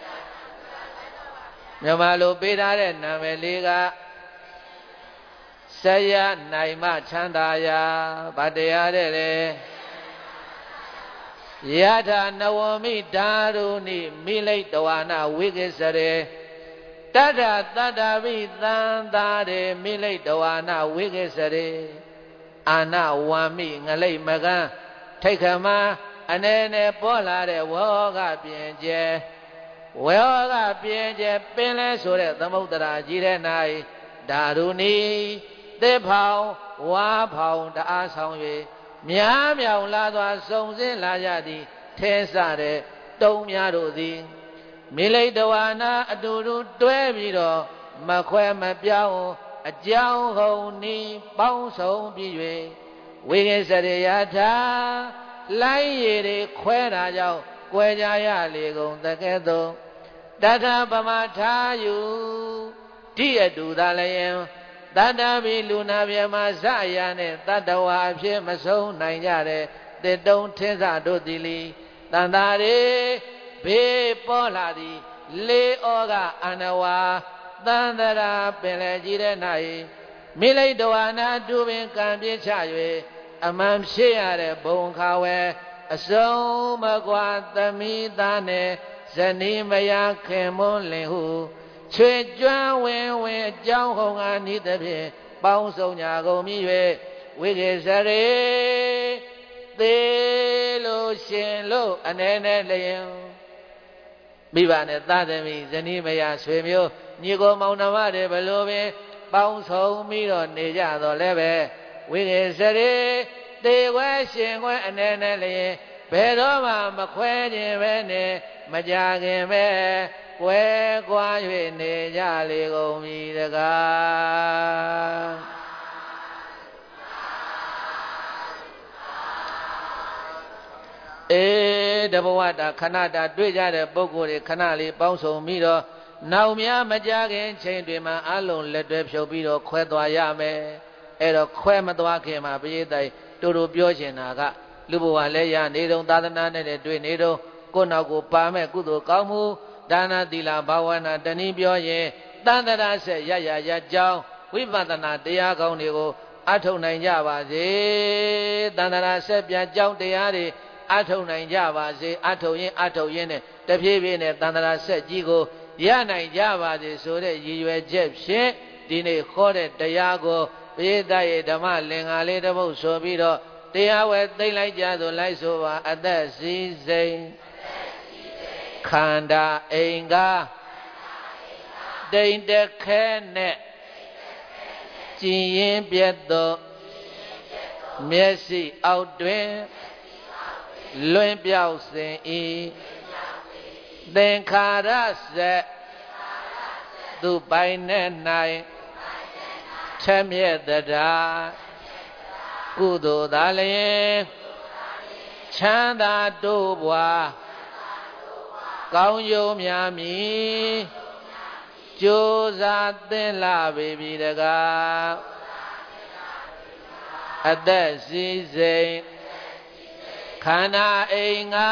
S1: မြန်မာလိုပေးထားတဲ့နာမည်လေးကဆရာနိုင်မချမ်းသာရာဗာတရားတဲ့လေယထာနဝမိဓာရုဏိမိလိတ်တဝနာဝိကိစရေတတ္ထတတ္တဝိသံသာရေမိလိတ်တဝနာဝိကိစရေအာနဝါမိငလိတ်မကန်းထိတ်ခမအနေနဲ့ပေါ်လာတဲ့ဝေါကပြင်းကျဲဝေါကပြင်းကျဲပင်လဲဆိုတဲ့သမုဒ္ဒရာကြီးတဲ့၌ဓာရုဏီသစ်ဖောင်ဝါဖောင်တအားဆောင်၍များမြောင်လာစွာစုံစင်းလာကြသည်ထဲဆတဲ့တုံးများတို့သည်မိလိတ်တဝါနာအတူတူတွဲပြီးတော့မခွဲမပြောင်းအကြောင်းဟုံနီးပေါင်းဆုံးပြီး၍ဝိကိစရိယထာလိုင်းရည်တွေခွဲတာကြောင့်ကွဲကြရလေကုန်တကဲ့သို့တထပမထားယူတိအတူသာလျင်တတ္တဗိလူနာပြမဇယနဲ့တတ္တဝါအဖြစ်မဆုံးနိုင်ကြတဲ့တေတုံထင်းစတို့သည်လီတန်တာရေဘေးပေါ်လာသည်လေဩကအနဝါတန်တရာပင်လေကြီးတဲ့၌မိလိတ်တဝါနာတူပင်ကံပြစ်ချ၍အမှန်ဖြစ်ရတဲ့ဘုံခါဝဲအစုံမကွာသမိသားနဲ့ဇနီးမယားခင်မွန်းလင်ဟုချွေကျွမ်းဝင်ဝင်အကြောင်းဟုံအားဤသဖြင့်ပေါင်းစုံညာကုန်မြည်၍ဝိကေစရေသေးလို့ရှင်လို့အနေနဲ့လျင်မိဘနဲ့သားသမီးဇနီးမယားဆွေမျိုးညီကိုမောင်နှမတွေဘလို့ပင်ပေါင်းစုံပြီးတော့နေကြတော့လည်းပဲဝိကေစရေသေခွဲရှင်ခွဲအနေနဲ့လျင်ဘယ်တော့မှမခွဲခြင်းပဲနဲ့မကြခင်ပဲကွယ်ကွာ၍နေကြလေကုန်ပြီတကားအေးတဘဝတာခဏတာတွေ့ကြတဲ့ပုဂ္ဂိုလ်တွေခဏလေးပေါင်းစုံပြီးတော့နောက်များမကြခင်ချိန်တွေမှာအလုံးလက်တွဲဖြုတ်ပြီးတော့ခွဲသွားရမယ်အဲ့တော့ခွဲမသွားခင်မှာပရိသတ်တူတူပြောချင်တာကလူဘဝလည်းရနေတုံသာသနာနဲ့တွေ့နေတုံကိုယ်နောက်ကိုပါမဲ့ကုသိုလ်ကောင်းမှုဒါနသီလဘာဝနာတနည်းပြောရင်တန်တရာဆက်ရရရကြောင်းဝိပဿနာတရားကောင်းတွေကိုအထုတ်နိုင်ကြပါစေတန်တရာဆက်ပြကြောင်းတရားတွေအထုတ်နိုင်ကြပါစေအထုတ်ရင်အထုတ်ရင်နဲ့တဖြည်းဖြည်းနဲ့တန်တရာဆက်ကြီးကိုရနိုင်ကြပါစေဆိုတဲ့ရည်ရွယ်ချက်ဖြင့်ဒီနေ့ခေါ်တဲ့တရားကိုပရိသတ်ရဲ့ဓမ္မလင်္ကာလေးတစ်ပုဒ်ဆိုပြီးတော့တရားဝဲသိမ့်လိုက်ကြသို့လိုက်ဆိုပါအသက်စီစိန်ခန္ဓာအိမ်ကတိမ်တခဲနဲ့ကြည်ရင်ပြတ်သောမျက်စိအောက်တွင်လွင်ပြောက်စဉ်ဤသင်္ခါရဆက်သူပိုင်နဲ့၌ထမြက်တရားကုသိုလ်သာလျင်ချမ်းသာတိုးပွားကောင်းကျိုးများမည်ကြိုးစားသင်လာပေပြီတကားအသက်စီစိန်ခန္ဓာအိမ်ငါ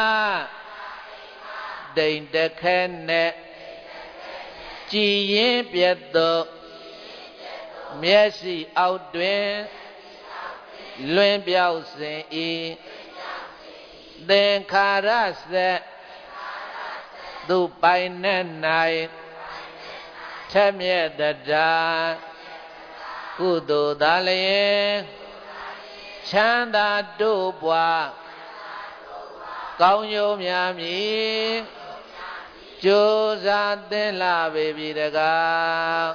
S1: တိမ်တခဲနဲ့ကြည်ရင်ပြတ်သောမျက်စိအောက်တွင်လွင်ပြောက်စဉ်ဤသင်္ခါရဆက်သူပိုင်နဲ့၌ထမြက်တရားကုသိုလ်သာလျင်ချမ်းသာတိုးပွားကောင်းကျိုးများမည်ကြိုးစားသင်လာပေပြီတကား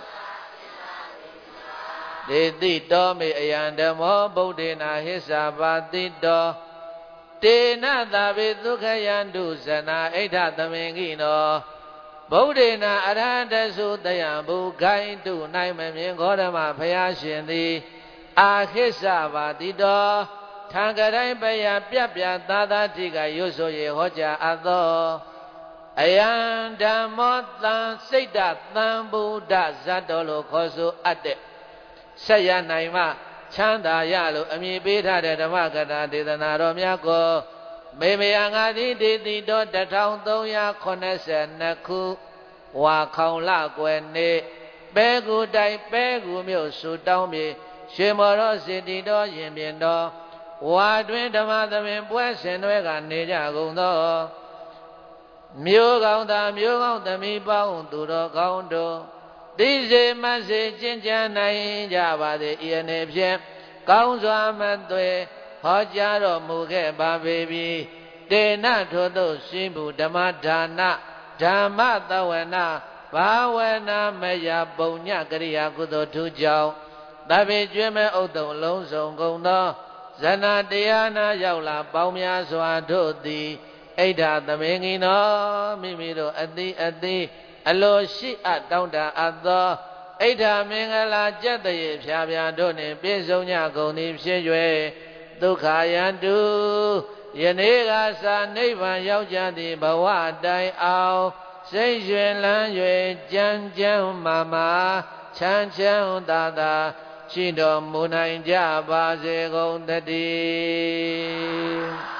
S1: ဒေတိတောမေအယံဓမ္မောဗုဒ္ဓေနာဟိစ္ဆာပါတိတောတေနသာဝေဒုက္ခယန္တုဇနာအိဋ္ဌသမင်္ဂိနောဗုဒ္ဓေနာအရဟတသုတယံဘုခိုင်းတုနိုင်မမြင်ဂေါရမဘုရားရှင်သည်အာဟိစ္ဆာပါတိတောထံကတိုင်းပယပြပြသာသာတိကရွတ်ဆိုရေဟောကြားအပ်သောအယံဓမ္မောတံစိတ်တသံဗုဒ္ဓဇတ်တော်လို့ခေါ်ဆိုအပ်တဲ့ဆက်ရနိုင်မှချမ်းသာရလို့အမည်ပေးထားတဲ့ဓမ္မကထာဒေသနာတော်များကိုမေမယငါသည်ဒေတိတော်တစ်ထောင်သုံးရာခုနှစ်ဆယ်နှစ်ခုဝါခေါင်လကွယ်နေ့ပဲကူတိုင်ပဲကူမြို့ဆူတောင်းမြေရွှေမော်တော်စေတီတော်ရင်ပြင်တော်ဝါတွင်ဓမ္မသမင်ပွဲဆင်တွေကနေကြကုန်သောမြို့ကောင်းသားမြို့ကောင်းသမီးပေါင်းသူတော်ကောင်းတို့သိစေမစေကျင့်ကြံနိုင်ကြပါစေဤအနေဖြင့်ကောင်းစွာမသွေဟောကြားတော်မူခဲ့ပါပေပြီတေနထို့သို့ရှိမှုဓမ္မဒါနဓမ္မသဝနာဘာဝနာမယပုံညကရိယာကုသိုလ်ထူးကြောင့်တပိကျွေးမဲ့ဥဒ္ဒုံလုံးစုံကုန်သောဇဏတရားနာရောက်လာပေါင်းများစွာတို့သည်ဣဋ္ဌသမင်္ဂိနောမိမိတို့အတိအတိအလိုရှိအပ်တောင်းတအပ်သောဣဋ္ဌမင်္ဂလာကျက်တရေဖြာဖြာတို့နှင့်ပြည့်စုံကြကုန်သည်ဖြစ်၍ဒုက္ခယန္တုယနေ့ကစာနိဗ္ဗာန်ရောက်ကြသည့်ဘဝတိုင်အောင်စိတ်ရွှင်လန်း၍ကြံကြံမာမာချမ်းချမ်းသာသာရှိတော်မူနိုင်ကြပါစေကုန်သတည်း